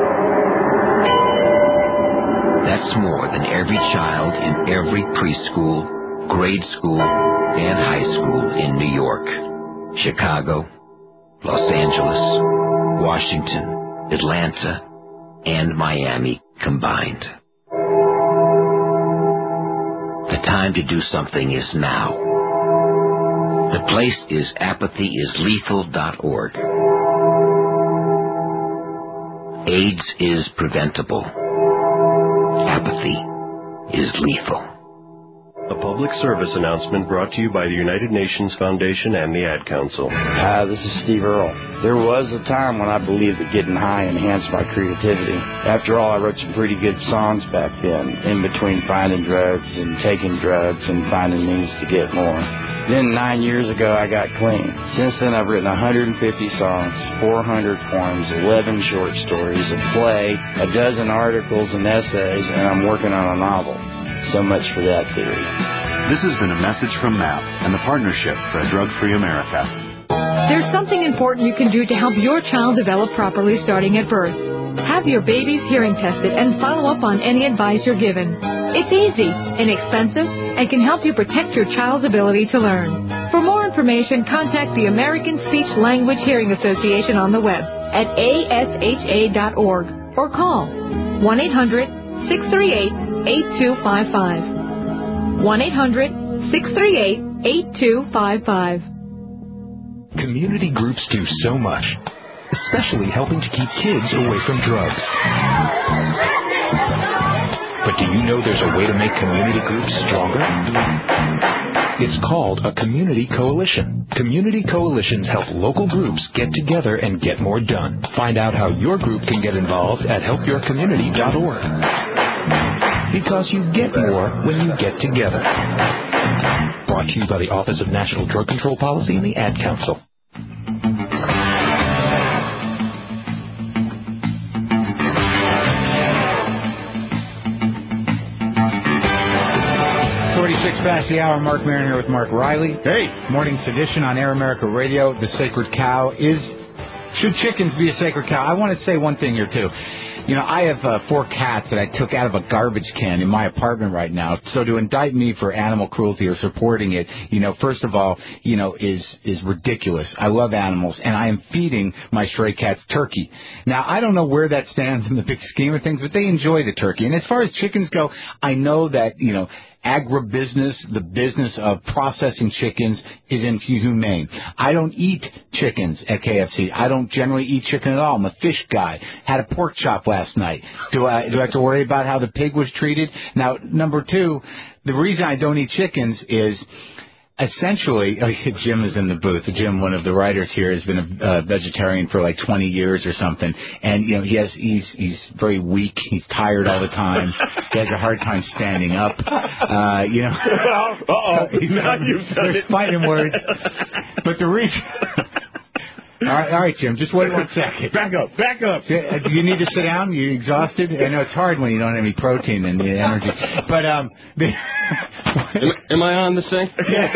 S9: That's more than every child in every preschool, grade school, and high school in New York, Chicago, Los Angeles, Washington, Atlanta, and Miami combined. The time to do something is now. The place is apathyisLethal.org. AIDS is preventable. Apathy is lethal.
S16: A public service announcement brought to you by the United Nations Foundation and the Ad Council.
S15: Hi, this is Steve Earle. There was a time when I believed that getting high enhanced my creativity. After all, I wrote some pretty good songs back then, in between finding drugs and taking drugs and finding means to get more. Then 9 years ago, I got clean. Since then, I've written 150 songs, 400 poems, 11 short stories, a play, a dozen articles and essays, and I'm working on a novel. So much for that theory.
S22: This has been a message from MAP and the Partnership for a Drug-Free America.
S23: There's something important you can do to help your child develop properly starting at birth. Have your baby's hearing tested and follow up on any advice you're given. It's easy, inexpensive, and can help you protect your child's ability to learn. For more information, contact the American Speech Language Hearing Association on the web at asha.org or call 1-800-638-8255. 1-800-638-8255.
S12: Community groups do so much, especially helping to keep kids away from drugs. But do you know there's a way to make community groups stronger? It's called a community coalition. Community coalitions help local groups get together and get more done. Find out how your group can get involved at helpyourcommunity.org. Because you get more when you get together. Brought to you by the Office of National Drug Control Policy and the Ad Council.
S2: Past the hour, Mark Maron here with Mark Riley.
S3: Hey.
S2: Morning Sedition on Air America Radio. The sacred cow is... Should chickens be a sacred cow? I want to say one thing here, too. You know, I have 4 cats that I took out of a garbage can in my apartment right now. So to indict me for animal cruelty or supporting it, you know, first of all, you know, is ridiculous. I love animals, and I am feeding my stray cats turkey. Now, I don't know where that stands in the big scheme of things, but they enjoy the turkey. And as far as chickens go, I know that, you know, agribusiness, the business of processing chickens, is inhumane. I don't eat chickens at KFC. I don't generally eat chicken at all. I'm a fish guy. Had a pork chop last night. Do I have to worry about how the pig was treated? Now, number 2, the reason I don't eat chickens is essentially, Jim is in the booth. Jim, one of the writers here, has been a vegetarian for like 20 years or something, and you know he's very weak. He's tired all the time. He has a hard time standing up. You know,
S3: now you've done it.
S2: Fighting words, but the reason. All right, Jim. Just wait 1 second.
S3: Back up.
S2: Do you need to sit down? You exhausted? I know it's hard when you don't have any protein and the energy. But
S3: am I on this thing?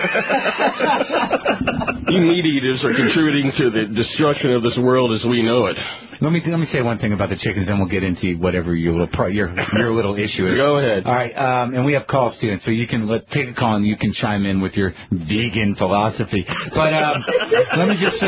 S3: You meat eaters are contributing to the destruction of this world as we know it.
S2: Let me say one thing about the chickens, then we'll get into whatever your little issue is.
S3: Go ahead.
S2: All right, and we have calls too, and so you can take a call and you can chime in with your vegan philosophy. But let me just say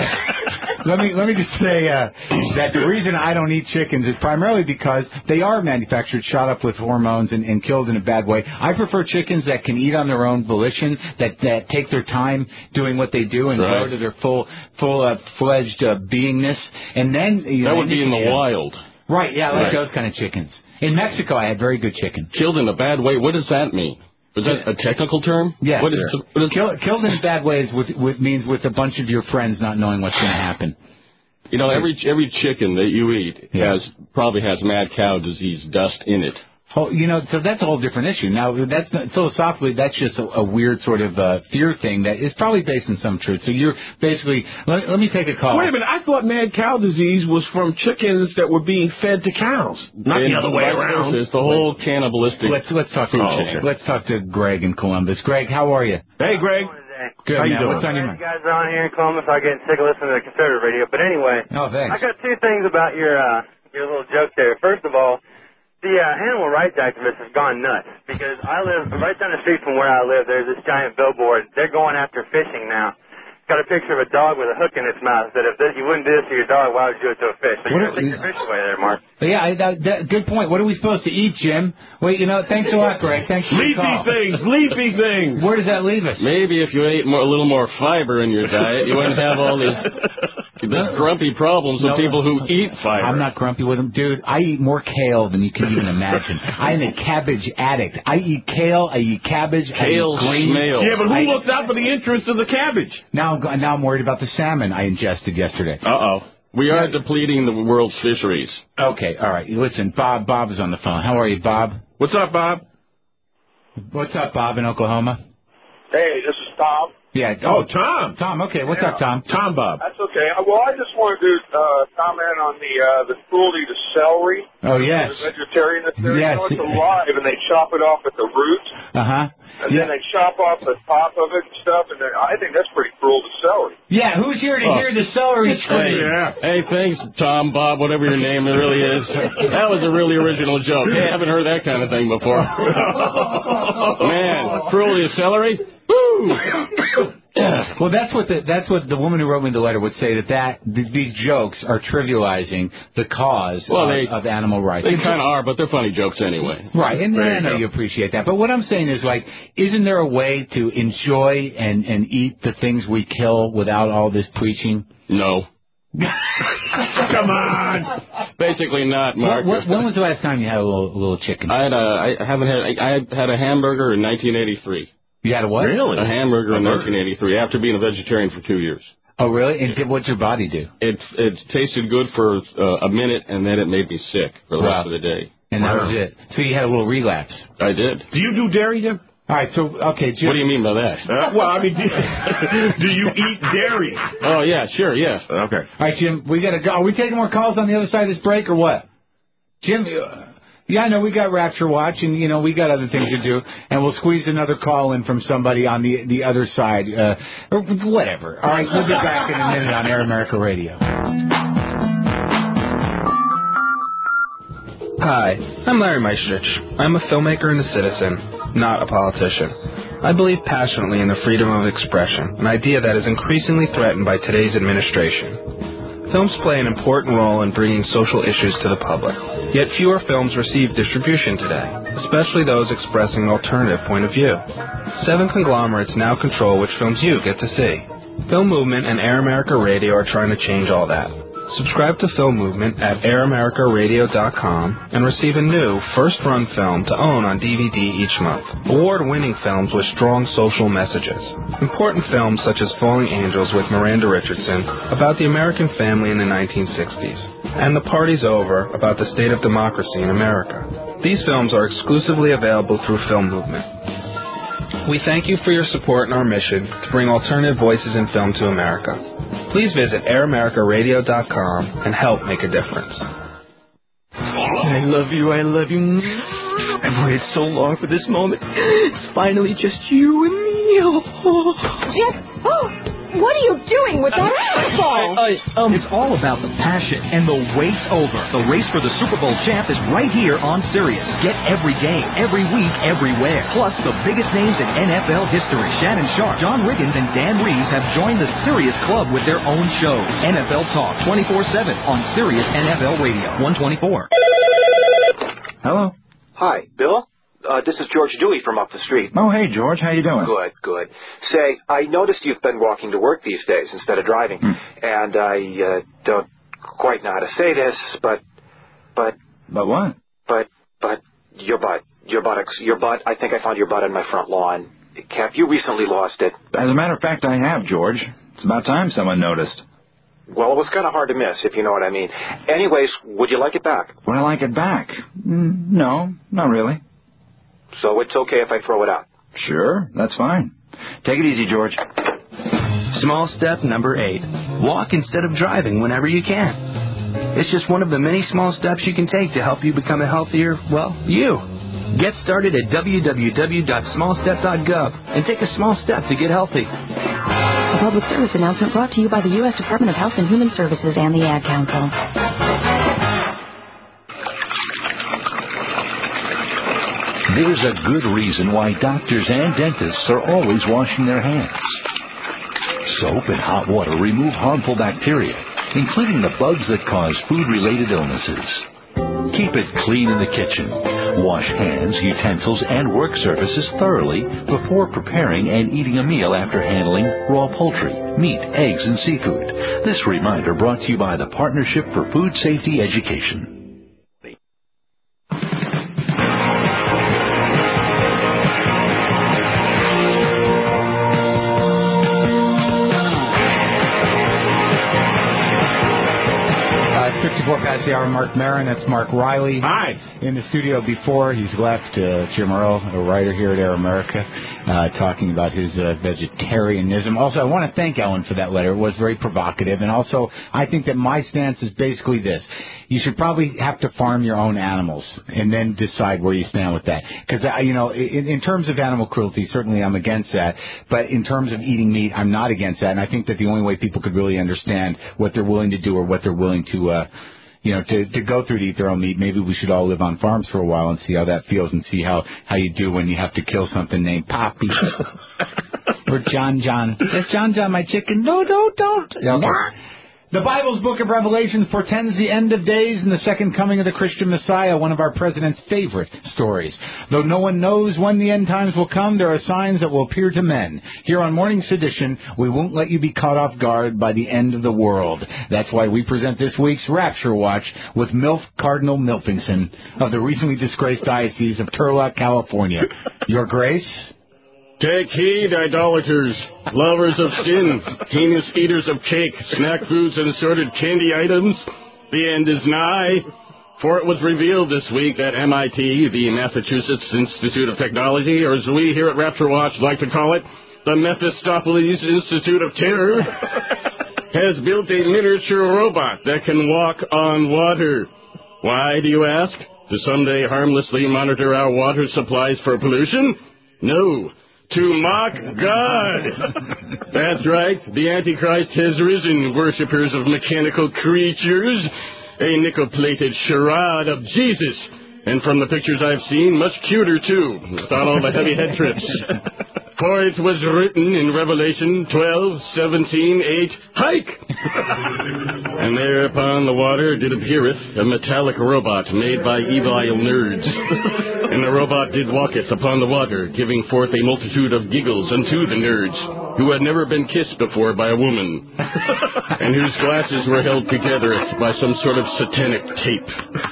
S2: that the reason I don't eat chickens is primarily because they are manufactured, shot up with hormones, and killed in a bad way. I prefer chickens that can eat on their own volition, that take their time doing what they do and grow to their full-fledged beingness, and then
S3: that would be in the wild.
S2: Right, yeah, I like those kind of chickens. In Mexico, I had very good chicken.
S3: Killed in a bad way. What does that mean? Is that a technical term?
S2: Yes. Killed in a bad way means with a bunch of your friends not knowing what's going to happen.
S3: You know, every chicken that you eat probably has mad cow disease dust in it.
S2: Oh, so that's a whole different issue. Now, that's not, philosophically, that's just a weird sort of fear thing that is probably based in some truth. So you're basically, let me take a call.
S3: Wait a minute, I thought mad cow disease was from chickens that were being fed to cows, not the other way around.
S4: It's the whole cannibalistic.
S2: Let's talk to Let's talk to Greg in Columbus. Greg, how are you?
S3: Hey, Greg.
S2: Good,
S3: how
S2: man.
S3: you doing?
S2: What's on your mind?
S17: You guys are on here in Columbus. I'm getting sick of listening to the conservative radio. But anyway,
S2: thanks.
S17: I got two things about your little joke there. First of all, the animal rights activists have gone nuts because I live right down the street from where I live. There's this giant billboard. They're going after fishing now. It's got a picture of a dog with a hook in its mouth. That if you wouldn't do this to your dog, why would you do it to a fish? So you're going to take your fish away there, Mark.
S2: Yeah, good point. What are we supposed to eat, Jim? Wait, thanks a lot, Greg. Thanks for the call.
S3: Leafy things.
S2: Where does that leave us?
S4: Maybe if you ate a little more fiber in your diet, you wouldn't have all these grumpy problems with people who eat fiber.
S2: I'm not grumpy with them. Dude, I eat more kale than you can even imagine. I'm a cabbage addict. I eat kale, I eat cabbage,
S4: Kale
S2: I eat green.
S4: snail.
S3: Yeah, but who looks out for the interests of the cabbage?
S2: Now I'm worried about the salmon I ingested yesterday.
S4: Uh-oh. We are depleting the world's fisheries.
S2: Okay, all right. Listen, Bob is on the phone. How are you, Bob?
S3: What's up, Bob?
S2: What's up, Bob, in Oklahoma?
S18: Hey, this is Tom.
S2: Yeah.
S3: Oh, Tom.
S2: Tom, okay. What's up, Tom?
S3: Tom, Bob.
S18: That's okay. Well, I just wanted to comment on the cruelty to celery.
S2: Oh, yes.
S18: The vegetarian theory.
S2: Yes.
S18: It's alive, and they chop it off at the root.
S2: Uh-huh.
S18: And then they chop off the top of it and stuff, and I think that's pretty cruel to celery.
S2: Yeah, who's here to hear the celery scream?
S4: Hey, thanks, Tom, Bob, whatever your name really is. That was a really original joke. I haven't heard that kind of thing before. Man, cruelty to celery? Woo!
S2: Well, that's what the woman who wrote me the letter would say, that these jokes are trivializing the cause of animal rights.
S4: They kind of are, but they're funny jokes anyway.
S2: Right, and I know you appreciate that. But what I'm saying is, isn't there a way to enjoy and eat the things we kill without all this preaching?
S4: No.
S3: Come on.
S4: Basically not, Mark.
S2: When was the last time you had a little chicken?
S4: I had a hamburger in 1983.
S2: You had a what?
S4: Really? A hamburger in 1983 after being a vegetarian for 2 years.
S2: Oh, really? And what'd your body do?
S4: It tasted good for a minute, and then it made me sick for the rest of the day.
S2: And that was it. So you had a little relapse.
S4: I did.
S3: Do you do dairy, Jim?
S2: All right, so, okay, Jim.
S4: What do you mean by that?
S3: Well, I mean, do you eat dairy?
S4: Oh, yeah, sure, yeah.
S3: Okay.
S2: All right, Jim, we got to go. Are we taking more calls on the other side of this break or what? Jim, yeah, I know we got Rapture Watch, and, we got other things to do, and we'll squeeze another call in from somebody on the other side, or whatever. All right, we'll be back in a minute on Air America Radio.
S19: Hi, I'm Larry Meistrich. I'm a filmmaker and a citizen, not a politician. I believe passionately in the freedom of expression, an idea that is increasingly threatened by today's administration. Films play an important role in bringing social issues to the public, yet fewer films receive distribution today, especially those expressing an alternative point of view. 7 conglomerates now control which films you get to see. Film Movement and Air America Radio are trying to change all that. Subscribe to Film Movement at AirAmericaRadio.com and receive a new first-run film to own on DVD each month. Award-winning films with strong social messages. Important films such as Falling Angels with Miranda Richardson about the American family in the 1960s, and The Party's Over about the state of democracy in America. These films are exclusively available through Film Movement. We thank you for your support in our mission to bring alternative voices in film to America. Please visit AirAmericaRadio.com and help make a difference.
S20: I love you. I've waited so long for this moment. It's finally just you and me.
S24: Jeff, what are you doing with that asshole?
S25: It's all about the passion, and the wait's over. The race for the Super Bowl champ is right here on Sirius. Get every game, every week, everywhere. Plus, the biggest names in NFL history. Shannon Sharp, John Riggins, and Dan Reeves have joined the Sirius Club with their own shows. NFL Talk 24/7 on Sirius NFL Radio 124.
S27: Hello.
S28: Hi, Bill? This is George Dewey from up the street.
S27: Oh, hey, George. How you doing?
S28: Good. Say, I noticed you've been walking to work these days instead of driving. And I don't quite know how to say this, but...
S27: But what?
S28: But your butt. I think I found your butt on my front lawn. Cap, you recently lost it.
S27: As a matter of fact, I have, George. It's about time someone noticed.
S28: Well, it was kind of hard to miss, if you know what I mean. Anyways, would you like it back?
S27: Would I like it back? No, not really.
S28: So it's okay if I throw it out?
S27: Sure, that's fine. Take it easy, George.
S19: Small step number 8. Walk instead of driving whenever you can. It's just one of the many small steps you can take to help you become a healthier, you. Get started at www.smallstep.gov and take a small step to get healthy.
S5: A public service announcement brought to you by the U.S. Department of Health and Human Services and the Ad Council.
S12: There's a good reason why doctors and dentists are always washing their hands. Soap and hot water remove harmful bacteria, including the bugs that cause food-related illnesses. Keep it clean in the kitchen. Wash hands, utensils, and work surfaces thoroughly before preparing and eating a meal after handling raw poultry, meat, eggs, and seafood. This reminder brought to you by the Partnership for Food Safety Education.
S2: Past the hour, Mark Maron. That's Mark Riley.
S3: Hi.
S2: In the studio before. He's left. Jim Earl, a writer here at Air America, talking about his vegetarianism. Also, I want to thank Ellen for that letter. It was very provocative. And also, I think that my stance is basically this. You should probably have to farm your own animals and then decide where you stand with that. Because, in terms of animal cruelty, certainly I'm against that. But in terms of eating meat, I'm not against that. And I think that the only way people could really understand what they're willing to do or what they're willing to go through to eat their own meat, maybe we should all live on farms for a while and see how that feels and see how you do when you have to kill something named Poppy. Or John. Is John my chicken? No, don't. Okay. The Bible's book of Revelation foretells the end of days and the second coming of the Christian Messiah, one of our president's favorite stories. Though no one knows when the end times will come, there are signs that will appear to men. Here on Morning Sedition, we won't let you be caught off guard by the end of the world. That's why we present this week's Rapture Watch with MILF Cardinal Milfingson of the recently disgraced Diocese of Turlock, California. Your Grace?
S4: Take heed, idolaters, lovers of sin, heinous eaters of cake, snack foods, and assorted candy items. The end is nigh. For it was revealed this week that MIT, the Massachusetts Institute of Technology, or as we here at Rapture Watch like to call it, the Mephistopheles Institute of Terror, has built a miniature robot that can walk on water. Why, do you ask? To someday harmlessly monitor our water supplies for pollution? No. To mock God. That's right. The Antichrist has risen, worshippers of mechanical creatures. A nickel-plated charade of Jesus. And from the pictures I've seen, much cuter, too, without all the heavy head trips. For it was written in Revelation 12:17, 8, hike! And there upon the water did appeareth a metallic robot made by evil nerds. And the robot did walketh upon the water, giving forth a multitude of giggles unto the nerds, who had never been kissed before by a woman, and whose glasses were held together by some sort of satanic tape.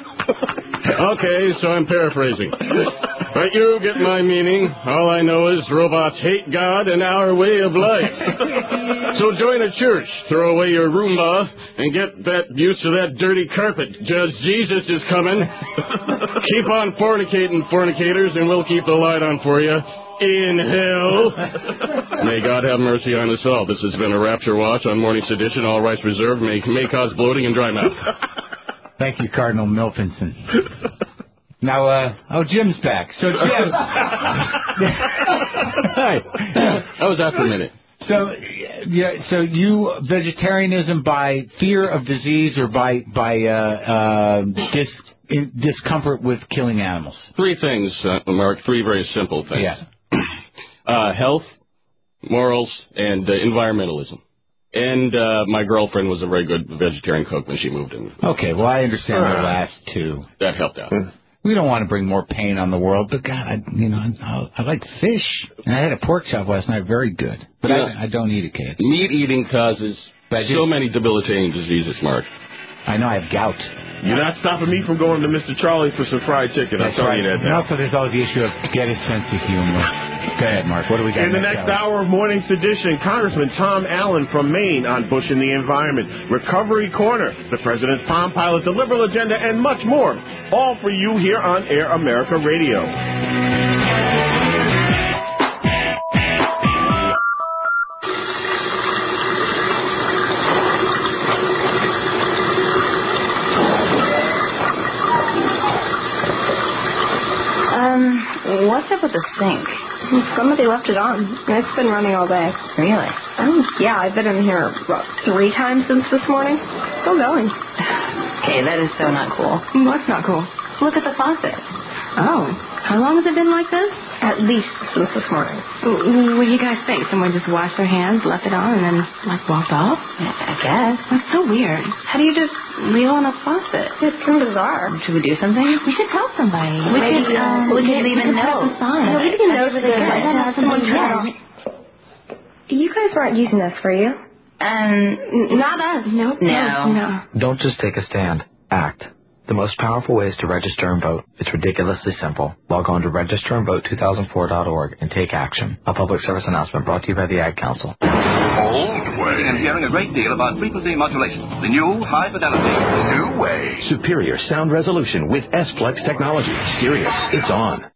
S4: Okay, so I'm paraphrasing. But you get my meaning. All I know is robots hate God and our way of life. So join a church, throw away your Roomba, and get that used to that dirty carpet. Judge Jesus is coming. Keep on fornicating, fornicators, and we'll keep the light on for you. In hell. May God have mercy on us all. This has been a Rapture Watch on Morning Sedition. All rights reserved. May cause bloating and dry mouth.
S2: Thank you, Cardinal Milfingson. Now, Jim's back. So, Jim.
S4: Hi. I was out for a minute.
S2: So you vegetarianism by fear of disease or by discomfort with killing animals?
S4: Three things, Mark. Three very simple things. Yeah. Health, morals, and environmentalism. And my girlfriend was a very good vegetarian cook when she moved in.
S2: Okay, well, I understand the last two.
S4: That helped out.
S2: We don't want to bring more pain on the world, but God, I like fish. And I had a pork chop last night, very good. But I don't eat it, kids.
S4: Meat eating causes so many debilitating diseases, Mark.
S2: I know, I have gout.
S3: You're not stopping me from going to Mr. Charlie's for some fried chicken. I'm telling you that now.
S2: And also, there's always the issue of get a sense of humor. Go ahead, Mark. What do we got
S3: in the next hour of Morning Sedition? Congressman Tom Allen from Maine on Bush and the environment. Recovery Corner, the president's Palm Pilot, the liberal agenda, and much more. All for you here on Air America Radio.
S5: What's up with the sink?
S24: Somebody left it on. It's been running all day.
S5: Really?
S24: Yeah, I've been in here, 3 times since this morning. Still going.
S5: Okay, that is so not cool.
S24: What's not cool?
S5: Look at the faucet.
S24: Oh.
S23: How long has it been like this?
S24: At least since this morning.
S23: What do you guys think? Someone just washed their hands, left it on, and then, walked off?
S5: I guess.
S23: That's so weird.
S5: How do you just leave on a faucet?
S24: It's kind of bizarre.
S5: Should we do something?
S23: We should tell somebody.
S5: We could leave a note.
S24: Yeah, we could note that someone turned it off. You guys weren't using this, were you?
S23: Not us. Nope.
S5: No.
S6: Don't just take a stand. Act. The most powerful way is to register and vote. It's ridiculously simple. Log on to registerandvote2004.org and take action. A public service announcement brought to you by the Ad Council.
S7: Old way. And hearing a great deal about frequency modulation. The new high fidelity.
S12: New way. Superior sound resolution with S-Plex technology. Sirius, it's on.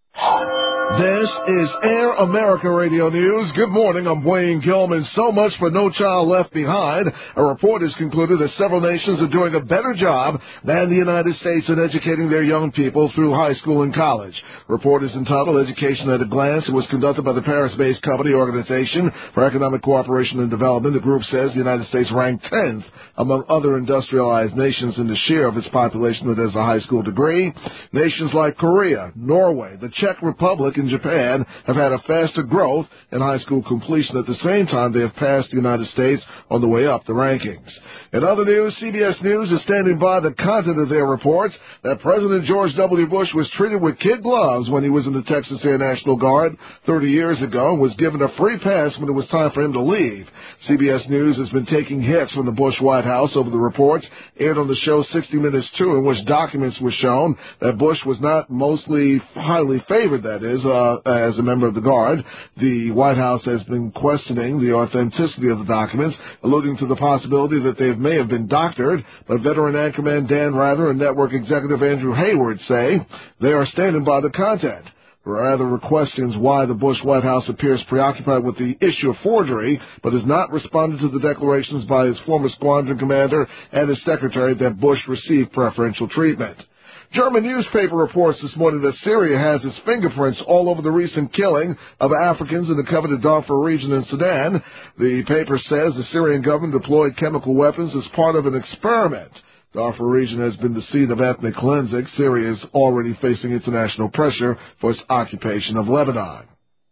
S8: This is Air America Radio News. Good morning, I'm Wayne Gilman. So much for No Child Left Behind. A report has concluded that several nations are doing a better job than the United States in educating their young people through high school and college. The report is entitled Education at a Glance. It was conducted by the Paris-based company Organization for Economic Cooperation and Development. The group says the United States ranked 10th among other industrialized nations in the share of its population that has a high school degree. Nations like Korea, Norway, the Czech Republic, and Japan have had a faster growth in high school completion. At the same time, they have passed the United States on the way up the rankings. In other news, CBS News is standing by the content of their reports that President George W. Bush was treated with kid gloves when he was in the Texas Air National Guard 30 years ago and was given a free pass when it was time for him to leave. CBS News has been taking hits from the Bush White House over the reports aired on the show 60 Minutes 2, in which documents were shown that Bush was not mostly highly favored, that is, as a member of the Guard. The White House has been questioning the authenticity of the documents, alluding to the possibility that they may have been doctored, but veteran anchorman Dan Rather and network executive Andrew Hayward say they are standing by the content. Rather questions why the Bush White House appears preoccupied with the issue of forgery, but has not responded to the declarations by his former squadron commander and his secretary that Bush received preferential treatment. German newspaper reports this morning that Syria has its fingerprints all over the recent killing of Africans in the coveted Darfur region in Sudan. The paper says the Syrian government deployed chemical weapons as part of an experiment. Darfur region has been the scene of ethnic cleansing. Syria is already facing international pressure for its occupation of Lebanon.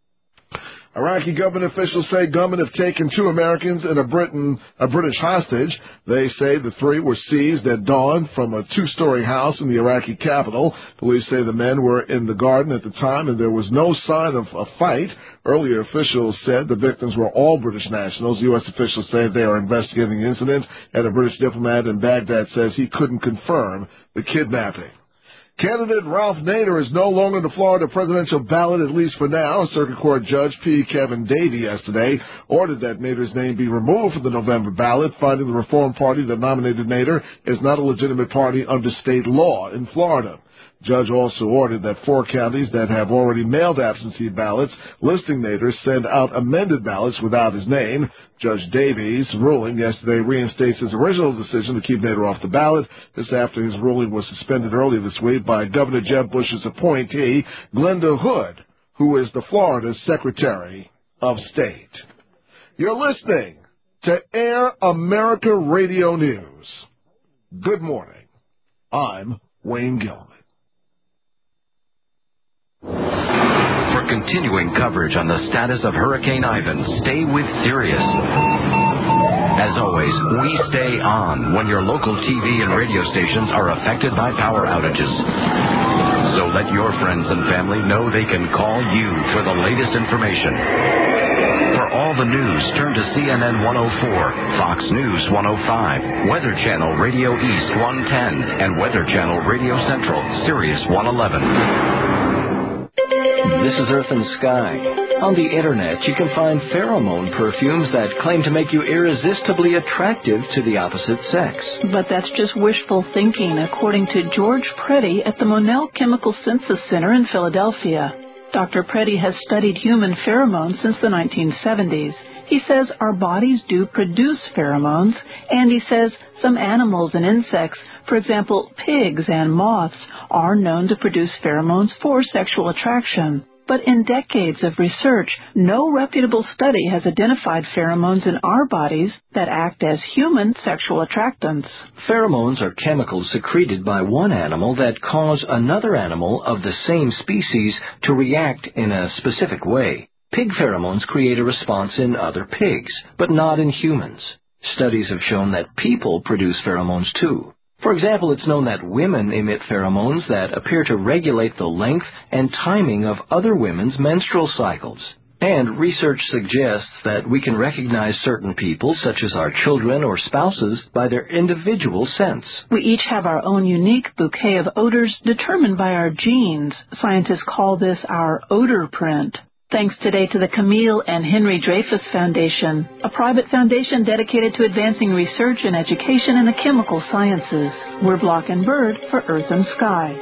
S8: Iraqi government officials say gunmen have taken 2 Americans and a British hostage. They say the 3 were seized at dawn from a 2-story house in the Iraqi capital. Police say the men were in the garden at the time and there was no sign of a fight. Earlier officials said the victims were all British nationals. U.S. officials say they are investigating the incident, and a British diplomat in Baghdad says he couldn't confirm the kidnapping. Candidate Ralph Nader is no longer on the Florida presidential ballot, at least for now. Circuit Court Judge P. Kevin Davey yesterday ordered that Nader's name be removed from the November ballot, finding the Reform Party that nominated Nader is not a legitimate party under state law in Florida. Judge also ordered that 4 counties that have already mailed absentee ballots listing Nader send out amended ballots without his name. Judge Davies' ruling yesterday reinstates his original decision to keep Nader off the ballot. This after his ruling was suspended earlier this week by Governor Jeb Bush's appointee, Glenda Hood, who is the Florida Secretary of State. You're listening to Air America Radio News. Good morning. I'm Wayne Gilman.
S9: For continuing coverage on the status of Hurricane Ivan, stay with Sirius. As always, we stay on when your local TV and radio stations are affected by power outages. So let your friends and family know they can call you for the latest information. For all the news, turn to CNN 104, Fox News 105, Weather Channel Radio East 110, and Weather Channel Radio Central, Sirius 111.
S1: This is Earth and Sky. On the internet, you can find pheromone perfumes that claim to make you irresistibly attractive to the opposite sex.
S10: But that's just wishful thinking, according to George Preddy at the Monell Chemical Synthesis Center in Philadelphia. Dr. Preddy has studied human pheromones since the 1970s. He says our bodies do produce pheromones, and he says some animals and insects, for example, pigs and moths, are known to produce pheromones for sexual attraction. But in decades of research, no reputable study has identified pheromones in our bodies that act as human sexual attractants.
S1: Pheromones are chemicals secreted by one animal that cause another animal of the same species to react in a specific way. Pig pheromones create a response in other pigs, but not in humans. Studies have shown that people produce pheromones too. For example, it's known that women emit pheromones that appear to regulate the length and timing of other women's menstrual cycles. And research suggests that we can recognize certain people, such as our children or spouses, by their individual scents.
S10: We each have our own unique bouquet of odors determined by our genes. Scientists call this our odor print. Thanks today to the Camille and Henry Dreyfus Foundation, a private foundation dedicated to advancing research and education in the chemical sciences. We're Block and Bird for Earth and Sky.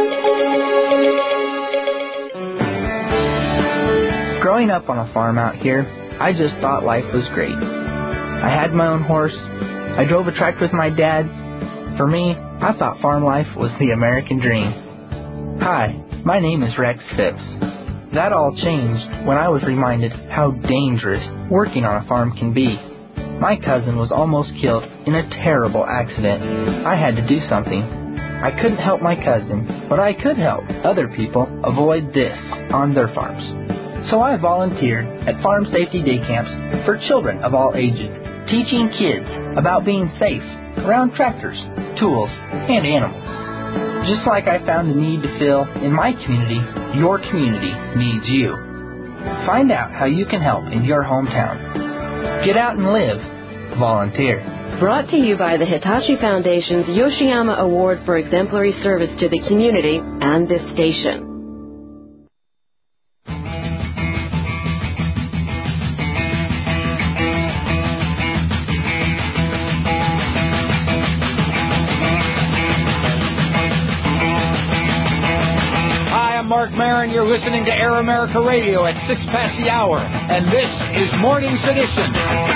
S11: Growing up on a farm out here, I just thought life was great. I had my own horse. I drove a tractor with my dad. For me, I thought farm life was the American dream. Hi, my name is Rex Phipps. That all changed when I was reminded how dangerous working on a farm can be. My cousin was almost killed in a terrible accident. I had to do something. I couldn't help my cousin, but I could help other people avoid this on their farms. So I volunteered at farm safety day camps for children of all ages, teaching kids about being safe around tractors, tools, and animals. Just like I found a need to fill in my community, your community needs you. Find out how you can help in your hometown. Get out and live. Volunteer.
S13: Brought to you by the Hitachi Foundation's Yoshiyama Award for Exemplary Service to the Community and this station.
S2: Mark Maron, you're listening to Air America Radio at 6 past the hour, and this is Morning Sedition.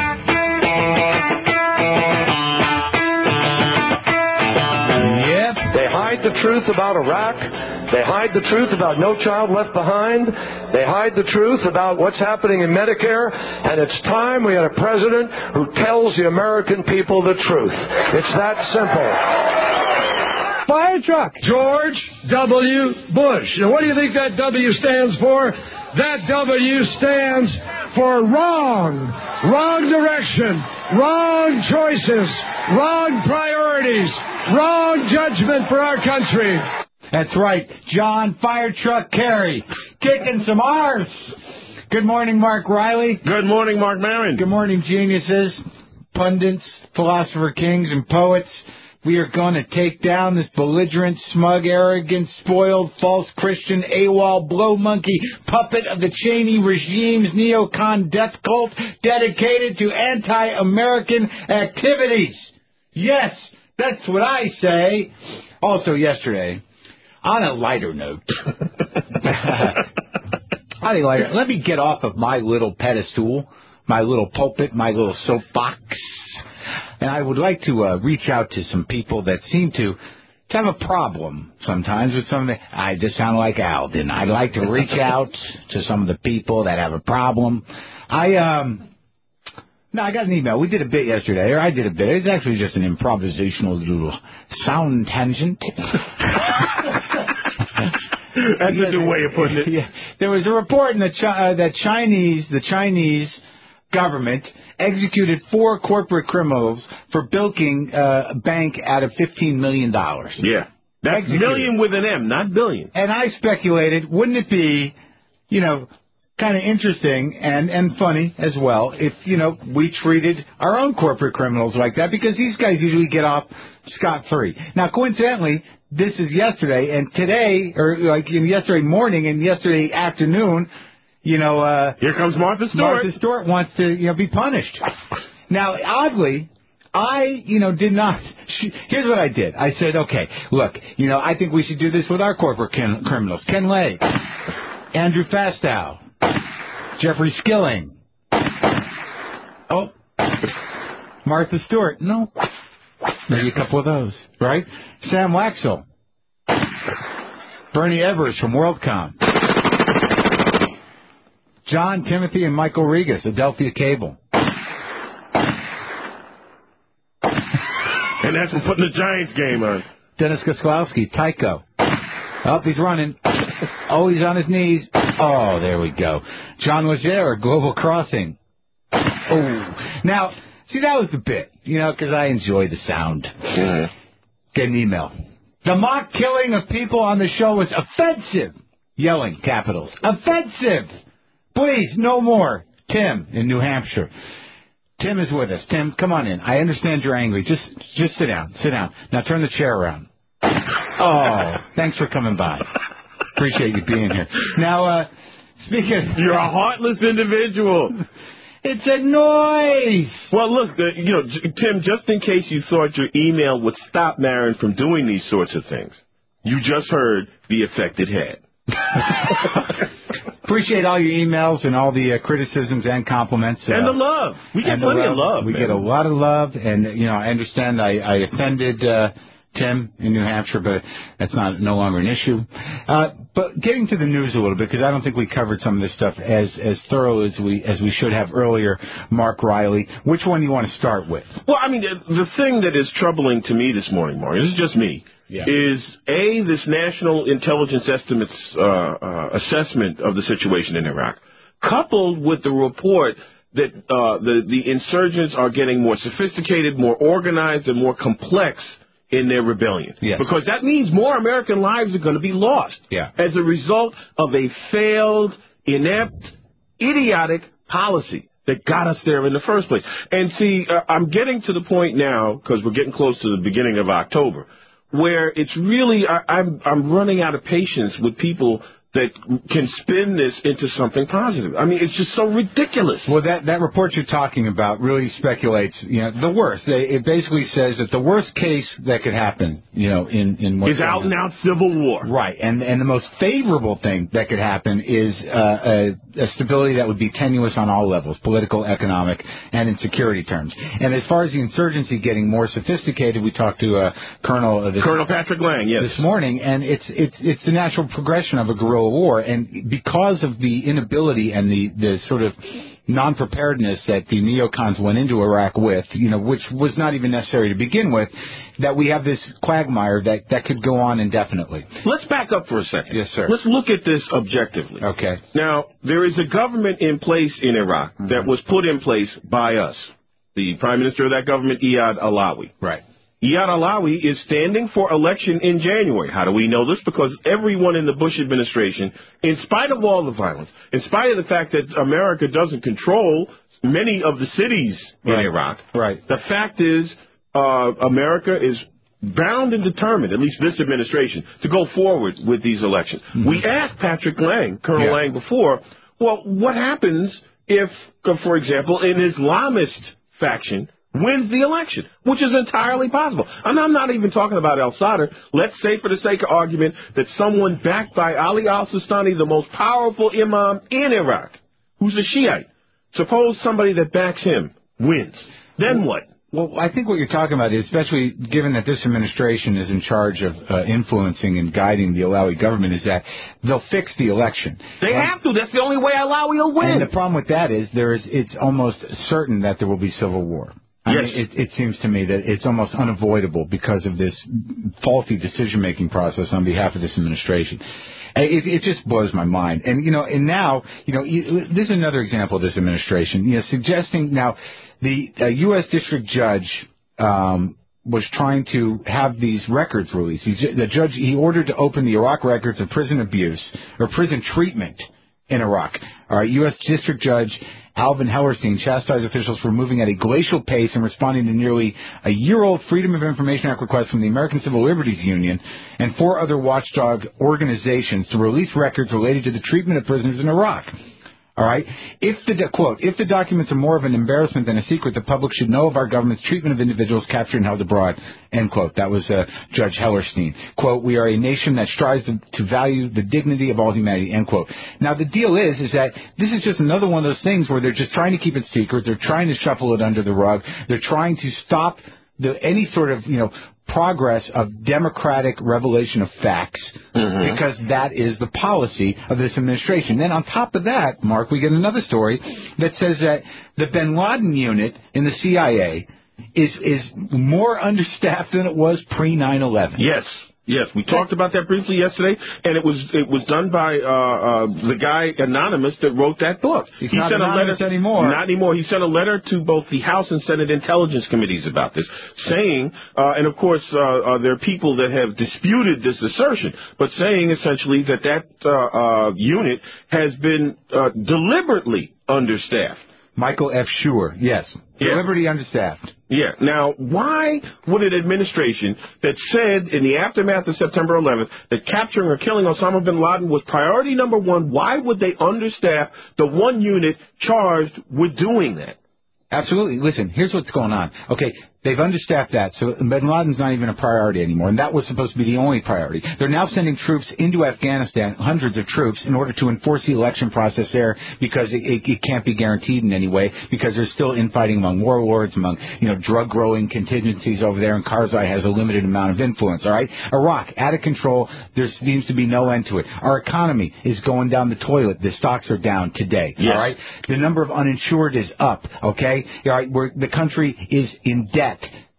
S14: Yep. They hide the truth about Iraq. They hide the truth about No Child Left Behind. They hide the truth about what's happening in Medicare. And it's time we had a president who tells the American people the truth. It's that simple.
S16: Fire truck. George W. Bush. And what do you think that W stands for? That W stands for wrong. Wrong direction. Wrong choices. Wrong priorities. Wrong judgment for our country.
S2: That's right. John Fire Truck Kerry. Kicking some arse. Good morning, Mark Riley.
S3: Good morning, Mark Maron.
S2: Good morning, geniuses, pundits, philosopher kings, and poets. We are going to take down this belligerent, smug, arrogant, spoiled, false Christian, AWOL, blow monkey, puppet of the Cheney regime's neocon death cult dedicated to anti-American activities. Yes, that's what I say. Also yesterday, on a lighter note, let me get off of my little pedestal, my little pulpit, my little soapbox. And I would like to reach out to some people that seem to have a problem sometimes with some of the... I just sound like Al, didn't I? I'd like to reach out to some of the people that have a problem. I got an email. We did a bit yesterday, or I did a bit. It's actually just an improvisational little sound tangent.
S3: That's a new way of putting it.
S2: Yeah. There was a report in the Chinese government executed 4 corporate criminals for bilking a bank out of $15 million.
S3: Yeah. That's million with an M, not billion.
S2: And I speculated, wouldn't it be, kind of interesting and funny as well if, we treated our own corporate criminals like that, because these guys usually get off scot-free. Now, coincidentally, this is yesterday, and today, or like yesterday morning and yesterday afternoon,
S3: here comes Martha Stewart.
S2: Martha Stewart wants to, be punished. Now, oddly, I, did not. Here's what I did. I said, okay, look, I think we should do this with our corporate criminals. Ken Lay, Andrew Fastow, Jeffrey Skilling. Oh, Martha Stewart. No. Maybe a couple of those, right? Sam Waxel. Bernie Evers from WorldCom. John, Timothy, and Michael Regas, Adelphia Cable.
S3: And that's for putting the Giants game on.
S2: Dennis Koslowski, Tycho. Oh, he's running. Oh, he's on his knees. Oh, there we go. John Legere, Global Crossing. Oh. Now, see, that was the bit, because I enjoy the sound. Get an email. The mock killing of people on the show was offensive. Yelling, capitals. Offensive. Please, no more. Tim in New Hampshire. Tim is with us. Tim, come on in. I understand you're angry. Just sit down. Sit down. Now turn the chair around. Oh, thanks for coming by. Appreciate you being here. Now, speaking...
S3: You're a heartless individual.
S2: It's a noise.
S3: Well, look, Tim, just in case you thought your email would stop Marin from doing these sorts of things, you just heard the affected head.
S2: Appreciate all your emails and all the criticisms and compliments.
S3: And the love. We get plenty of love.
S2: We get a lot of love. And, I understand I offended Tim in New Hampshire, but that's no longer an issue. But getting to the news a little bit, because I don't think we covered some of this stuff as thorough as we should have earlier. Mark Riley, which one do you want to start with?
S3: Well, I mean, the thing that is troubling to me this morning, Mark, this is just me, is this National Intelligence Estimates assessment of the situation in Iraq, coupled with the report that the insurgents are getting more sophisticated, more organized, and more complex in their rebellion.
S2: Yes.
S3: Because that means more American lives are going to be lost as a result of a failed, inept, idiotic policy that got us there in the first place. And see, I'm getting to the point now, because we're getting close to the beginning of October, where it's really, I'm running out of patience with people that can spin this into something positive. I mean, it's just so ridiculous.
S2: Well, that report you're talking about really speculates, the worst. It basically says that the worst case that could happen, in what's
S3: is out and out civil war.
S2: Right, and the most favorable thing that could happen is a stability that would be tenuous on all levels, political, economic, and in security terms. And as far as the insurgency getting more sophisticated, we talked to Colonel
S3: Patrick Lang, yes,
S2: this morning, and it's the natural progression of a guerrilla war, and because of the inability and the sort of non-preparedness that the neocons went into Iraq with, which was not even necessary to begin with, that we have this quagmire that could go on indefinitely.
S3: Let's back up for a second.
S2: Yes, sir.
S3: Let's look at this objectively.
S2: Okay.
S3: Now, there is a government in place in Iraq that was put in place by us. The Prime Minister of that government, Iyad Allawi.
S2: Right.
S3: Iyad Allawi is standing for election in January. How do we know this? Because everyone in the Bush administration, in spite of all the violence, in spite of the fact that America doesn't control many of the cities in Iraq, the fact is America is bound and determined, at least this administration, to go forward with these elections. We asked Patrick Lang, Colonel Lang, before, well, what happens if, for example, an Islamist faction wins the election, which is entirely possible. And I'm not even talking about al-Sadr. Let's say, for the sake of argument, that someone backed by Ali al-Sistani, the most powerful imam in Iraq, who's a Shiite, suppose somebody that backs him wins. Then what?
S2: Well, I think what you're talking about is, especially given that this administration is in charge of influencing and guiding the Allawi government, is that they'll fix the election.
S3: They have to. That's the only way Allawi will win.
S2: And the problem with that is it's almost certain that there will be civil war. I mean, it seems to me that it's almost unavoidable because of this faulty decision-making process on behalf of this administration. It just blows my mind. And, and now, this is another example of this administration, suggesting now the U.S. district judge was trying to have these records released. The judge, he ordered to open the Iraq records of prison abuse or prison treatment in Iraq. All right, U.S. District Judge Alvin Hellerstein chastised officials for moving at a glacial pace and responding to nearly a year-old Freedom of Information Act request from the American Civil Liberties Union and 4 other watchdog organizations to release records related to the treatment of prisoners in Iraq. All right. Quote, if the documents are more of an embarrassment than a secret, the public should know of our government's treatment of individuals captured and held abroad, end quote. That was Judge Hellerstein. Quote, we are a nation that strives to value the dignity of all humanity, end quote. Now, the deal is that this is just another one of those things where they're just trying to keep it secret. They're trying to shuffle it under the rug. They're trying to stop any sort of, progress of democratic revelation of facts, because that is the policy of this administration. Then on top of that, Mark, we get another story that says that the Bin Laden unit in the CIA is more understaffed than it was pre-9/11.
S3: Yes, we talked about that briefly yesterday, and it was done by the guy Anonymous that wrote that book.
S2: He's not anonymous anymore.
S3: Not anymore. He sent a letter to both the House and Senate Intelligence Committees about this, saying, and of course there are people that have disputed this assertion, but saying essentially that unit has been deliberately understaffed.
S2: Michael F. Schur, yes. Deliberately understaffed.
S3: Yeah. Now, why would an administration that said in the aftermath of September 11th that capturing or killing Osama bin Laden was priority number 1, why would they understaff the one unit charged with doing that?
S2: Absolutely. Listen, here's what's going on. Okay, they've understaffed that, so bin Laden's not even a priority anymore, and that was supposed to be the only priority. They're now sending troops into Afghanistan, hundreds of troops, in order to enforce the election process there, because it can't be guaranteed in any way, because there's still infighting among warlords, among drug-growing contingencies over there, and Karzai has a limited amount of influence, all right? Iraq, out of control. There seems to be no end to it. Our economy is going down the toilet. The stocks are down today, all right? The number of uninsured is up, okay? All right, the country is in debt.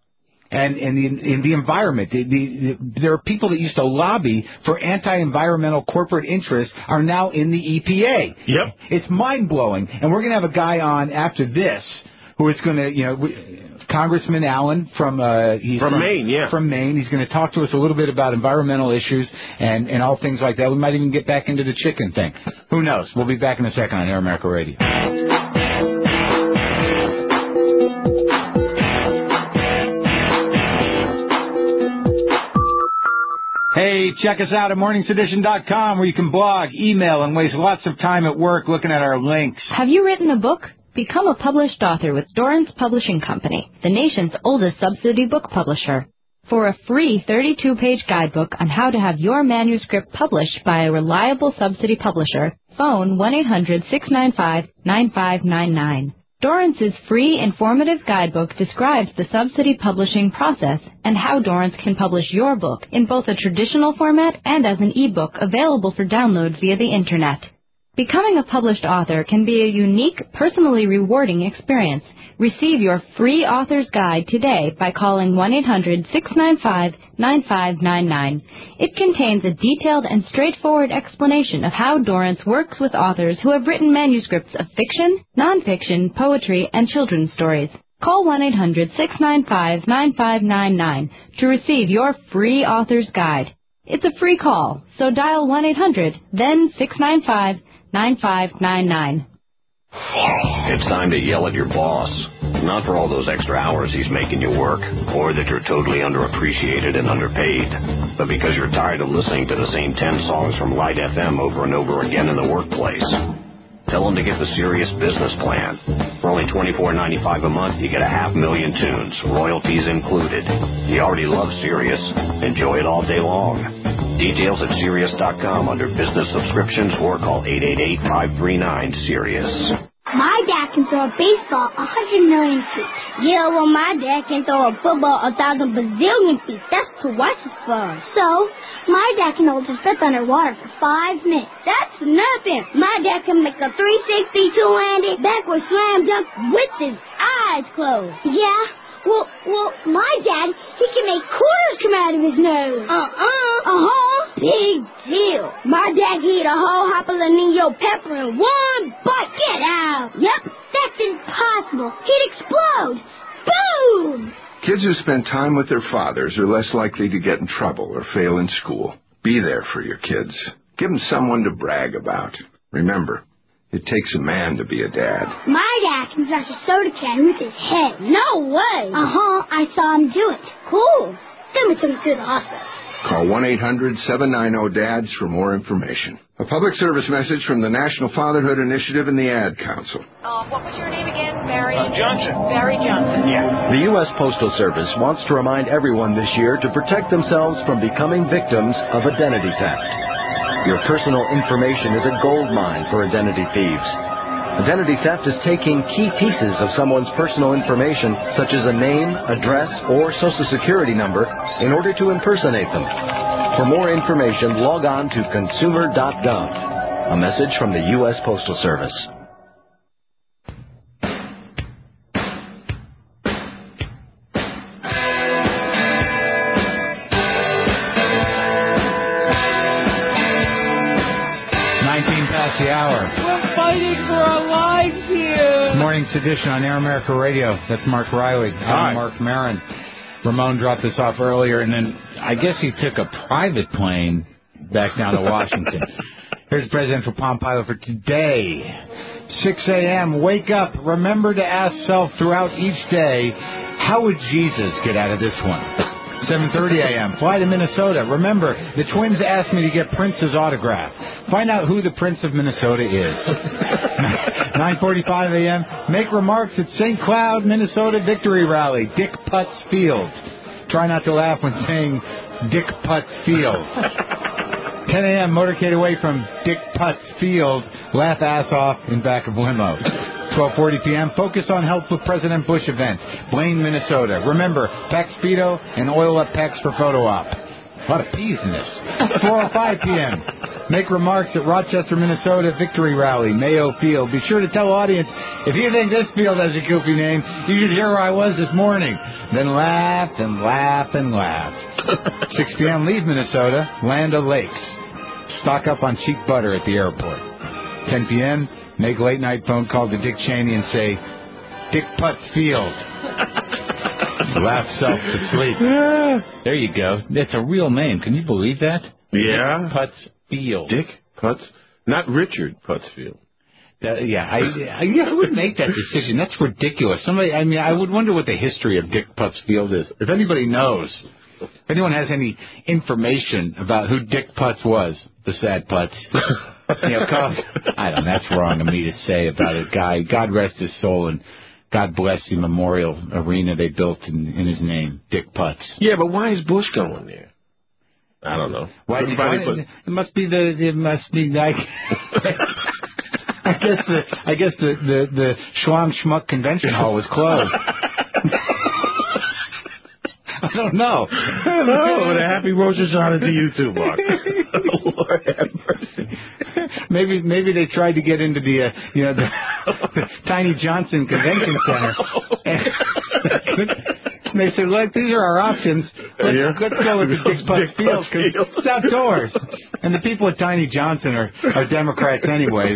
S2: And in the environment, there are people that used to lobby for anti-environmental corporate interests are now in the EPA.
S3: Yep.
S2: It's mind-blowing. And we're going to have a guy on after this who is going to, Congressman Allen from
S3: Maine, yeah.
S2: From Maine. He's going to talk to us a little bit about environmental issues and all things like that. We might even get back into the chicken thing. Who knows? We'll be back in a second on Air America Radio. Hey, check us out at morningsedition.com, where you can blog, email, and waste lots of time at work looking at our links.
S5: Have you written a book? Become a published author with Dorrance Publishing Company, the nation's oldest subsidy book publisher. For a free 32-page guidebook on how to have your manuscript published by a reliable subsidy publisher, phone 1-800-695-9599. Dorrance's free informative guidebook describes the subsidy publishing process and how Dorrance can publish your book in both a traditional format and as an ebook available for download via the Internet. Becoming a published author can be a unique, personally rewarding experience. Receive your free author's guide today by calling 1-800-695-9599. It contains a detailed and straightforward explanation of how Dorrance works with authors who have written manuscripts of fiction, nonfiction, poetry, and children's stories. Call 1-800-695-9599 to receive your free author's guide. It's a free call, so dial 1-800, then 695-9599.
S15: It's time to yell at your boss. Not for all those extra hours he's making you work, or that you're totally underappreciated and underpaid, but because you're tired of listening to the same 10 songs from Light FM over and over again in the workplace. Tell him to get the Sirius Business Plan. For only $24.95 a month, you get 500,000 tunes, royalties included. You already love Sirius. Enjoy it all day long. Details at Sirius.com under business subscriptions or call 888-539-SIRIUS.
S17: My dad can throw a baseball 100 million feet. Yeah, well, my dad can throw a football 1,000 bazillion feet. That's twice as far. So, my dad can hold his breath underwater for 5 minutes. That's nothing. My dad can make a 360 two-handed backward slam dunk with his eyes closed. Yeah. Well, my dad, he can make quarters come out of his nose. Big deal. My dad can eat a whole jalapeno pepper in one bite. Get out. Yep, that's impossible. He'd explode. Boom!
S18: Kids who spend time with their fathers are less likely to get in trouble or fail in school. Be there for your kids. Give them someone to brag about. Remember, it takes a man to be a dad.
S17: My dad can smash a soda can with his head. No way. I saw him do it. Cool. Then we took him to the hospital.
S18: Call 1-800-790-DADS for more information. A public service message from the National Fatherhood Initiative and the Ad Council.
S19: What was your name again? Barry?
S1: Johnson.
S19: Barry Johnson.
S1: Yeah. The U.S. Postal Service wants to remind everyone this year to protect themselves from becoming victims of identity theft. Your personal information is a gold mine for identity thieves. Identity theft is taking key pieces of someone's personal information, such as a name, address, or Social Security number, in order to impersonate them. For more information, log on to consumer.gov. A message from the U.S. Postal Service.
S2: The hour.
S19: We're fighting for our lives here.
S2: Morning Sedition on Air America Radio. That's Mark Riley. I'm Mark Maron. Ramon dropped us off earlier, and then I guess he took a private plane back down to Washington. Here's the presidential Palm Pilot for today. 6 a.m. Wake up. Remember to ask self throughout each day, how would Jesus get out of this one? 7:30 a.m. Fly to Minnesota. Remember, the Twins asked me to get Prince's autograph. Find out who the Prince of Minnesota is. 9:45 a.m. Make remarks at St. Cloud, Minnesota Victory Rally. Dick Putz Field. Try not to laugh when saying Dick Putz Field. 10 a.m. Motorcade away from Dick Putz Field. Laugh ass off in back of limo. 12:40 p.m. Focus on Health with President Bush event. Blaine, Minnesota. Remember, pack Speedo and oil up pecs for photo op. A lot of P's in this. 4:05 p.m. Make remarks at Rochester, Minnesota Victory Rally, Mayo Field. Be sure to tell audience, if you think this field has a goofy name, you should hear where I was this morning. Then laugh and laugh and laugh. 6 p.m. Leave Minnesota, Land O'Lakes. Stock up on cheap butter at the airport. 10 p.m. Make late night phone call to Dick Cheney and say, Dick Putz Field. Laugh self to sleep. There you go. That's a real name. Can you believe that?
S3: Yeah.
S2: Dick Putz Field.
S3: Dick Putz? Not Richard Putzfield.
S2: I would make that decision. That's ridiculous. I would wonder what the history of Dick Putz Field is. If anybody knows, if anyone has any information about who Dick Putz was, the sad Putz. I don't know, that's wrong of me to say about a guy. God rest his soul, and God bless the memorial arena they built in his name, Dick Putz.
S3: Yeah, but why is Bush going there? I don't know.
S2: Why did it must be like I guess the Schwang Schmuck Convention Hall was closed. I don't know.
S3: Hello, and a happy Rosh Hashanah to you too, Mark. Lord have mercy.
S2: Maybe they tried to get into the Tiny Johnson Convention Center. And they said, look, these are our options. Let's go with the Dick Putz Field because it's outdoors. And the people at Tiny Johnson are Democrats anyways.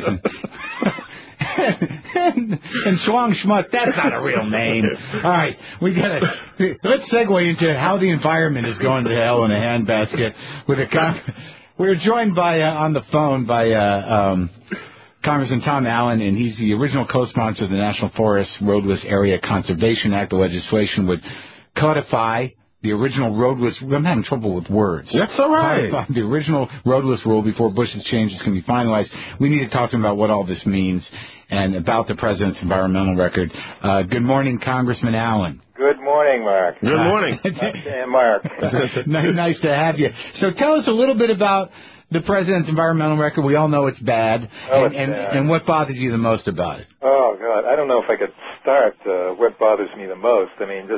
S2: And Schwang Schmuck, that's not a real name. All right, let's segue into how the environment is going to hell in a handbasket. We're joined by on the phone by Congressman Tom Allen, and he's the original co-sponsor of the National Forest Roadless Area Conservation Act. The legislation would codify the original roadless. I'm having trouble with words.
S3: That's all right.
S2: Codify the original roadless rule before Bush's changes can be finalized. We need to talk to him about what all this means and about the president's environmental record. Good morning, Congressman Allen.
S20: Good morning, Mark.
S3: Good morning.
S20: And Mark.
S2: Nice to have you. So tell us a little bit about the president's environmental record. We all know it's bad. And what bothers you the most about it?
S20: Oh, God. I don't know if I could start what bothers me the most. I mean,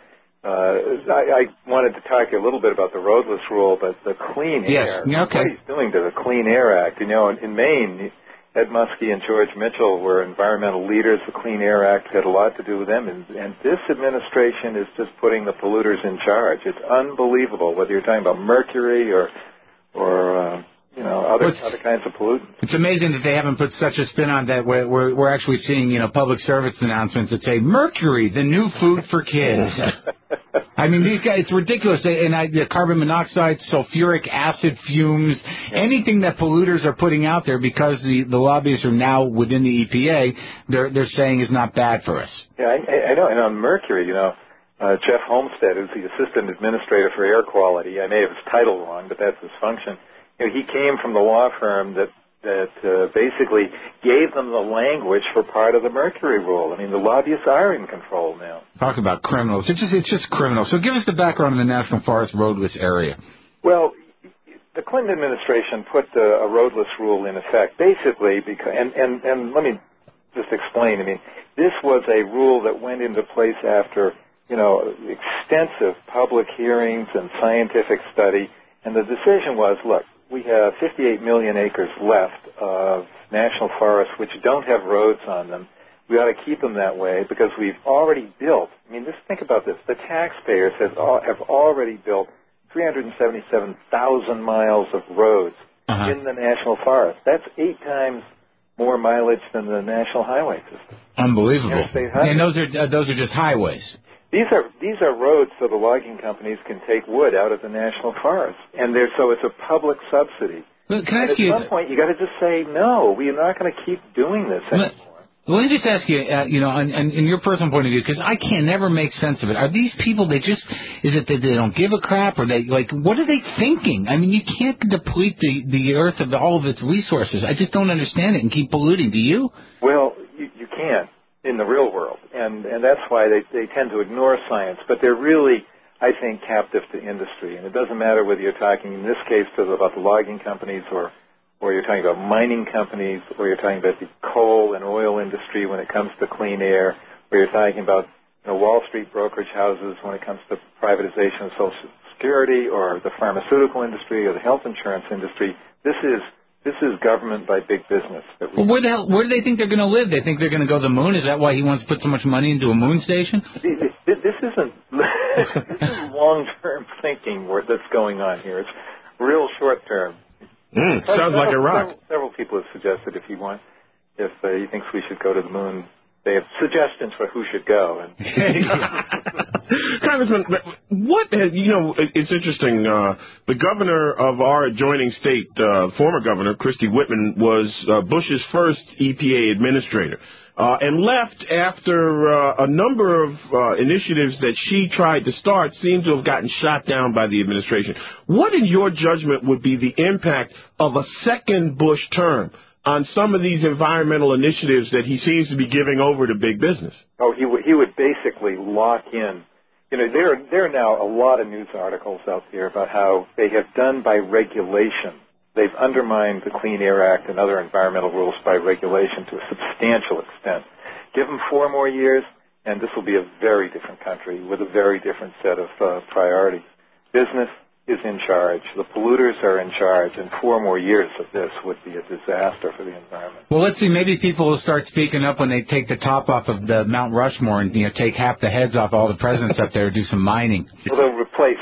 S20: I wanted to talk a little bit about the roadless rule, but the Clean Air.
S2: Yes, okay.
S20: What he's doing to the Clean Air Act. In Maine, Ed Muskie and George Mitchell were environmental leaders. The Clean Air Act had a lot to do with them. And this administration is just putting the polluters in charge. It's unbelievable, whether you're talking about mercury or other kinds of pollutants.
S2: It's amazing that they haven't put such a spin on that. We're actually seeing, public service announcements that say, mercury, the new food for kids. I mean, these guys, it's ridiculous. The carbon monoxide, sulfuric acid fumes, anything that polluters are putting out there because the lobbyists are now within the EPA, they're saying is not bad for us.
S20: Yeah, I know. And on mercury, Jeff Homestead, who's the assistant administrator for air quality, I may have his title wrong, but that's his function. He came from the law firm that basically gave them the language for part of the mercury rule. I mean, the lobbyists are in control now.
S2: Talk about criminals. It's just criminal. So give us the background on the National Forest roadless area.
S20: Well, the Clinton administration put a roadless rule in effect, basically, because, and let me just explain. I mean, this was a rule that went into place after, extensive public hearings and scientific study, and the decision was, look, we have 58 million acres left of national forests which don't have roads on them. We ought to keep them that way because we've already built, just think about this, the taxpayers have already built 377,000 miles of roads in the national forest. That's 8 times more mileage than the national highway system.
S2: Unbelievable. And those are just highways.
S20: These are roads so the logging companies can take wood out of the national forest, and so it's a public subsidy.
S2: Well, can I ask you?
S20: At some point, you got to just say no. We're not going to keep doing this anymore.
S2: Let me just ask you, in your personal point of view, because I can never make sense of it. Are these people, is it that they don't give a crap, or what are they thinking? I mean, you can't deplete the earth of all of its resources. I just don't understand it and keep polluting. Do you?
S20: Well, you can't in the real world, and that's why they tend to ignore science. But they're really, I think, captive to industry, and it doesn't matter whether you're talking in this case about the logging companies or you're talking about mining companies, or you're talking about the coal and oil industry when it comes to clean air, or you're talking about Wall Street brokerage houses when it comes to privatization of Social Security, or the pharmaceutical industry, or the health insurance industry. This is government by big business.
S2: Well, where do they think they're going to live? They think they're going to go to the moon? Is that why he wants to put so much money into a moon station?
S20: This isn't long-term thinking that's going on here. It's real short-term.
S3: Sounds like Iraq.
S20: Several people have suggested if he thinks we should go to the moon, they have suggestions for who should go.
S3: Congressman, it's interesting. The governor of our adjoining state, former governor, Christy Whitman, was Bush's first EPA administrator. And left after a number of initiatives that she tried to start seemed to have gotten shot down by the administration. What, in your judgment, would be the impact of a second Bush term on some of these environmental initiatives that he seems to be giving over to big business?
S20: Oh, he would basically lock in. There are now a lot of news articles out there about how they have done by regulation. They've undermined the Clean Air Act and other environmental rules by regulation to a substantial extent. Give them 4 more years, and this will be a very different country with a very different set of priorities. Business is in charge. The polluters are in charge, and 4 more years of this would be a disaster for the environment.
S2: Well, let's see. Maybe people will start speaking up when they take the top off of the Mount Rushmore and take half the heads off all the presidents up there and do some mining.
S20: Well, they'll replace.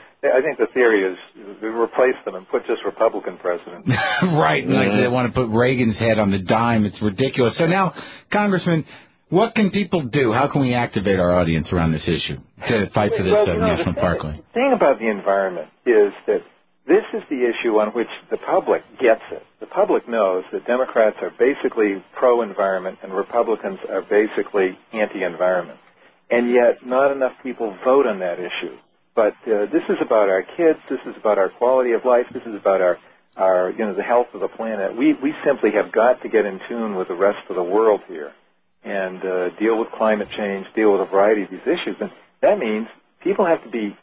S20: I think the theory is replace them and put just Republican presidents.
S2: Right. Like they want to put Reagan's head on the dime. It's ridiculous. So now, Congressman, what can people do? How can we activate our audience around this issue to fight for this National Parkway?
S20: The thing about the environment is that this is the issue on which the public gets it. The public knows that Democrats are basically pro-environment and Republicans are basically anti-environment. And yet not enough people vote on that issue. But this is about our kids. This is about our quality of life. This is about our the health of the planet. We simply have got to get in tune with the rest of the world here and deal with climate change, deal with a variety of these issues. And that means people have to be,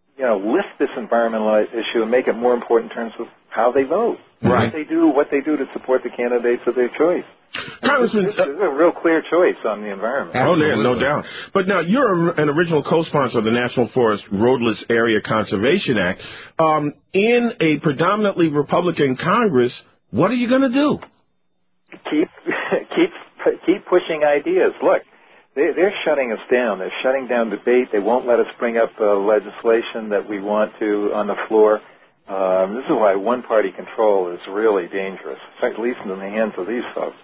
S20: lift this environmental issue and make it more important in terms of how they vote.
S3: Right.
S20: What they do to support the candidates of their choice.
S3: Congressman,
S20: this is a real clear choice on the environment.
S3: Absolutely. Oh, no doubt. But now, you're an original co-sponsor of the National Forest Roadless Area Conservation Act. In a predominantly Republican Congress, what are you going to do?
S20: Keep pushing ideas. Look, they're shutting us down. They're shutting down debate. They won't let us bring up legislation that we want to on the floor. This is why one-party control is really dangerous, at least in the hands of these folks.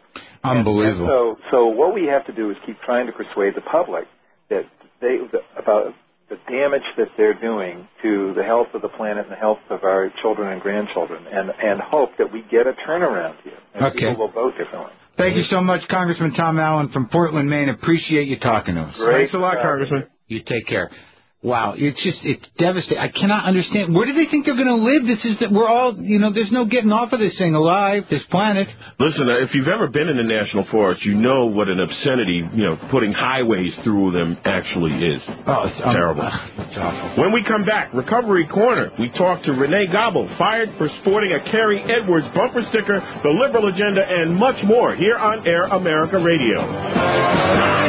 S2: Unbelievable.
S20: And so what we have to do is keep trying to persuade the public about the damage that they're doing to the health of the planet and the health of our children and grandchildren, and hope that we get a turnaround here. And people will vote differently.
S2: Thank you so much, Congressman Tom Allen from Portland, Maine. Appreciate you talking to us.
S3: Thanks a lot, Congressman.
S2: You take care. Wow, it's devastating. I cannot understand. Where do they think they're going to live? We're all, there's no getting off of this thing alive, this planet.
S3: Listen, if you've ever been in the national forest, you know what an obscenity, putting highways through them actually is.
S2: Oh, it's
S3: terrible.
S2: It's awful.
S3: When we come back, Recovery Corner, we talk to Renee Gobble, fired for sporting a Carrie Edwards bumper sticker, the liberal agenda, and much more here on Air America Radio.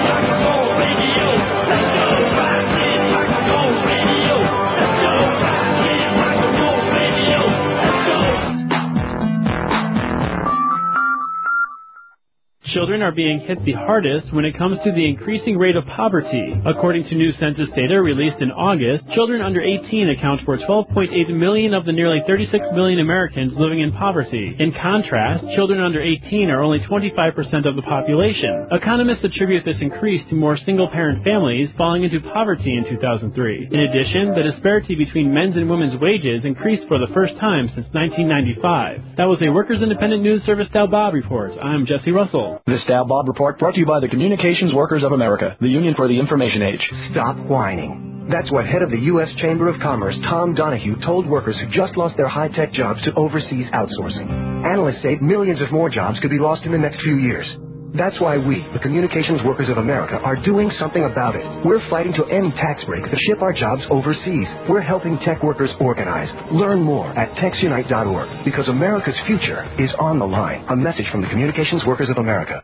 S4: Children are being hit the hardest when it comes to the increasing rate of poverty. According to new census data released in August, children under 18 account for 12.8 million of the nearly 36 million Americans living in poverty. In contrast, children under 18 are only 25% of the population. Economists attribute this increase to more single-parent families falling into poverty in 2003. In addition, the disparity between men's and women's wages increased for the first time since 1995. That was a Workers Independent News Service Dow Bob report. I'm Jesse Russell.
S21: This Dow Bob report brought to you by the Communications Workers of America, the Union for the Information Age.
S22: Stop whining. That's what head of the U.S. Chamber of Commerce, Tom Donahue, told workers who just lost their high-tech jobs to overseas outsourcing. Analysts say millions of more jobs could be lost in the next few years. That's why we, the Communications Workers of America, are doing something about it. We're fighting to end tax breaks that ship our jobs overseas. We're helping tech workers organize. Learn more at TexUnite.org, because America's future is on the line. A message from the Communications Workers of America.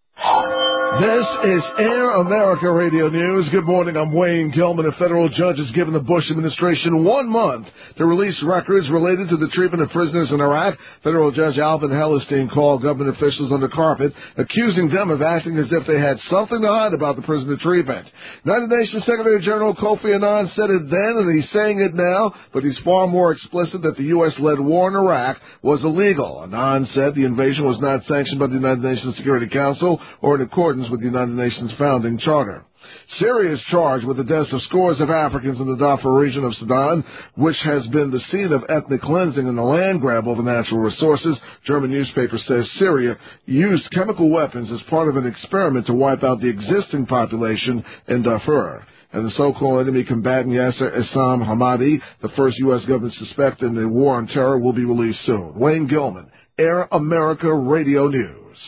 S8: This is Air America Radio News. Good morning. I'm Wayne Gilman. A federal judge has given the Bush administration 1 month to release records related to the treatment of prisoners in Iraq. Federal Judge Alvin Hellerstein called government officials on the carpet, accusing them of acting as if they had something to hide about the prisoner treatment. United Nations Secretary General Kofi Annan said it then, and he's saying it now, but he's far more explicit that the U.S.-led war in Iraq was illegal. Annan said the invasion was not sanctioned by the United Nations Security Council or in accordance with the United Nations founding charter. Syria is charged with the deaths of scores of Africans in the Darfur region of Sudan, which has been the scene of ethnic cleansing and the land grab over natural resources. German newspaper says Syria used chemical weapons as part of an experiment to wipe out the existing population in Darfur. And the so-called enemy combatant Yasser Essam Hamadi, the first U.S. government suspect in the war on terror, will be released soon. Wayne Gilman, Air America Radio News.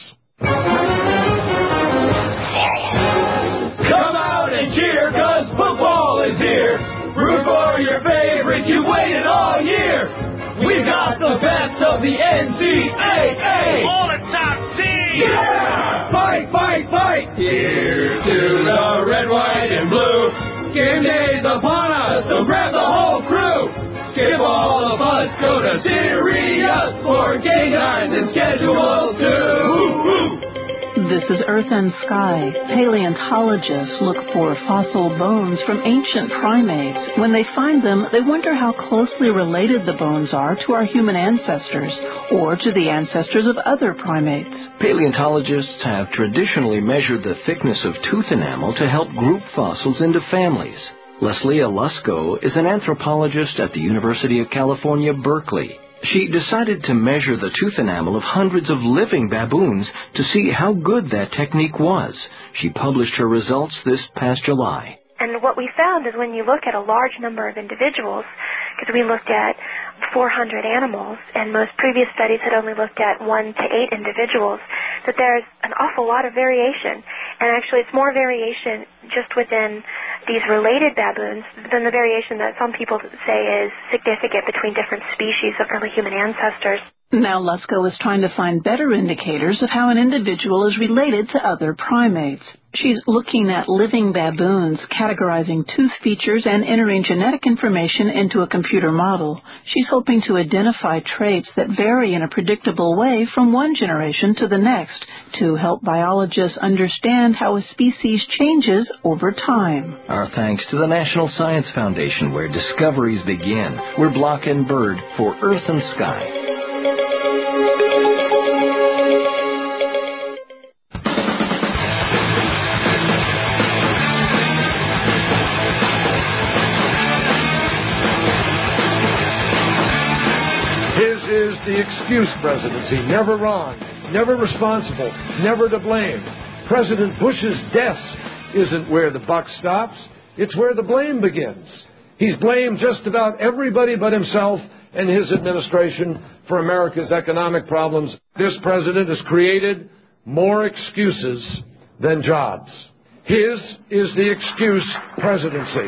S24: Cheer, 'cause football is here. Root for your favorite, you waited all year. We've got the best of the NCAA. All the top teams. Yeah! Fight, fight, fight. Here's to the red, white, and blue. Game day's upon us, so grab the whole crew. Skip all the fuss, go to Sirius for game times and schedule too.
S10: This is Earth and Sky. Paleontologists look for fossil bones from ancient primates. When they find them, they wonder how closely related the bones are to our human ancestors or to the ancestors of other primates.
S1: Paleontologists have traditionally measured the thickness of tooth enamel to help group fossils into families. Leslie Alusko is an anthropologist at the University of California, Berkeley. She decided to measure the tooth enamel of hundreds of living baboons to see how good that technique was. She published her results this past July.
S25: And what we found is when you look at a large number of individuals, because we looked at 400 animals, and most previous studies had only looked at 1 to 8 individuals, that there's an awful lot of variation. And actually it's more variation just within these related baboons than the variation that some people say is significant between different species of early human ancestors.
S10: Now Lusko is trying to find better indicators of how an individual is related to other primates. She's looking at living baboons, categorizing tooth features and entering genetic information into a computer model. She's hoping to identify traits that vary in a predictable way from one generation to the next to help biologists understand how a species changes over time.
S1: Our thanks to the National Science Foundation, where discoveries begin. We're Block and Bird for Earth and Sky.
S16: excuse presidency. Never wrong, never responsible, never to blame. President Bush's death isn't where the buck stops. It's where the blame begins. He's blamed just about everybody but himself and his administration for America's economic problems. This president has created more excuses than jobs. His is the excuse presidency.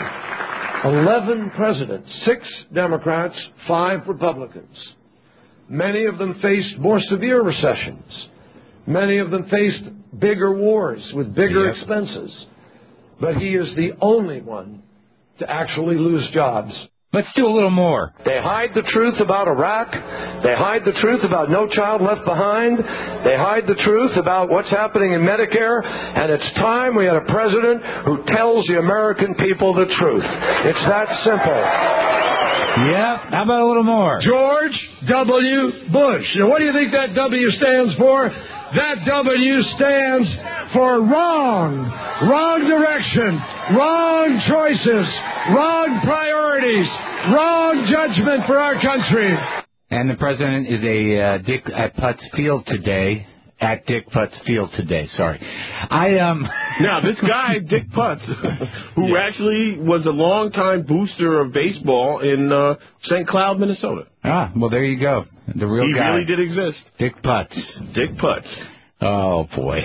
S16: 11 presidents, 6 Democrats, 5 Republicans. Many of them faced more severe recessions. Many of them faced bigger wars with bigger expenses. But he is the only one to actually lose jobs.
S2: Let's do a little more.
S14: They hide the truth about Iraq. They hide the truth about No Child Left Behind. They hide the truth about what's happening in Medicare. And it's time we had a president who tells the American people the truth. It's that simple.
S2: Yeah, how about a little more?
S16: George W. Bush. Now, what do you think that W stands for? That W stands for wrong. Wrong direction. Wrong choices. Wrong priorities. Wrong judgment for our country.
S2: And the president is a Dick at Putz Field today. At Dick Putz Field today, sorry.
S3: Now, this guy, Dick Putz, who actually was a longtime booster of baseball in St. Cloud, Minnesota.
S2: Ah, well, there you go. The real
S3: he
S2: guy.
S3: He really did exist.
S2: Dick Putz.
S3: Dick Putz.
S2: Oh, boy.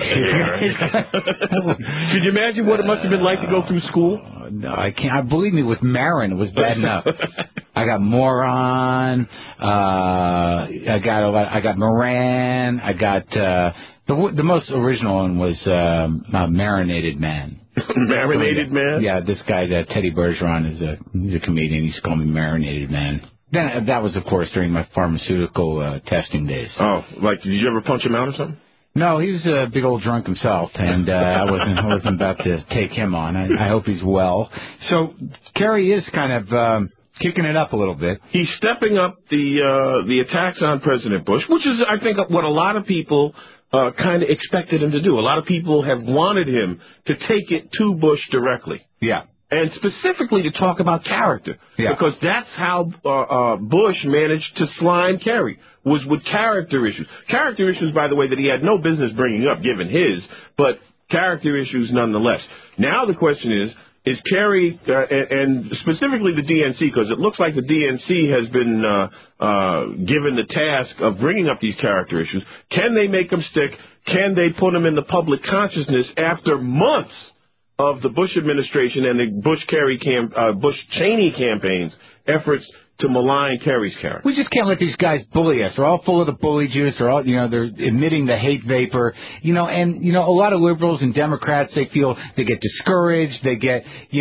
S3: Could you imagine what it must have been like to go through school?
S2: No, I can't. Believe me, with Marin, it was bad enough. I got moron. I got Moran. I got the most original one was Marinated Man.
S3: Marinated Man?
S2: Yeah, this guy, Teddy Bergeron, he's a comedian. He used to call me Marinated Man. Then that was, of course, during my pharmaceutical testing days.
S3: Oh, like did you ever punch him out or something?
S2: No, he was a big old drunk himself, and I wasn't about to take him on. I hope he's well. So Kerry is kind of kicking it up a little bit.
S3: He's stepping up the attacks on President Bush, which is, I think, what a lot of people kind of expected him to do. A lot of people have wanted him to take it to Bush directly.
S2: Yeah.
S3: And specifically to talk about character.
S2: Yeah.
S3: Because that's how Bush managed to slime Kerry, was with character issues. Character issues, by the way, that he had no business bringing up, given his, but character issues nonetheless. Now the question is Kerry, and specifically the DNC, because it looks like the DNC has been given the task of bringing up these character issues. Can they make them stick? Can they put them in the public consciousness after months of the Bush administration and the Bush-Cheney campaigns' efforts to malign Kerry's character?
S2: We just can't let these guys bully us. They're all full of the bully juice. They're all, they're emitting the hate vapor. And a lot of liberals and Democrats, they feel they get discouraged. They get,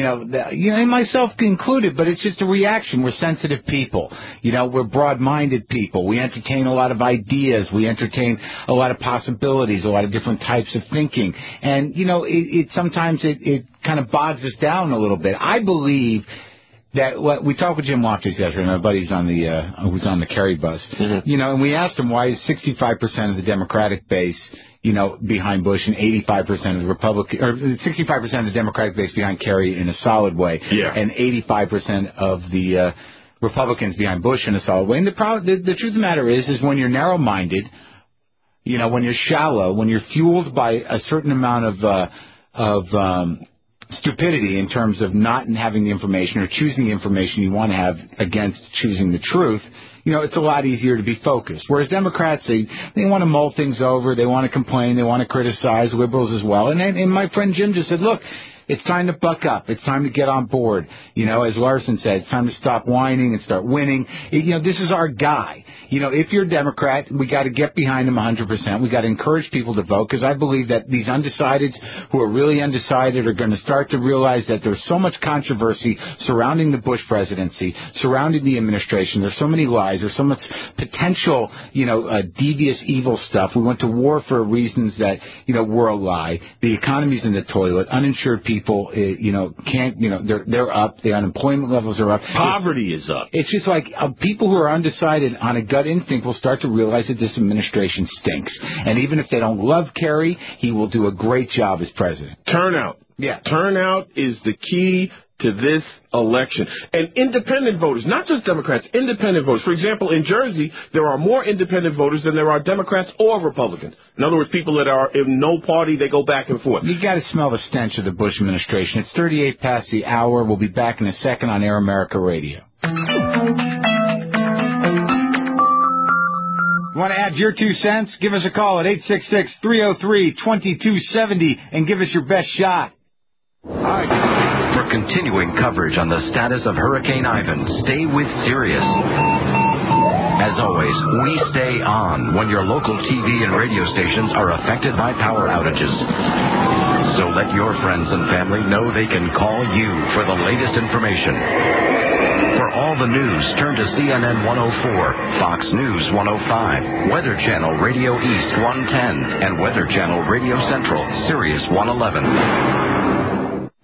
S2: and myself included, but it's just a reaction. We're sensitive people. We're broad-minded people. We entertain a lot of ideas. We entertain a lot of possibilities, a lot of different types of thinking. And, sometimes it kind of bogs us down a little bit. I believe that we talked with Jim Loftus yesterday, my buddy's on who's on the Kerry bus, and we asked him why is 65% of the Democratic base, behind Bush and 85% of the Republican, or 65% of the Democratic base behind Kerry in a solid way, and 85% of the Republicans behind Bush in a solid way. And the truth of the matter is when you're narrow-minded, when you're shallow, when you're fueled by a certain amount of stupidity in terms of not having the information or choosing the information you want to have against choosing the truth, it's a lot easier to be focused. Whereas Democrats, they want to mull things over, they want to complain, they want to criticize, liberals as well. And my friend Jim just said, look, it's time to buck up. It's time to get on board. As Larson said, it's time to stop whining and start winning. This is our guy. If you're a Democrat, we got to get behind him 100%. We got to encourage people to vote, because I believe that these undecideds who are really undecided are going to start to realize that there's so much controversy surrounding the Bush presidency, surrounding the administration. There's so many lies. There's so much potential, devious, evil stuff. We went to war for reasons that, were a lie. The economy's in the toilet. Uninsured people, can't, they're up. The unemployment levels are up.
S3: Poverty is up.
S2: It's just like people who are undecided on a gut instinct will start to realize that this administration stinks. And even if they don't love Kerry, he will do a great job as president.
S3: Turnout.
S2: Yeah.
S3: Turnout is the key to this election. And independent voters, not just Democrats, independent voters. For example, in Jersey, there are more independent voters than there are Democrats or Republicans. In other words, people that are in no party, they go back and forth.
S2: You got to smell the stench of the Bush administration. It's 38 past the hour. We'll be back in a second on Air America Radio. Want to add your 2 cents? Give us a call at 866-303-2270 and give us your best shot.
S6: For continuing coverage on the status of Hurricane Ivan, stay with Sirius. As always, we stay on when your local TV and radio stations are affected by power outages. So let your friends and family know they can call you for the latest information. For all the news, turn to CNN 104, Fox News 105, Weather Channel Radio East 110, and Weather Channel Radio Central, Sirius 111.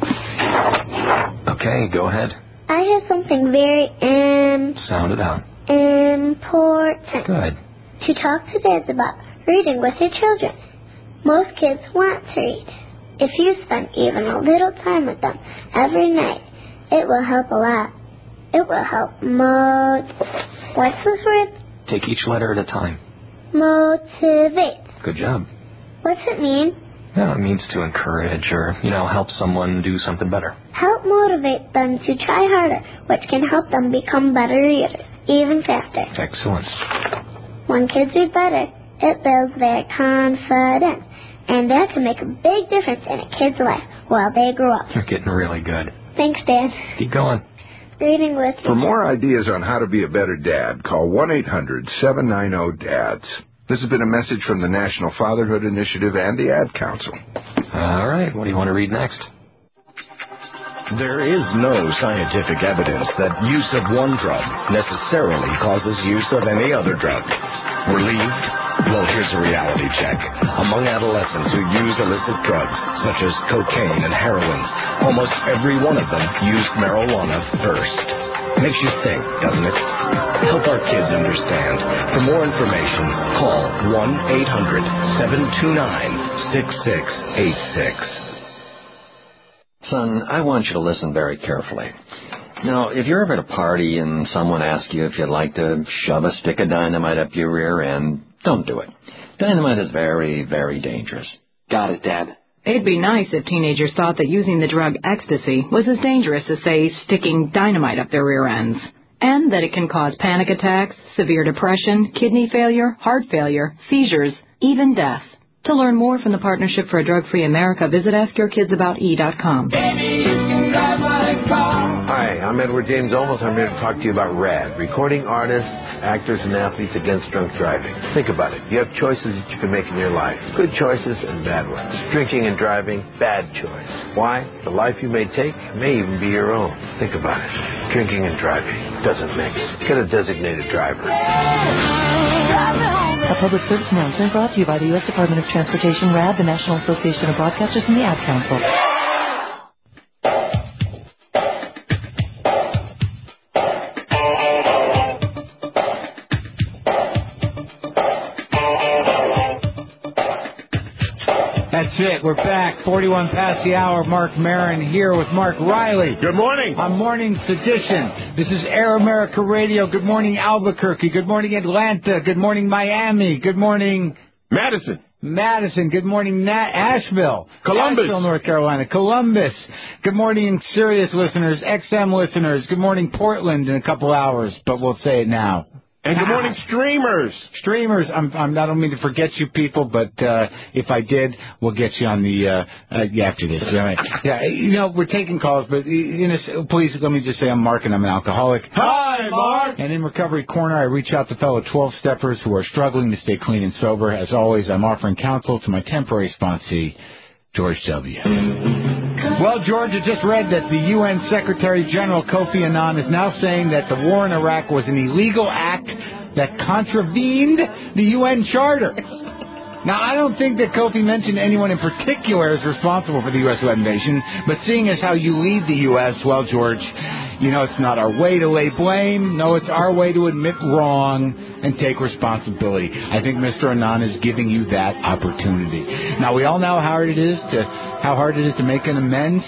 S1: Okay, go ahead.
S17: I have something very
S1: Sound it out.
S17: important.
S1: Good.
S17: To talk to dads about reading with your children. Most kids want to read. If you spend even a little time with them every night, it will help a lot. It will help what's this word?
S1: Take each letter at a time.
S17: Motivate.
S1: Good job.
S17: What's it mean?
S1: Yeah, it means to encourage or, help someone do something better.
S17: Help motivate them to try harder, which can help them become better readers, even faster.
S1: Excellent.
S17: When kids read better, it builds their confidence, and that can make a big difference in a kid's life while they grow up.
S1: You're getting really good.
S17: Thanks, Dad.
S1: Keep going.
S17: Reading with you.
S18: For more ideas on how to be a better dad, call 1-800-790-DADS. This has been a message from the National Fatherhood Initiative and the Ad Council.
S1: All right, what do you want to read next?
S21: There is no scientific evidence that use of one drug necessarily causes use of any other drug. Relieved? Well, here's a reality check. Among adolescents who use illicit drugs, such as cocaine and heroin, almost every one of them used marijuana first. Makes you think, doesn't it? Help our kids understand. For more information, call 1-800-729-6686.
S1: Son, I want you to listen very carefully. Now, if you're ever at a party and someone asks you if you'd like to shove a stick of dynamite up your rear end, don't do it. Dynamite is very, very dangerous.
S7: Got it, Dad.
S9: It'd be nice if teenagers thought that using the drug ecstasy was as dangerous as, say, sticking dynamite up their rear ends, and that it can cause panic attacks, severe depression, kidney failure, heart failure, seizures, even death. To learn more from the Partnership for a Drug-Free America, visit AskYourKidsAboutE.com.
S12: Hi, I'm Edward James Olmos. I'm here to talk to you about RAD, recording artists, actors, and athletes against drunk driving. Think about it. You have choices that you can make in your life. Good choices and bad ones. Drinking and driving, bad choice. Why? The life you may take may even be your own. Think about it. Drinking and driving doesn't mix. Get a designated driver.
S23: A public service announcement brought to you by the U.S. Department of Transportation, RAD, the National Association of Broadcasters, and the Ad Council.
S2: That's it. We're back. 41 past the hour. Mark Maron here with Mark Riley.
S3: Good morning.
S2: On Morning Sedition. This is Air America Radio. Good morning, Albuquerque. Good morning, Atlanta. Good morning, Miami. Good morning,
S3: Madison.
S2: Good morning, Asheville.
S3: Columbus.
S2: Asheville, North Carolina. Columbus. Good morning, Sirius listeners, XM listeners. Good morning, Portland in a couple hours, but we'll say it now.
S3: And good morning, streamers.
S2: Streamers. I don't mean to forget you people, but if I did, we'll get you on the after this. All right. Yeah, we're taking calls, but please let me just say I'm Mark and I'm an alcoholic.
S24: Hi, Mark.
S2: And in Recovery Corner, I reach out to fellow 12-steppers who are struggling to stay clean and sober. As always, I'm offering counsel to my temporary sponsee, George W. Well, George, I just read that the UN Secretary General Kofi Annan is now saying that the war in Iraq was an illegal act that contravened the UN Charter. Now, I don't think that Kofi mentioned anyone in particular is responsible for the U.S. invasion, but seeing as how you lead the U.S., well, George, it's not our way to lay blame. No, it's our way to admit wrong and take responsibility. I think Mr. Annan is giving you that opportunity. Now, we all know how hard it is to make an amends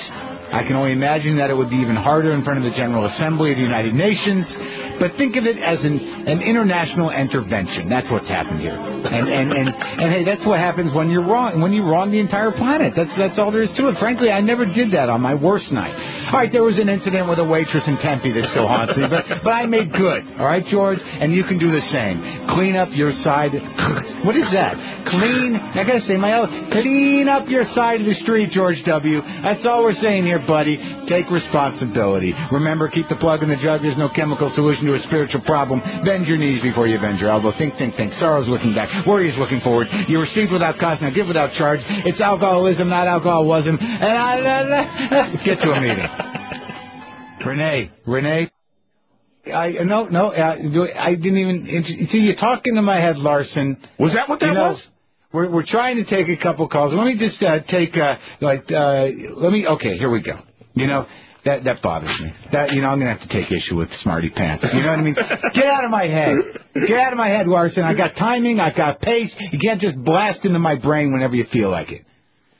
S2: I can only imagine that it would be even harder in front of the General Assembly of the United Nations. But think of it as an international intervention. That's what's happened here. And hey, that's what happens when you're wrong. When you wrong the entire planet. That's all there is to it. Frankly, I never did that on my worst night. All right, there was an incident with a waitress in Tempe that still haunts me, but I made good. All right, George, and you can do the same. Clean up your side. What is that? I gotta say clean up your side of the street, George W. That's all we're saying here, buddy. Take responsibility. Remember, keep the plug in the jug. There's no chemical solution to a spiritual problem. Bend your knees before you bend your elbow. Think. Sorrow's looking back. Worry is looking forward. You receive without cost. Now give without charge. It's alcoholism, not alcoholism. And get to a meeting. Renee. I didn't even see you talking to my head, Larson.
S3: Was that what that was?
S2: We're trying to take a couple calls. Let me just take okay, here we go. That bothers me. I'm gonna have to take issue with Smarty Pants. You know what I mean? Get out of my head. Get out of my head, Larson. I got timing. I got pace. You can't just blast into my brain whenever you feel like it.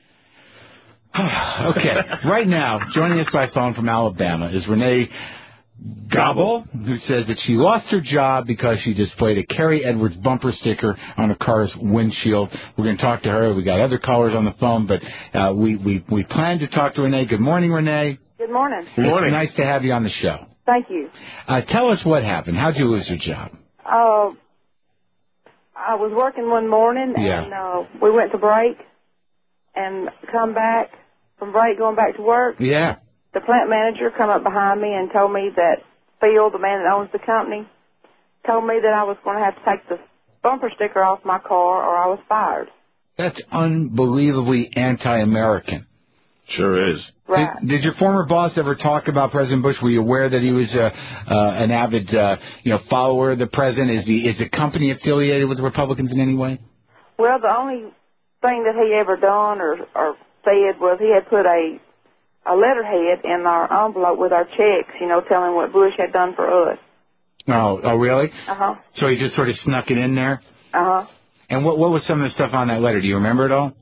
S2: Okay. Right now, joining us by phone from Alabama is Renee Gobble, who says that she lost her job because she displayed a Carrie Edwards bumper sticker on her car's windshield. We're going to talk to her. We got other callers on the phone, but we plan to talk to Renee. Good morning, Renee.
S5: Good morning.
S2: Good morning. It's nice to have you on the show.
S5: Thank you.
S2: Tell us what happened. How'd you lose your job?
S5: I was working one morning, and we went to break and come back from break, going back to work.
S2: Yeah.
S5: The plant manager come up behind me and told me that Phil, the man that owns the company, told me that I was going to have to take the bumper sticker off my car or I was fired.
S2: That's unbelievably anti-American.
S3: Sure is.
S5: Right.
S2: Did your former boss ever talk about President Bush? Were you aware that he was an avid, follower of the president? Is the company affiliated with the Republicans in any way?
S5: Well, the only thing that he ever done or said was he had put a letterhead in our envelope with our checks, telling what Bush had done for us.
S2: Oh, really?
S5: Uh-huh.
S2: So he just sort of snuck it in there?
S5: Uh-huh.
S2: And what was some of the stuff on that letter? Do you remember it all?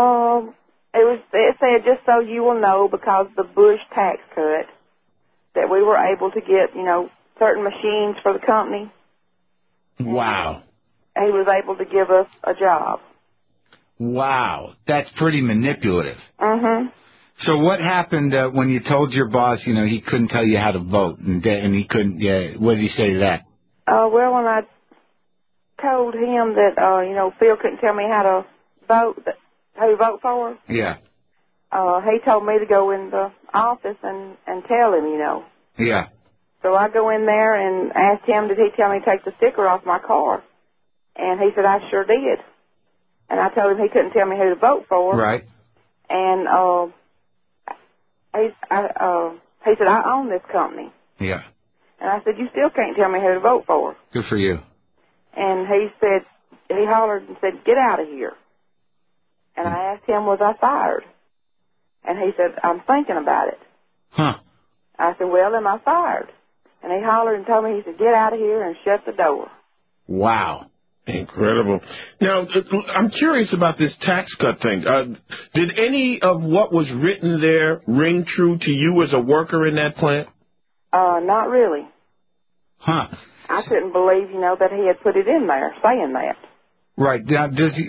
S5: It said, just so you will know, because the Bush tax cut, that we were able to get, certain machines for the company.
S2: Wow.
S5: He was able to give us a job.
S2: Wow. That's pretty manipulative.
S5: Mm-hmm.
S2: So what happened when you told your boss, he couldn't tell you how to vote, and he couldn't, what did he say to that?
S5: Well, when I told him that, Phil couldn't tell me how to vote, who to vote for.
S2: Yeah.
S5: He told me to go in the office and tell him,
S2: Yeah.
S5: So I go in there and asked him, did he tell me to take the sticker off my car? And he said, I sure did. And I told him he couldn't tell me who to vote for.
S2: Right.
S5: And he said, I own this company.
S2: Yeah.
S5: And I said, you still can't tell me who to vote for.
S2: Good for you.
S5: And he hollered and said, get out of here. And I asked him, was I fired? And he said, I'm thinking about it.
S2: Huh.
S5: I said, well, am I fired? And he hollered and told me, he said, get out of here and shut the door.
S2: Wow.
S3: Incredible. Now, I'm curious about this tax cut thing. Did any of what was written there ring true to you as a worker in that plant?
S5: Not really.
S2: Huh.
S5: I couldn't believe, that he had put it in there, saying that.
S2: Right. Now,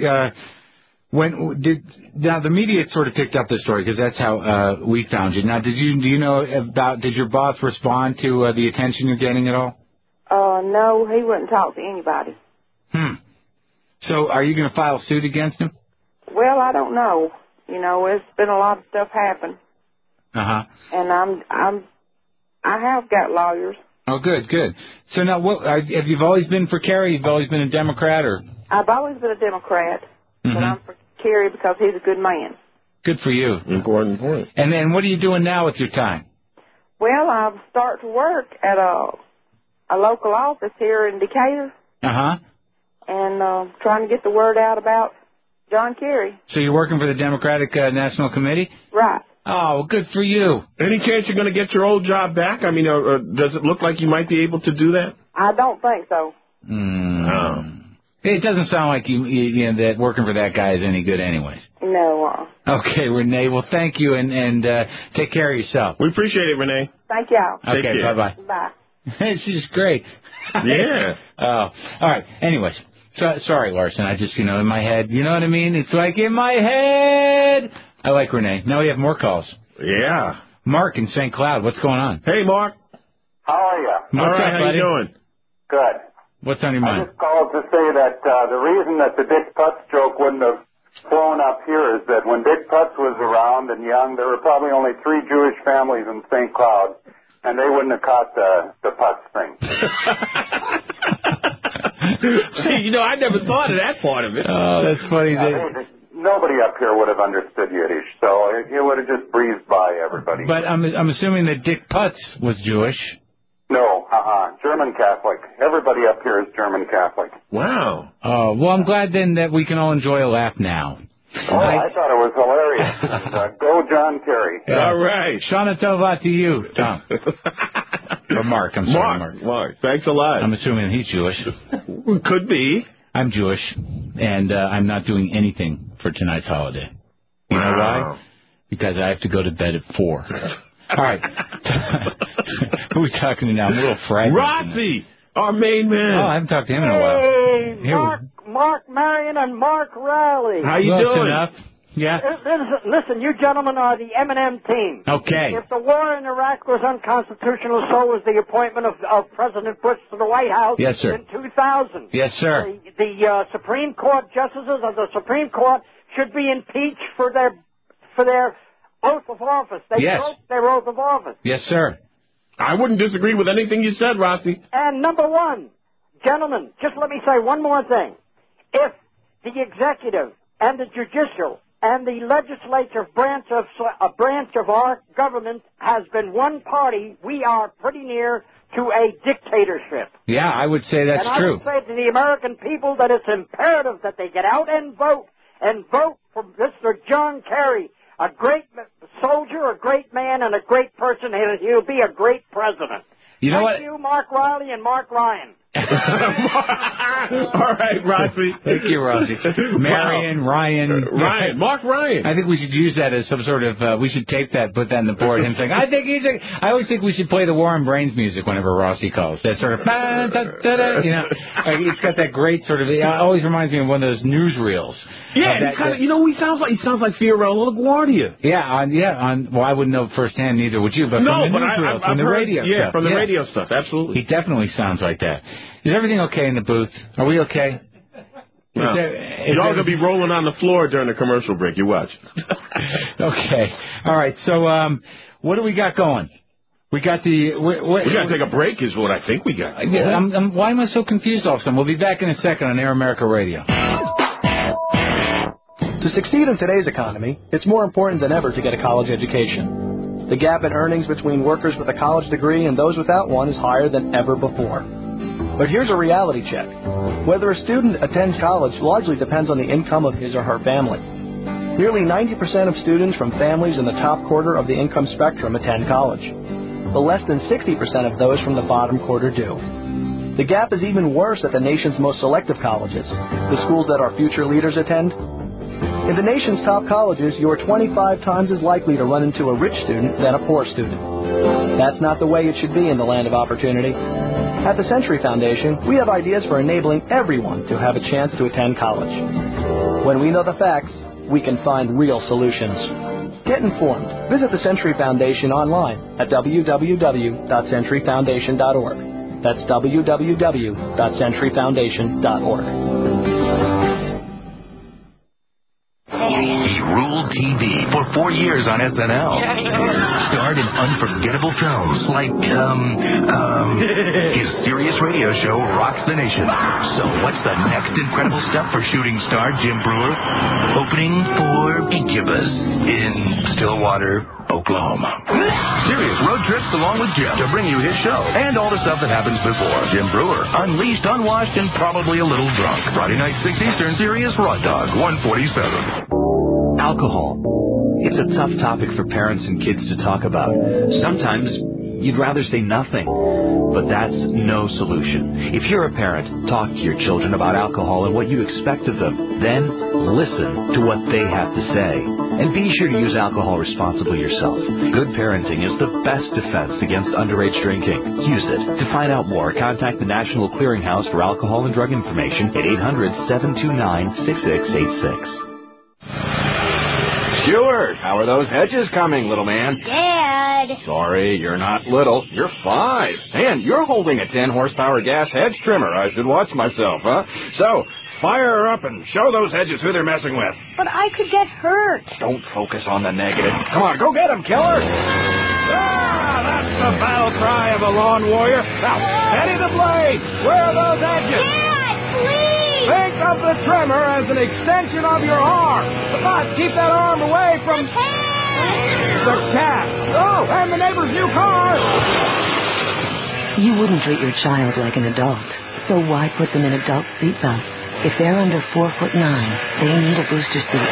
S2: now the media sort of picked up the story because that's how we found you. Now, do you know did your boss respond to the attention you're getting at all?
S5: No, he wouldn't talk to anybody.
S2: So, are you going to file suit against him?
S5: Well, I don't know. It's been a lot of stuff happen.
S2: Uh-huh.
S5: And I have got lawyers.
S2: Oh, good. So now, have you always been for Kerry? You've always been a Democrat, or?
S5: I've always been a Democrat, but I'm for Kerry because he's a good man.
S2: Good for you.
S3: Important point.
S2: And then, what are you doing now with your time?
S5: Well, I'm starting to work at a local office here in Decatur.
S2: Uh-huh.
S5: And trying to get the word out about John Kerry.
S2: So you're working for the Democratic National Committee?
S5: Right.
S2: Oh, good for you.
S3: Any chance you're going to get your old job back? I mean, or does it look like you might be able to do that?
S5: I don't think so.
S2: It doesn't sound like you that working for that guy is any good anyways.
S5: No, No.
S2: Okay, Renee. Well, thank you, and take care of yourself.
S3: We appreciate it, Renee.
S5: Thank y'all.
S2: Okay, bye-bye.
S5: Bye.
S2: She's great.
S3: Yeah.
S2: Oh, all right. Anyways, sorry, Larson. I just, in my head, you know what I mean? It's like in my head. I like Renee. Now we have more calls.
S3: Yeah.
S2: Mark in St. Cloud. What's going on?
S3: Hey, Mark.
S7: How are you?
S2: What's up,
S3: how
S2: buddy?
S3: you doing?
S7: Good.
S2: What's on your
S7: I
S2: mind?
S7: just called to say that the reason that the Dick Putz joke wouldn't have flown up here is that when Dick Putz was around and young, there were probably only 3 Jewish families in St. Cloud, and they wouldn't have caught the Putz thing.
S3: See, I never thought of that part of it.
S2: Oh, that's funny.
S7: Nobody up here would have understood Yiddish, so it would have just breezed by everybody.
S2: But I'm assuming that Dick Putz was Jewish.
S7: No, German Catholic. Everybody up here is German Catholic.
S3: Wow.
S2: Oh, well, I'm glad then that we can all enjoy a laugh now.
S7: Oh, I thought it was hilarious. And, go John Kerry.
S2: All right. Shana Tova to you, Tom. Or Mark, I'm sorry,
S3: Mark, thanks a lot.
S2: I'm assuming he's Jewish.
S3: Could be.
S2: I'm Jewish, and I'm not doing anything for tonight's holiday. You know why? Because I have to go to bed at 4. All right. Who are we talking to now? I'm a little fragmented.
S3: Rossi, our main man.
S2: Oh, I haven't talked to him in a while.
S11: Hey, Mark Marion and Mark Riley.
S2: How you doing? Enough. Yeah.
S11: Listen, you gentlemen are the M&M team.
S2: Okay.
S11: If the war in Iraq was unconstitutional, so was the appointment of President Bush to the White House
S2: Yes, sir.
S11: in 2000.
S2: Yes, sir.
S11: The Supreme Court justices of the Supreme Court should be impeached for their oath of office. They broke their oath of office.
S2: Yes, sir.
S3: I wouldn't disagree with anything you said, Rossi.
S11: And number one, gentlemen, just let me say one more thing. If the executive and the judicial and the legislative branch of our government has been one party, we are pretty near to a dictatorship.
S2: Yeah, I would say that's true.
S11: And I would say to the American people that it's imperative that they get out and vote for Mr. John Kerry, a great soldier, a great man, and a great person, and he'll be a great president.
S2: You know
S11: Thank you, Mark Riley and Mark Ryan.
S3: All right, Rossi.
S2: Thank you, Rossi. Marion, Ryan.
S3: Mark Ryan.
S2: I think we should use that as some sort of, we should tape that, put that on the board. Him saying, I always think we should play the War on Brains music whenever Rossi calls. That sort of, it's got that great sort of, it always reminds me of one of those newsreels.
S3: Yeah, he sounds like Fiorello LaGuardia.
S2: Well, I wouldn't know firsthand, neither would you, but from the newsreels, from the radio stuff.
S3: From the radio stuff, absolutely.
S2: He definitely sounds like that. Is everything okay in the booth? Are we okay?
S3: No. Y'all going to be rolling on the floor during the commercial break. You watch.
S2: Okay. All right. So, what do we got going? We got the...
S3: we got to take a break is what I think we got.
S2: Why am I so confused all of a sudden? We'll be back in a second on Air America Radio.
S13: To succeed in today's economy, it's more important than ever to get a college education. The gap in earnings between workers with a college degree and those without one is higher than ever before. But here's a reality check. Whether a student attends college largely depends on the income of his or her family. Nearly 90% of students from families in the top quarter of the income spectrum attend college. But less than 60% of those from the bottom quarter do. The gap is even worse at the nation's most selective colleges, the schools that our future leaders attend. In the nation's top colleges, you are 25 times as likely to run into a rich student than a poor student. That's not the way it should be in the land of opportunity. At the Century Foundation, we have ideas for enabling everyone to have a chance to attend college. When we know the facts, we can find real solutions. Get informed. Visit the Century Foundation online at www.centuryfoundation.org. That's www.centuryfoundation.org.
S6: He ruled TV for 4 years on SNL. Starred in unforgettable films like, his Sirius radio show rocks the nation. So what's the next incredible step for shooting star Jim Brewer? Opening for Incubus in Stillwater, Oklahoma. Sirius road trips along with Jim to bring you his show and all the stuff that happens before. Jim Brewer, unleashed, unwashed, and probably a little drunk. Friday night, 6 Eastern, Sirius Raw Dog, 147.
S15: Alcohol. It's a tough topic for parents and kids to talk about. Sometimes
S4: you'd rather say nothing. But that's no solution. If you're a parent, talk to your children about alcohol and what you expect of them. Then listen to what they have to say. And be sure to use alcohol responsibly yourself. Good parenting is the best defense against underage drinking. Use it. To find out more, contact the National Clearinghouse for Alcohol and Drug Information at 800-729-6686.
S15: Stuart, how are those hedges coming, little man?
S17: Dad!
S15: Sorry, you're not little. You're 5. And you're holding a 10-horsepower gas hedge trimmer. I should watch myself, huh? So, fire up and show those hedges who they're messing with.
S17: But I could get hurt.
S15: Don't focus on the negative. Come on, go get them, killer! That's the battle cry of a lawn warrior. Now, steady the blade. Where are those hedges?
S17: Dad, please!
S15: Think of the trimmer as an extension of your arm. But keep that arm away from... The cat. Oh, and the neighbor's new car.
S23: You wouldn't treat your child like an adult, so why put them in adult seatbelts? If they're under 4'9", they need a booster seat.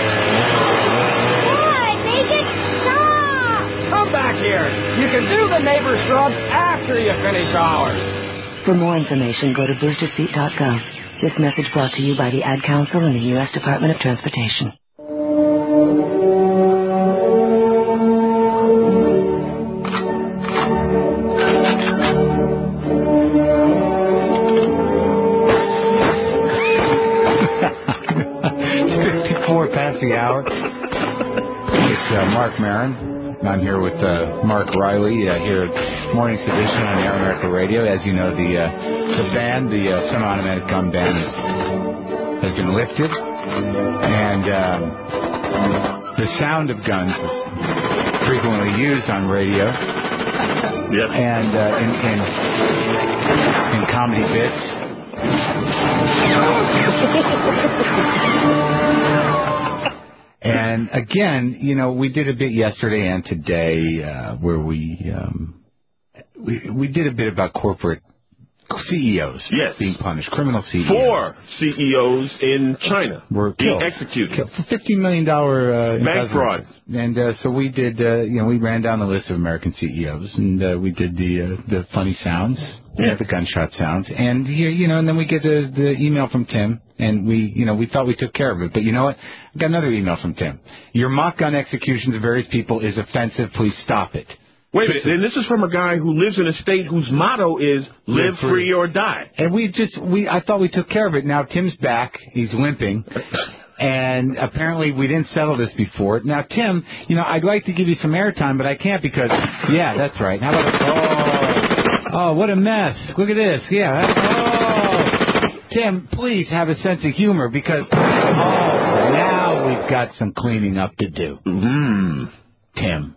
S17: Dad, make it stop!
S15: Come back here. You can do the neighbor's shrubs after you finish ours.
S23: For more information, go to boosterseat.gov. This message brought to you by the Ad Council and the U.S. Department of Transportation.
S2: It's 54 past the hour. It's Mark Maron. I'm here with Mark Riley here at Morning's Edition on Air America Radio. As you know, the ban, the semi-automatic gun ban has been lifted, and the sound of guns is frequently used on radio.
S3: Yes.
S2: And in comedy bits. And again, you know, we did a bit yesterday and today where we did a bit about corporate CEOs being punished, criminal CEOs.
S3: 4 CEOs in China
S2: were
S3: being
S2: killed.
S3: executed
S2: For $15 million
S3: bank fraud.
S2: And so we did, we ran down the list of American CEOs, and we did the funny sounds, the gunshot sounds, and and then we get the email from Tim, and we thought we took care of it, but you know what? I got another email from Tim. Your mock gun executions of various people is offensive. Please stop it.
S3: Wait a minute, and this is from a guy who lives in a state whose motto is live free or die.
S2: And I thought we took care of it. Now Tim's back. He's limping. And apparently we didn't settle this before. Now, Tim, I'd like to give you some airtime, but I can't because, that's right. How about what a mess. Look at this. Tim, please have a sense of humor because, now we've got some cleaning up to do. Tim.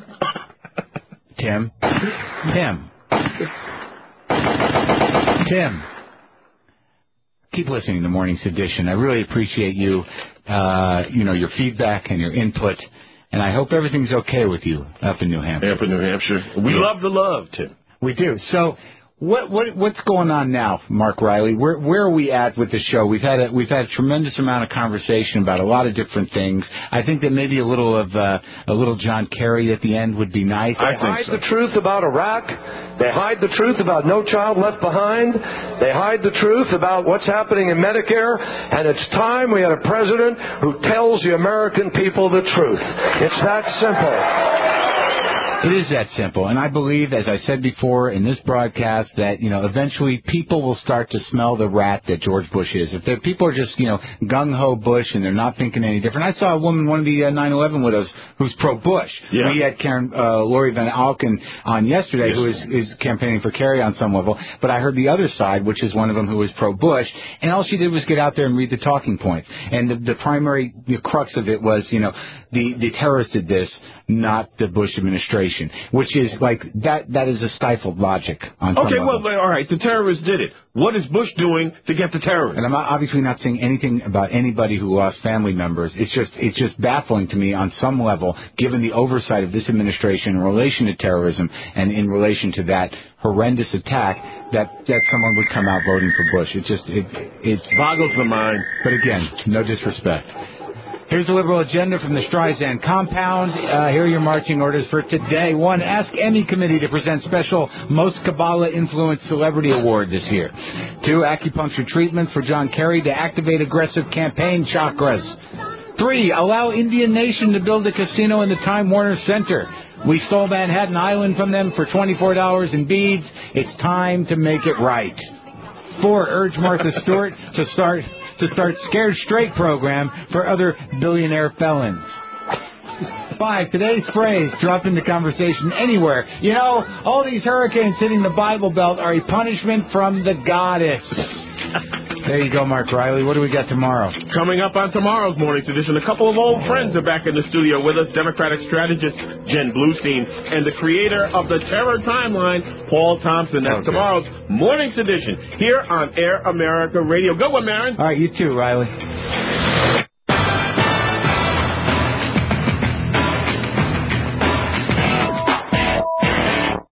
S2: Keep listening to Morning's Edition. I really appreciate you, your feedback and your input, and I hope everything's okay with you up in New Hampshire.
S3: We love the love, Tim.
S2: We do. So, what's going on now, Mark Riley? Where are we at with the show? We've had a tremendous amount of conversation about a lot of different things. I think that maybe a little John Kerry at the end would be nice.
S14: They hide the truth about Iraq. They hide the truth about No Child Left Behind. They hide the truth about what's happening in Medicare. And it's time we had a president who tells the American people the truth. It's that simple.
S2: It is that simple, and I believe, as I said before in this broadcast, that eventually people will start to smell the rat that George Bush is. If people are just gung-ho Bush and they're not thinking any different. I saw a woman, one of the 9/11 widows, who's pro-Bush. Yeah. We had Lori Van Alken on yesterday, who is campaigning for Kerry on some level. But I heard the other side, which is one of them who is pro-Bush, and all she did was get out there and read the talking points. And the primary crux of it was, the terrorists did this, not the Bush administration. Which is like that is a stifled logic on some level.
S3: All right, the terrorists did it. What is Bush doing to get the terrorists?
S2: And I'm obviously not saying anything about anybody who lost family members. It's just baffling to me on some level, given the oversight of this administration in relation to terrorism and in relation to that horrendous attack, that someone would come out voting for Bush. It boggles the mind. But again, no disrespect. Here's a liberal agenda from the Streisand compound. Here are your marching orders for today. 1, ask Emmy Committee to present special Most Kabbalah-influenced celebrity award this year. 2, acupuncture treatments for John Kerry to activate aggressive campaign chakras. 3, allow Indian Nation to build a casino in the Time Warner Center. We stole Manhattan Island from them for $24 in beads. It's time to make it right. 4, urge Martha Stewart to start Scared Straight program for other billionaire felons. 5, today's phrase, drop into conversation anywhere. You know, all these hurricanes hitting the Bible Belt are a punishment from the goddess. There you go, Mark Riley. What do we got tomorrow?
S3: Coming up on tomorrow's Morning's Edition, a couple of old friends are back in the studio with us. Democratic strategist Jen Bluestein and the creator of the Terror Timeline, Paul Thompson. That's tomorrow's Morning's Edition here on Air America Radio. Good one, Marin.
S2: All right, you too, Riley.